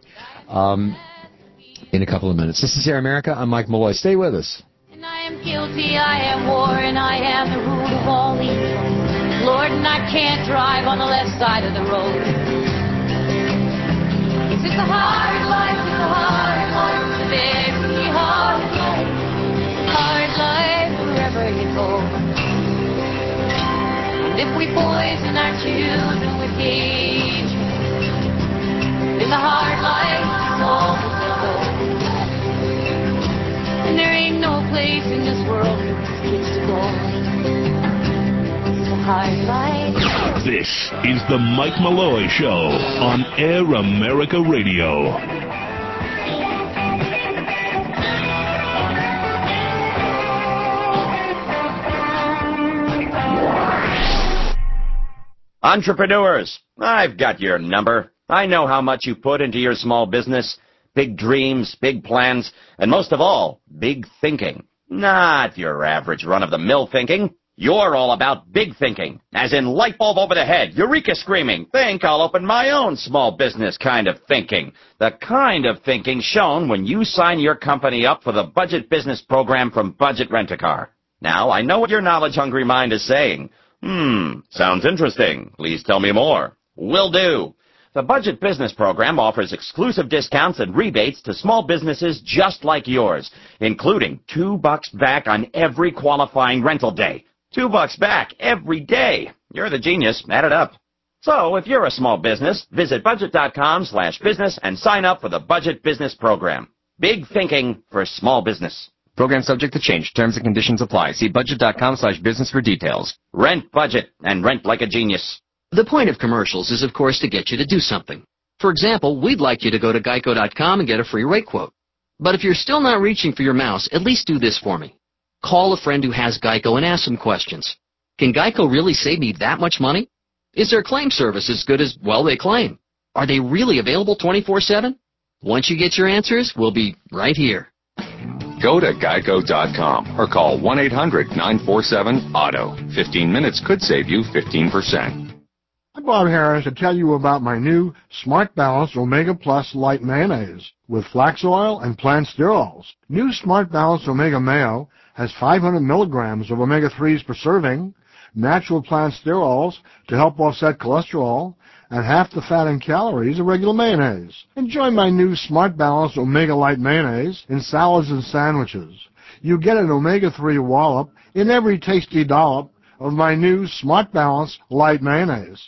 in a couple of minutes. This is Air America. I'm Mike Malloy. Stay with us. And I am guilty, I am war, and I am the root of all evil. Lord, and I can't drive on the left side of the road. It's a hard life, it's a hard life, it's a very hard life. Hard life wherever you go. And if we poison our children with hatred, then the hard life is all we will go. And there ain't no place in this world for these kids to go. It's a hard life. This is the Mike Malloy Show on Air America Radio. Entrepreneurs, I've got your number. I know how much you put into your small business. Big dreams, big plans, and most of all, big thinking. Not your average run-of-the-mill thinking. You're all about big thinking, as in light bulb over the head, eureka screaming, think I'll open my own small business kind of thinking. The kind of thinking shown when you sign your company up for the Budget Business Program from Budget Rent-A-Car. Now, I know what your knowledge-hungry mind is saying. Sounds interesting. Please tell me more. Will do. The Budget Business Program offers exclusive discounts and rebates to small businesses just like yours, including $2 back on every qualifying rental day. $2 back every day. You're the genius. Add it up. So, if you're a small business, visit budget.com/business and sign up for the Budget Business Program. Big thinking for small business. Program subject to change. Terms and conditions apply. See budget.com/business for details. Rent budget and rent like a genius. The point of commercials is, of course, to get you to do something. For example, we'd like you to go to geico.com and get a free rate quote. But if you're still not reaching for your mouse, at least do this for me. Call a friend who has Geico and ask some questions. Can Geico really save me that much money? Is their claim service as good as, well, they claim? Are they really available 24/7? Once you get your answers, we'll be right here. Go to geico.com or call 1-800-947-AUTO. 15 minutes could save you 15%. I'm Bob Harris to tell you about my new Smart Balance Omega Plus Light Mayonnaise with flax oil and plant sterols. New Smart Balance Omega Mayo has 500 milligrams of omega-3s per serving, natural plant sterols to help offset cholesterol, and half the fat and calories of regular mayonnaise. Enjoy my new Smart Balance Omega Light Mayonnaise in salads and sandwiches. You get an omega-3 wallop in every tasty dollop of my new Smart Balance Light Mayonnaise.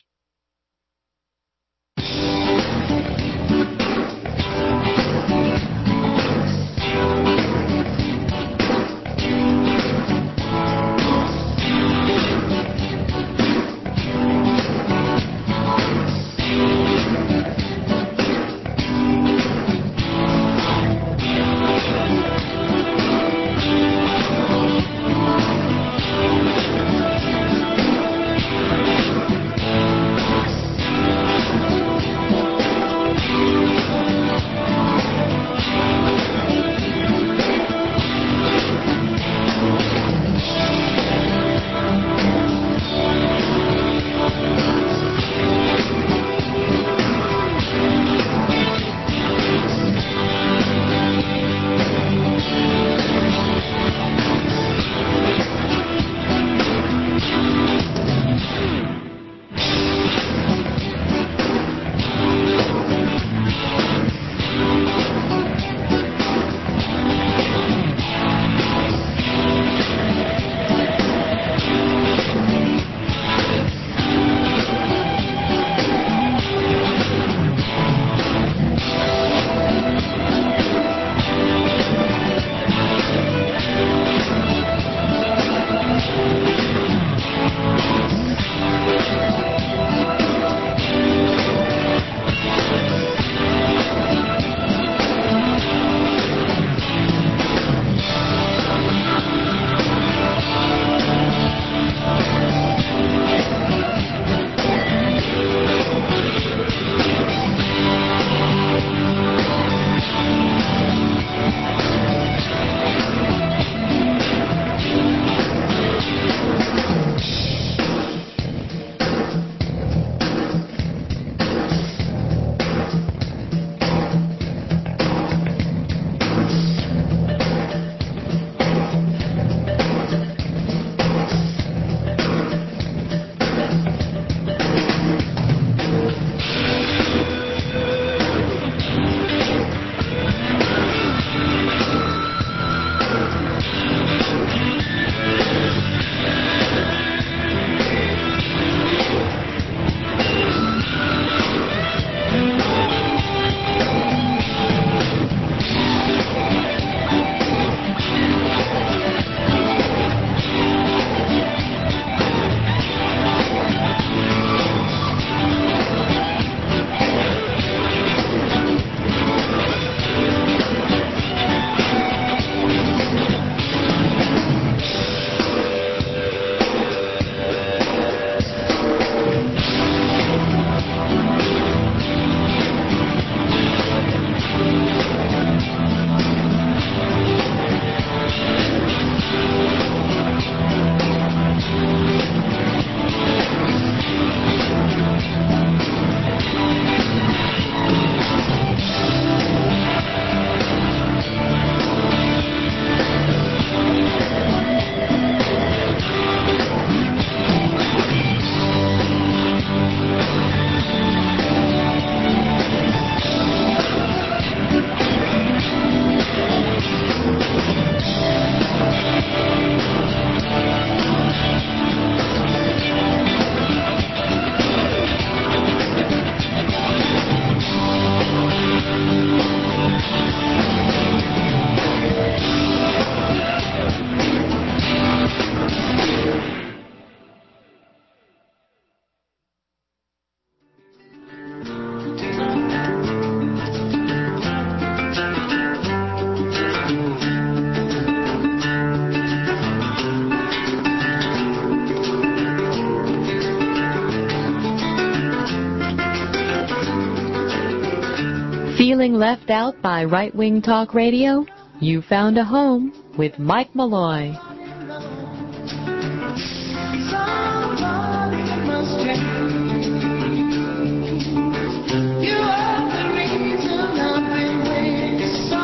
Feeling left out by right-wing talk radio? You found a home with Mike Malloy. You are the reason I've been waiting so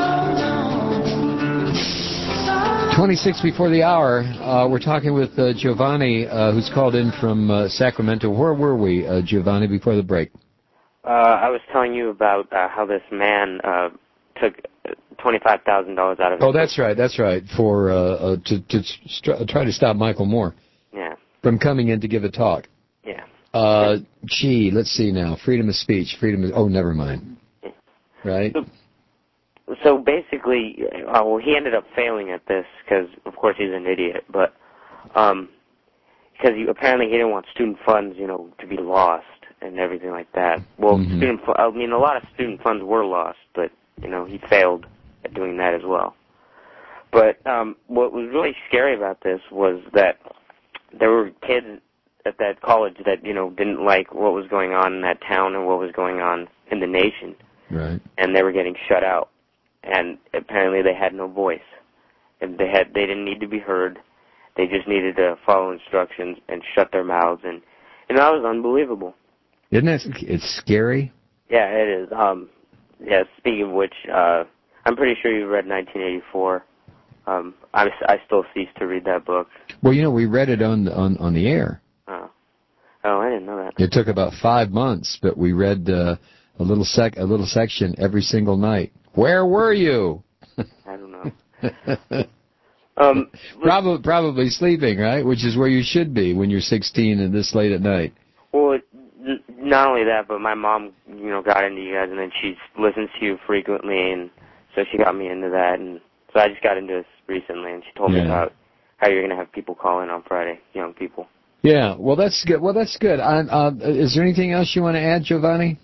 long. 26 before the hour, we're talking with Giovanni, who's called in from Sacramento. Where were we, Giovanni, before the break? I was telling you about how this man took $25,000 out of his... Oh, that's right, for to try to stop Michael Moore from coming in to give a talk. Yeah. Let's see now. Freedom of speech, oh, never mind. Right? So basically, well, he ended up failing at this because, of course, he's an idiot, but because apparently he didn't want student funds, to be lost and everything like that. Well, a lot of student funds were lost, but, he failed at doing that as well. But what was really scary about this was that there were kids at that college that, didn't like what was going on in that town and what was going on in the nation. Right. And they were getting shut out. And apparently they had no voice. And they didn't need to be heard. They just needed to follow instructions and shut their mouths. And that was unbelievable. Isn't it? It's scary. Yeah, it is. Speaking of which, I'm pretty sure you read 1984. I still cease to read that book. Well, we read it on the air. Oh, I didn't know that. It took about 5 months, but we read a little section every single night. Where were you? I don't know. Probably sleeping, right? Which is where you should be when you're 16 and this late at night. Well, not only that, but my mom, got into you guys, and then she listens to you frequently, and so she got me into that, and so I just got into this recently, and she told me about how you're going to have people call in on Friday, young people. Yeah, well, that's good. Is there anything else you want to add, Giovanni?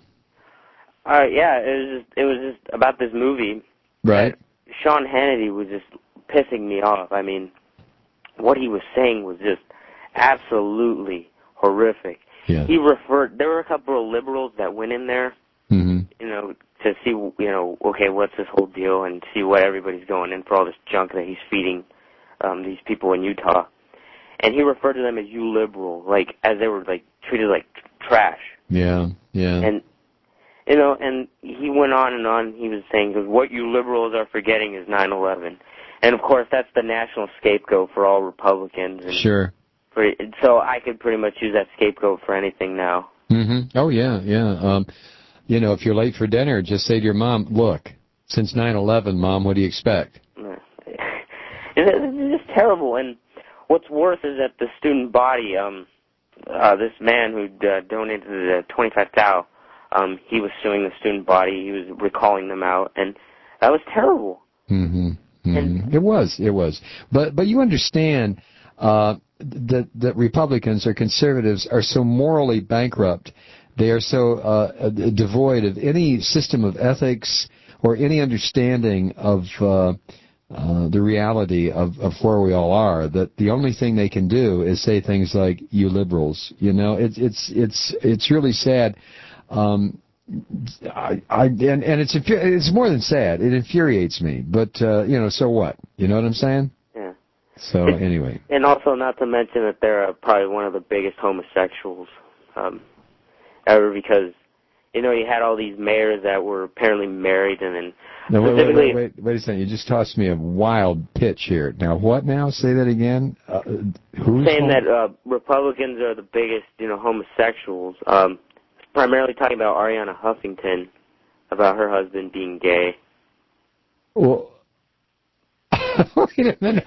It was just about this movie. Right. Sean Hannity was just pissing me off. I mean, what he was saying was just absolutely horrific. Yeah. There were a couple of liberals that went in there, to see, okay, what's this whole deal, and see what everybody's going in for, all this junk that he's feeding these people in Utah. And he referred to them as you liberal, as they were, treated like trash. Yeah. And, and he went on and on. He was saying, what you liberals are forgetting is 9/11. And, of course, that's the national scapegoat for all Republicans. And sure. So I could pretty much use that scapegoat for anything now. Mm-hmm. Oh, yeah. If you're late for dinner, just say to your mom, look, since 9/11, Mom, what do you expect? It's just terrible. And what's worse is that the student body, this man who donated the 25,000, he was suing the student body. He was recalling them out, and that was terrible. Mm-hmm. And it was. But you understand that Republicans or conservatives are so morally bankrupt. They are so devoid of any system of ethics or any understanding of the reality of where we all are, that the only thing they can do is say things like "you liberals." It's really sad. And it's more than sad. It infuriates me. But so what? You know what I'm saying? Yeah. So anyway. And also, not to mention that they're probably one of the biggest homosexuals ever, because you had all these mayors that were apparently married, and then now, wait a second. You just tossed me a wild pitch here. Now, what now? Say that again. Who's saying that Republicans are the biggest, homosexuals. Primarily talking about Ariana Huffington, about her husband being gay. Well, wait a minute.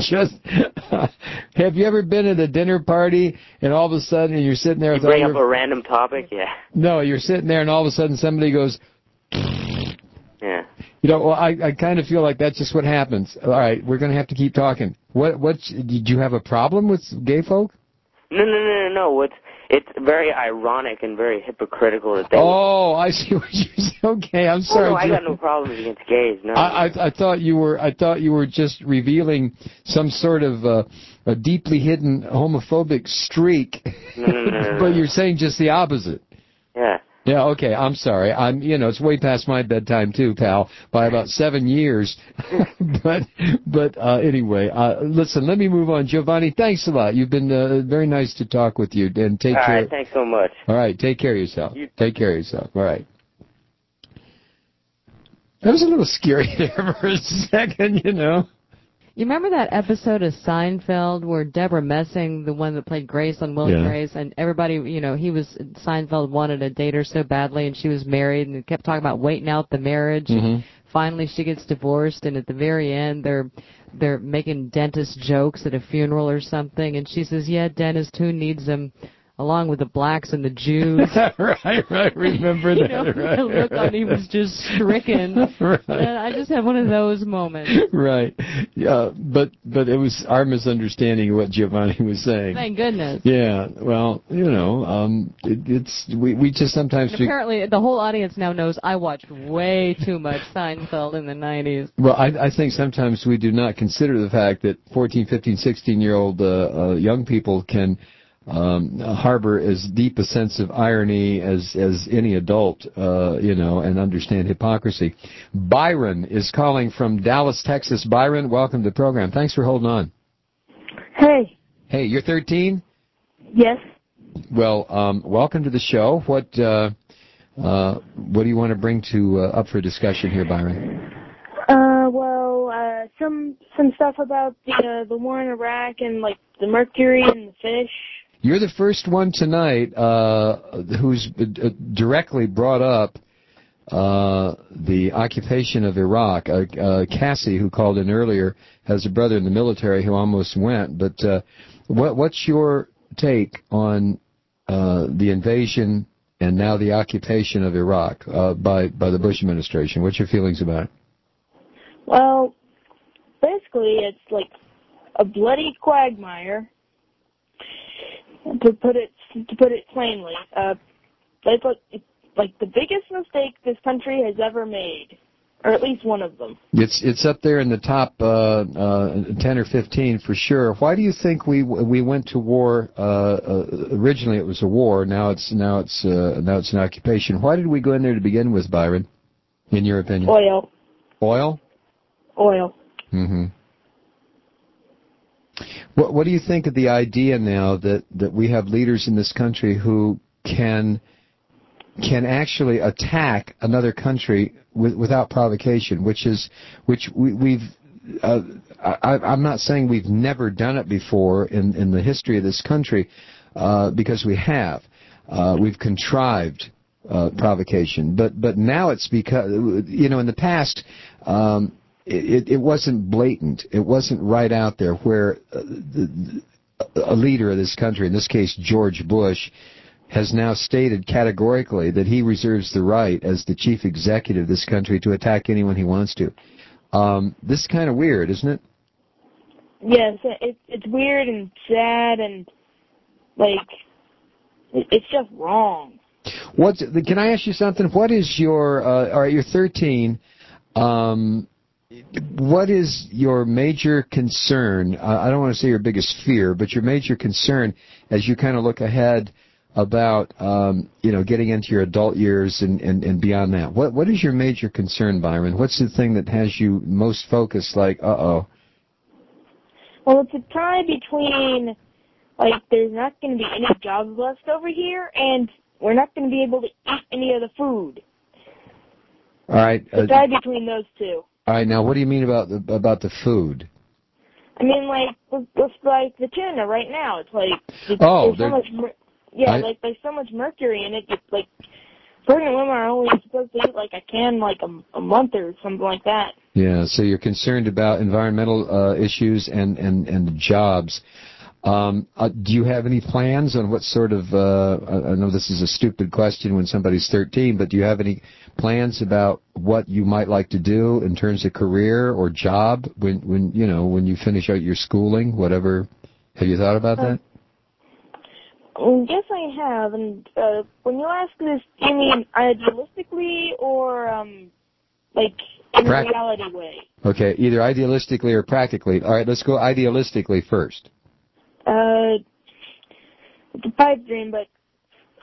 Have you ever been at a dinner party and all of a sudden you're sitting there? You bring up a random topic, yeah. No, you're sitting there and all of a sudden somebody goes. Yeah. I kind of feel like that's just what happens. All right, we're going to have to keep talking. Did you have a problem with gay folk? No. It's very ironic and very hypocritical that they... Oh, I see what you're saying. Okay, I'm sorry. No, I got no problems against gays, no. I thought you were just revealing some sort of a deeply hidden homophobic streak. No. But you're saying just the opposite. Yeah. Yeah, okay, I'm sorry. It's way past my bedtime too, pal, by about 7 years. but anyway, listen, let me move on. Giovanni, thanks a lot. You've been very nice to talk with you, and take care. All right, thanks so much. All right, take care of yourself. Take care of yourself. All right. That was a little scary there for a second, You remember that episode of Seinfeld where Deborah Messing, the one that played Grace on Will and Grace, and everybody, Seinfeld wanted to date her so badly, and she was married, and kept talking about waiting out the marriage. Mm-hmm. Finally, she gets divorced, and at the very end, they're making dentist jokes at a funeral or something, and she says, "Yeah, dentist, who needs them?" Along with the blacks and the Jews. right. Remember that. The look on him was just stricken. Right. And I just had one of those moments. Right. Yeah, but it was our misunderstanding of what Giovanni was saying. Thank goodness. Yeah. Well, we just sometimes. And apparently, the whole audience now knows I watched way too much Seinfeld in the 90s. Well, I think sometimes we do not consider the fact that 14, 15, 16-year-old young people can harbor as deep a sense of irony as any adult, and understand hypocrisy. Byron is calling from Dallas, Texas. Byron, welcome to the program. Thanks for holding on. Hey. Hey, you're 13? Yes. Well, welcome to the show. What do you want to bring to up for discussion here, Byron? Some stuff about the war in Iraq and like the mercury and the fish. You're the first one tonight who's directly brought up the occupation of Iraq. Cassie, who called in earlier, has a brother in the military who almost went. But what's your take on the invasion and now the occupation of Iraq by the Bush administration? What's your feelings about it? Well, basically, it's like a bloody quagmire. To put it plainly, it's like the biggest mistake this country has ever made, or at least one of them. It's up there in the top 10 or 15 for sure. Why do you think we went to war? Originally, it was a war. Now it's an occupation. Why did we go in there to begin with, Byron? In your opinion? Oil. Oil. Oil. Mm-hmm. What do you think of the idea now that we have leaders in this country who can actually attack another country without provocation, I'm not saying we've never done it before in the history of this country, because we have. We've contrived provocation, but now it's because, in the past, it wasn't blatant. It wasn't right out there where a leader of this country, in this case George Bush, has now stated categorically that he reserves the right as the chief executive of this country to attack anyone he wants to. This is kind of weird, isn't it? Yes, it's weird and sad and, it's just wrong. Can I ask you something? What is your, all right, you're 13, what is your major concern? I don't want to say your biggest fear, but your major concern as you kind of look ahead about, getting into your adult years and beyond that. What is your major concern, Byron? What's the thing that has you most focused, Well, it's a tie between, there's not going to be any jobs left over here, and we're not going to be able to eat any of the food. All right. It's a tie between those two. All right, now what do you mean about the food? I mean, it's like the tuna right now. It's there's so much, there's so much mercury in it. It's pregnant women are only supposed to eat a can a month or something like that. Yeah, so you're concerned about environmental issues and jobs. Do you have any plans on what sort of, I know this is a stupid question when somebody's 13, but do you have any plans about what you might like to do in terms of career or job when you finish out your schooling, whatever? Have you thought about that? Yes, I have. And when you ask this, do you mean idealistically or in a reality way? Okay, either idealistically or practically. All right, let's go idealistically first. It's a pipe dream, but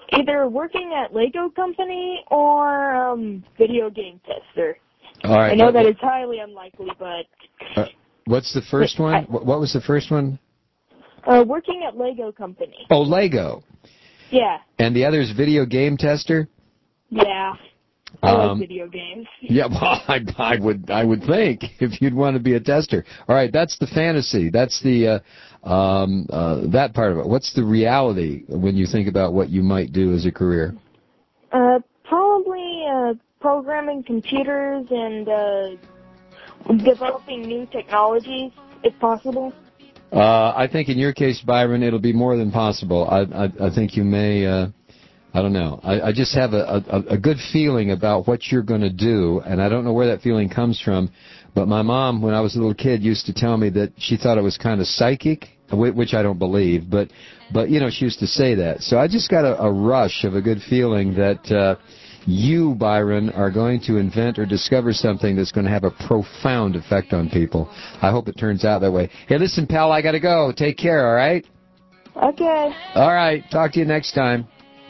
Either working at Lego Company or video game tester. All right. I know that it's highly unlikely, but... what's the first one? What was the first one? Working at Lego Company. Oh, Lego. Yeah. And the other is video game tester? Yeah. I like video games. Yeah, well, I would think if you'd want to be a tester. All right, that's the fantasy. That's the that part of it. What's the reality when you think about what you might do as a career? Probably programming computers and developing new technologies, if possible. I think in your case, Byron, it'll be more than possible. I think you may. I don't know. I just have a good feeling about what you're going to do, and I don't know where that feeling comes from. But my mom, when I was a little kid, used to tell me that she thought it was kind of psychic, which I don't believe. But you know, she used to say that. So I just got a rush of a good feeling that you, Byron, are going to invent or discover something that's going to have a profound effect on people. I hope it turns out that way. Hey, listen, pal, I got to go. Take care, all right? Okay. All right. Talk to you next time.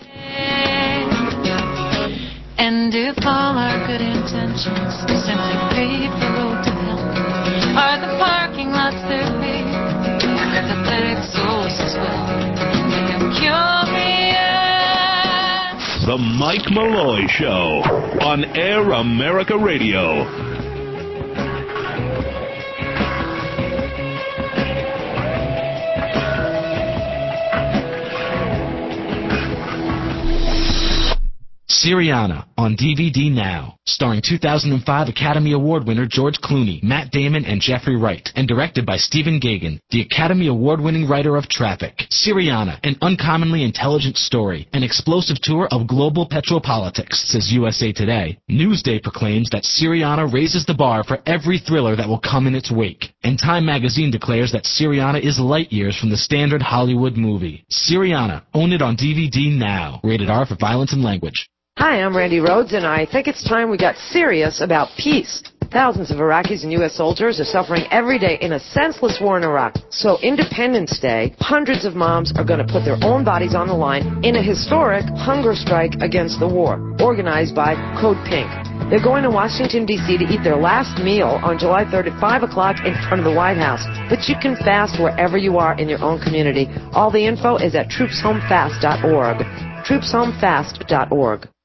And if all our good intentions simply pave the road to hell, are the parking lots there paved with pathetic souls as well? They am curious. The Mike Malloy Show on Air America Radio. Syriana on DVD now, starring 2005 Academy Award winner George Clooney, Matt Damon, and Jeffrey Wright, and directed by Stephen Gaghan, the Academy Award-winning writer of Traffic. Syriana, an uncommonly intelligent story, an explosive tour of global petropolitics, says USA Today. Newsday proclaims that Syriana raises the bar for every thriller that will come in its wake. And Time magazine declares that Syriana is light years from the standard Hollywood movie. Syriana, own it on DVD now. Rated R for violence and language. Hi, I'm Randy Rhodes, and I think it's time we got serious about peace. Thousands of Iraqis and U.S. soldiers are suffering every day in a senseless war in Iraq. So Independence Day, hundreds of moms are going to put their own bodies on the line in a historic hunger strike against the war, organized by Code Pink. They're going to Washington, D.C. to eat their last meal on July 3rd at 5 o'clock in front of the White House. But you can fast wherever you are in your own community. All the info is at troopshomefast.org. troopshomefast.org.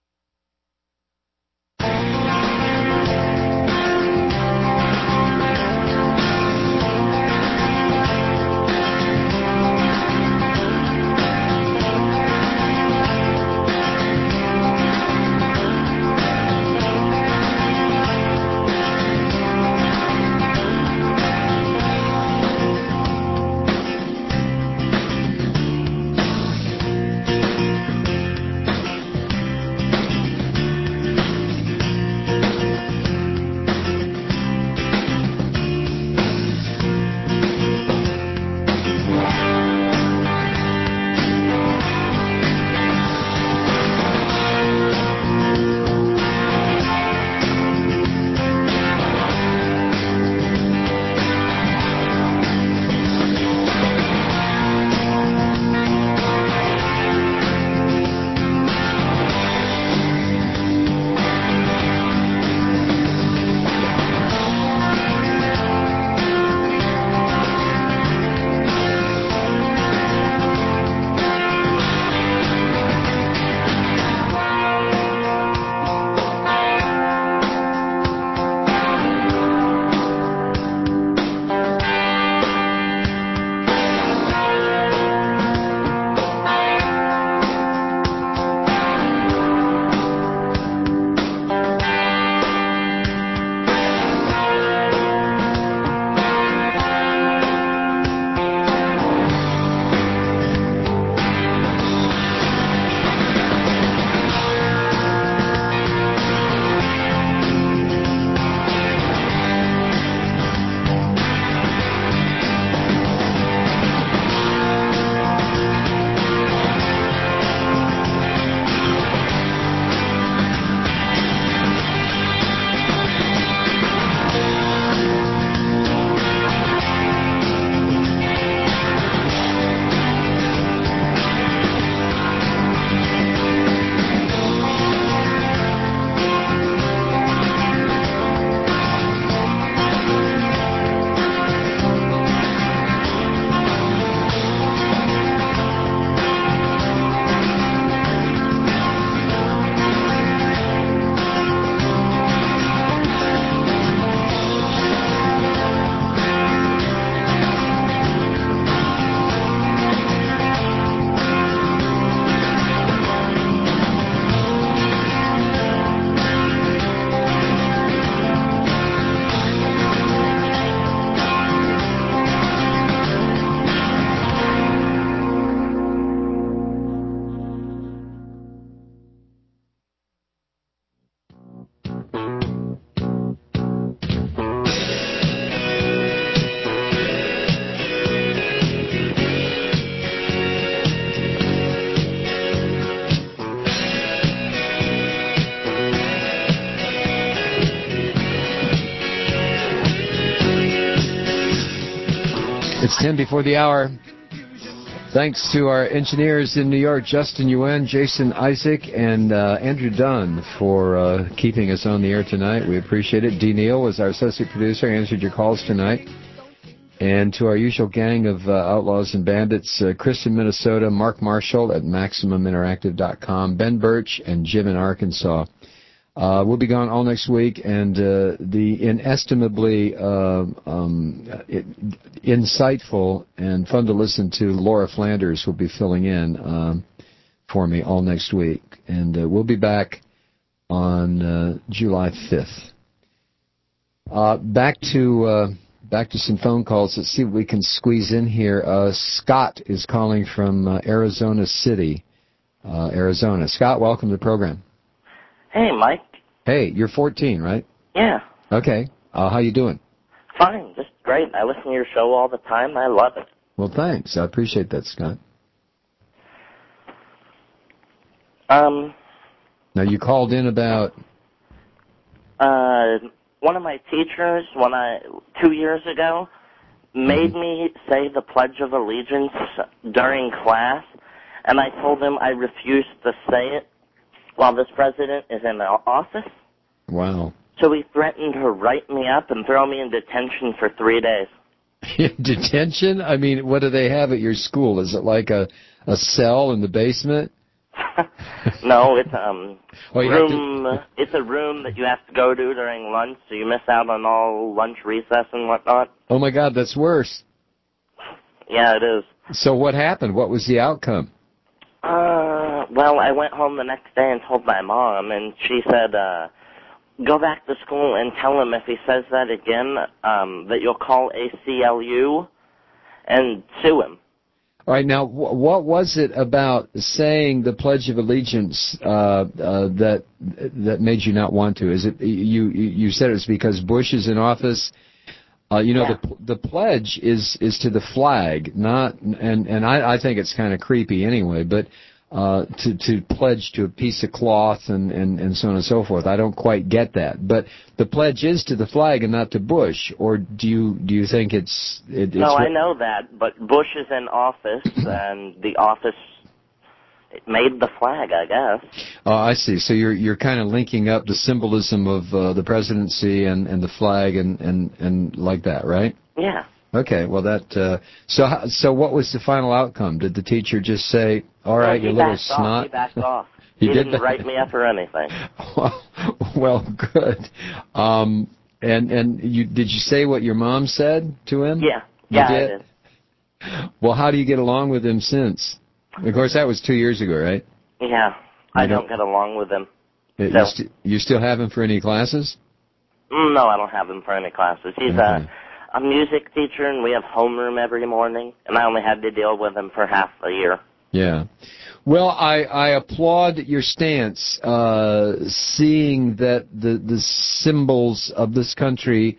It's 10 before the hour. Thanks to our engineers in New York, Justin Yuen, Jason Isaac, and Andrew Dunn for keeping us on the air tonight. We appreciate it. Dee Neal was our associate producer, answered your calls tonight. And to our usual gang of outlaws and bandits, Chris in Minnesota, Mark Marshall at MaximumInteractive.com, Ben Birch, and Jim in Arkansas. We'll be gone all next week, and the inestimably insightful and fun to listen to Laura Flanders will be filling in for me all next week. And we'll be back on July 5th. Back to some phone calls. Let's see what we can squeeze in here. Scott is calling from Arizona City, Arizona. Scott, welcome to the program. Hey, Mike. Hey, you're 14, right? Yeah. Okay. How you doing? Fine, just great. I listen to your show all the time. I love it. Well, thanks. I appreciate that, Scott. Now, you called in about... one of my teachers, 2 years ago, made me say the Pledge of Allegiance during class, and I told him I refused to say it while this president is in the office. Wow. So he threatened to write me up and throw me in detention for 3 days. Detention? I mean, what do they have at your school? Is it like a cell in the basement? No, it's it's a room that you have to go to during lunch, so you miss out on all lunch recess and whatnot. Oh my God, that's worse. Yeah, it is. So what happened? What was the outcome? Well, I went home the next day and told my mom, and she said, go back to school and tell him if he says that again, that you'll call ACLU and sue him. All right, now, what was it about saying the Pledge of Allegiance that made you not want to? Is it you said it's because Bush is in office? The pledge is to the flag, not and I think it's kind of creepy anyway, but to pledge to a piece of cloth and so on and so forth. I don't quite get that. But the pledge is to the flag and not to Bush, or do you think it's No, I know that, but Bush is in office and the office made the flag, I guess. Oh, I see. So you're kind of linking up the symbolism of the presidency and the flag and like that, right? Yeah. Okay, well that so what was the final outcome? Did the teacher just say, "All right, you little snot"? He backed off. He didn't write me up or anything. Well, good. And did you say what your mom said to him? Yeah. You I did? did. Well, how do you get along with him since? Of course, that was 2 years ago, right? Yeah. I don't get along with him. You still have him for any classes? No, I don't have him for any classes. He's a music teacher, and we have homeroom every morning, and I only had to deal with him for half a year. Yeah. Well, I applaud your stance, seeing that the symbols of this country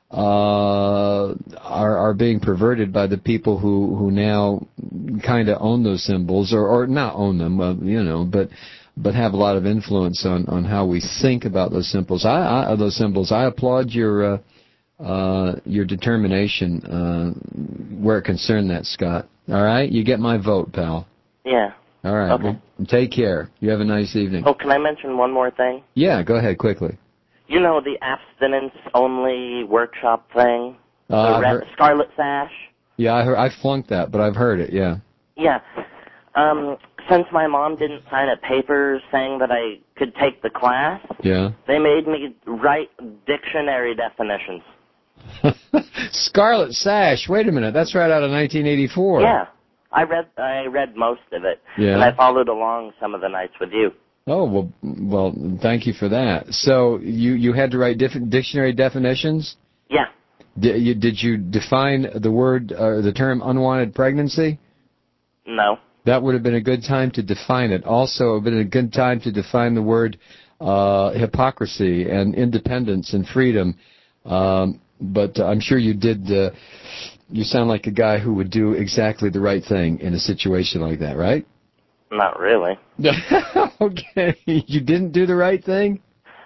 are being perverted by the people who now kind of own those symbols, or not own them, but have a lot of influence on how we think about those symbols. I applaud your determination where it concerned that, Scott. All right? You get my vote, pal. Yeah. All right. Okay. Well, take care. You have a nice evening. Oh, can I mention one more thing? Yeah, go ahead, quickly. You know the abstinence-only workshop thing? The Scarlet Sash? Yeah, I flunked that, but I've heard it, yeah. Yeah. Since my mom didn't sign a paper saying that I could take the class, they made me write dictionary definitions. Scarlet Sash, wait a minute, that's right out of 1984. Yeah, I read most of it, and I followed along some of the nights with you. Oh, well, thank you for that. So you had to write different dictionary definitions? Yeah. Did you define the word or the term unwanted pregnancy? No. That would have been a good time to define it. Also, it would have been a good time to define the word hypocrisy and independence and freedom. But I'm sure you did. You sound like a guy who would do exactly the right thing in a situation like that, right? Not really. Okay. You didn't do the right thing?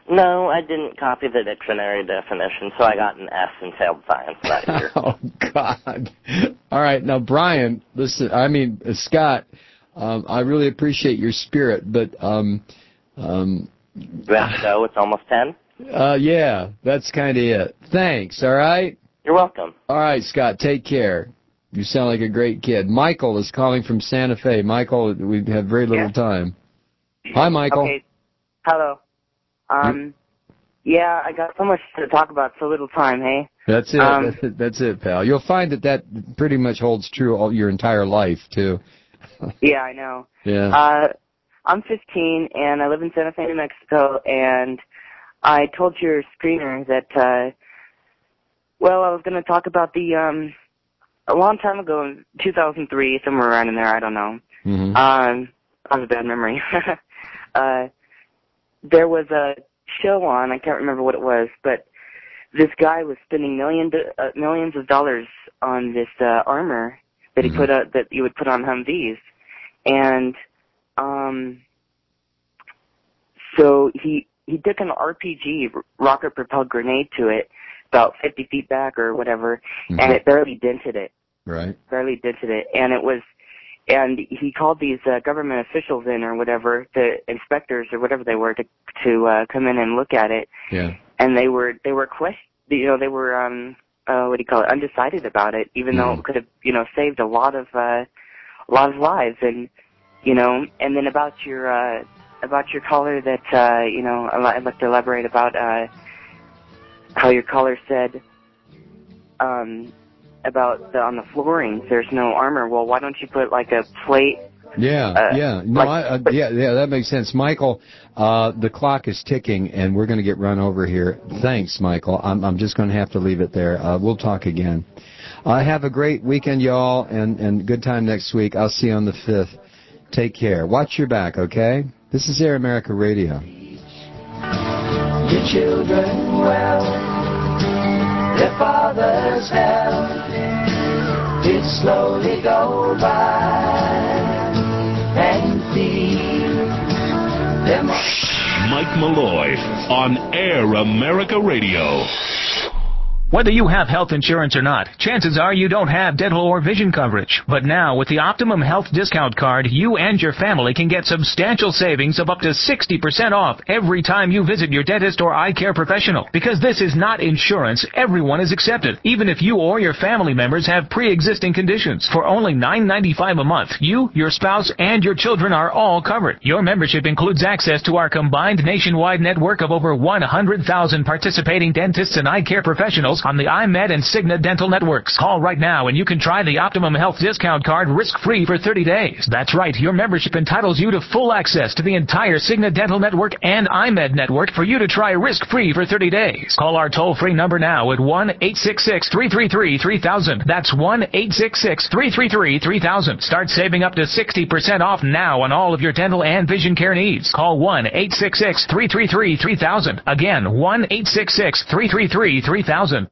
No, I didn't copy the dictionary definition, so I got an S in failed science that year. Oh, God. All right. Now, Brian, listen, Scott, I really appreciate your spirit, but... you have to go. It's almost 10. Yeah, that's kind of it. Thanks, all right? You're welcome. All right, Scott, take care. You sound like a great kid. Michael is calling from Santa Fe. Michael, we have very little time. Hi, Michael. Okay. Hello. Yeah, I got so much to talk about, so little time, hey? That's it. That's it, pal. You'll find that pretty much holds true all your entire life, too. Yeah, I know. Yeah. I'm 15, and I live in Santa Fe, New Mexico, and I told your screener that, I was going to talk about a long time ago in 2003, somewhere around in there, I don't know. Mm-hmm. I have a bad memory. There was a show on, I can't remember what it was, but this guy was spending millions of dollars on this armor that he put that you would put on Humvees, and so he took an RPG, rocket propelled grenade, to it about 50 feet back or whatever, and it barely dented it. Right. Barely dented it, and he called these government officials in or whatever, the inspectors or whatever they were, to come in and look at it. Yeah. And they were undecided about it, even though it could have, saved a lot of lives. And, and then about your caller that, I'd like to elaborate about, how your caller said, about on the floorings, there's no armor. Well, why don't you put like a plate? Yeah. That makes sense. Michael, the clock is ticking, and we're going to get run over here. Thanks, Michael. I'm just going to have to leave it there. We'll talk again. Have a great weekend, y'all, and good time next week. I'll see you on the 5th. Take care. Watch your back, okay? This is Air America Radio. Your children well, their fathers hell, it slowly go by and feed them. Mike Malloy on Air America Radio. Whether you have health insurance or not, chances are you don't have dental or vision coverage. But now, with the Optimum Health Discount Card, you and your family can get substantial savings of up to 60% off every time you visit your dentist or eye care professional. Because this is not insurance, everyone is accepted, even if you or your family members have pre-existing conditions. For only $9.95 a month, you, your spouse, and your children are all covered. Your membership includes access to our combined nationwide network of over 100,000 participating dentists and eye care professionals on the iMed and Cigna dental networks. Call right now and you can try the Optimum Health Discount Card risk-free for 30 days. That's right, your membership entitles you to full access to the entire Cigna dental network and iMed network for you to try risk-free for 30 days. Call our toll-free number now at 1-866-333-3000. That's 1-866-333-3000. Start saving up to 60% off now on all of your dental and vision care needs. Call 1-866-333-3000. Again, 1-866-333-3000.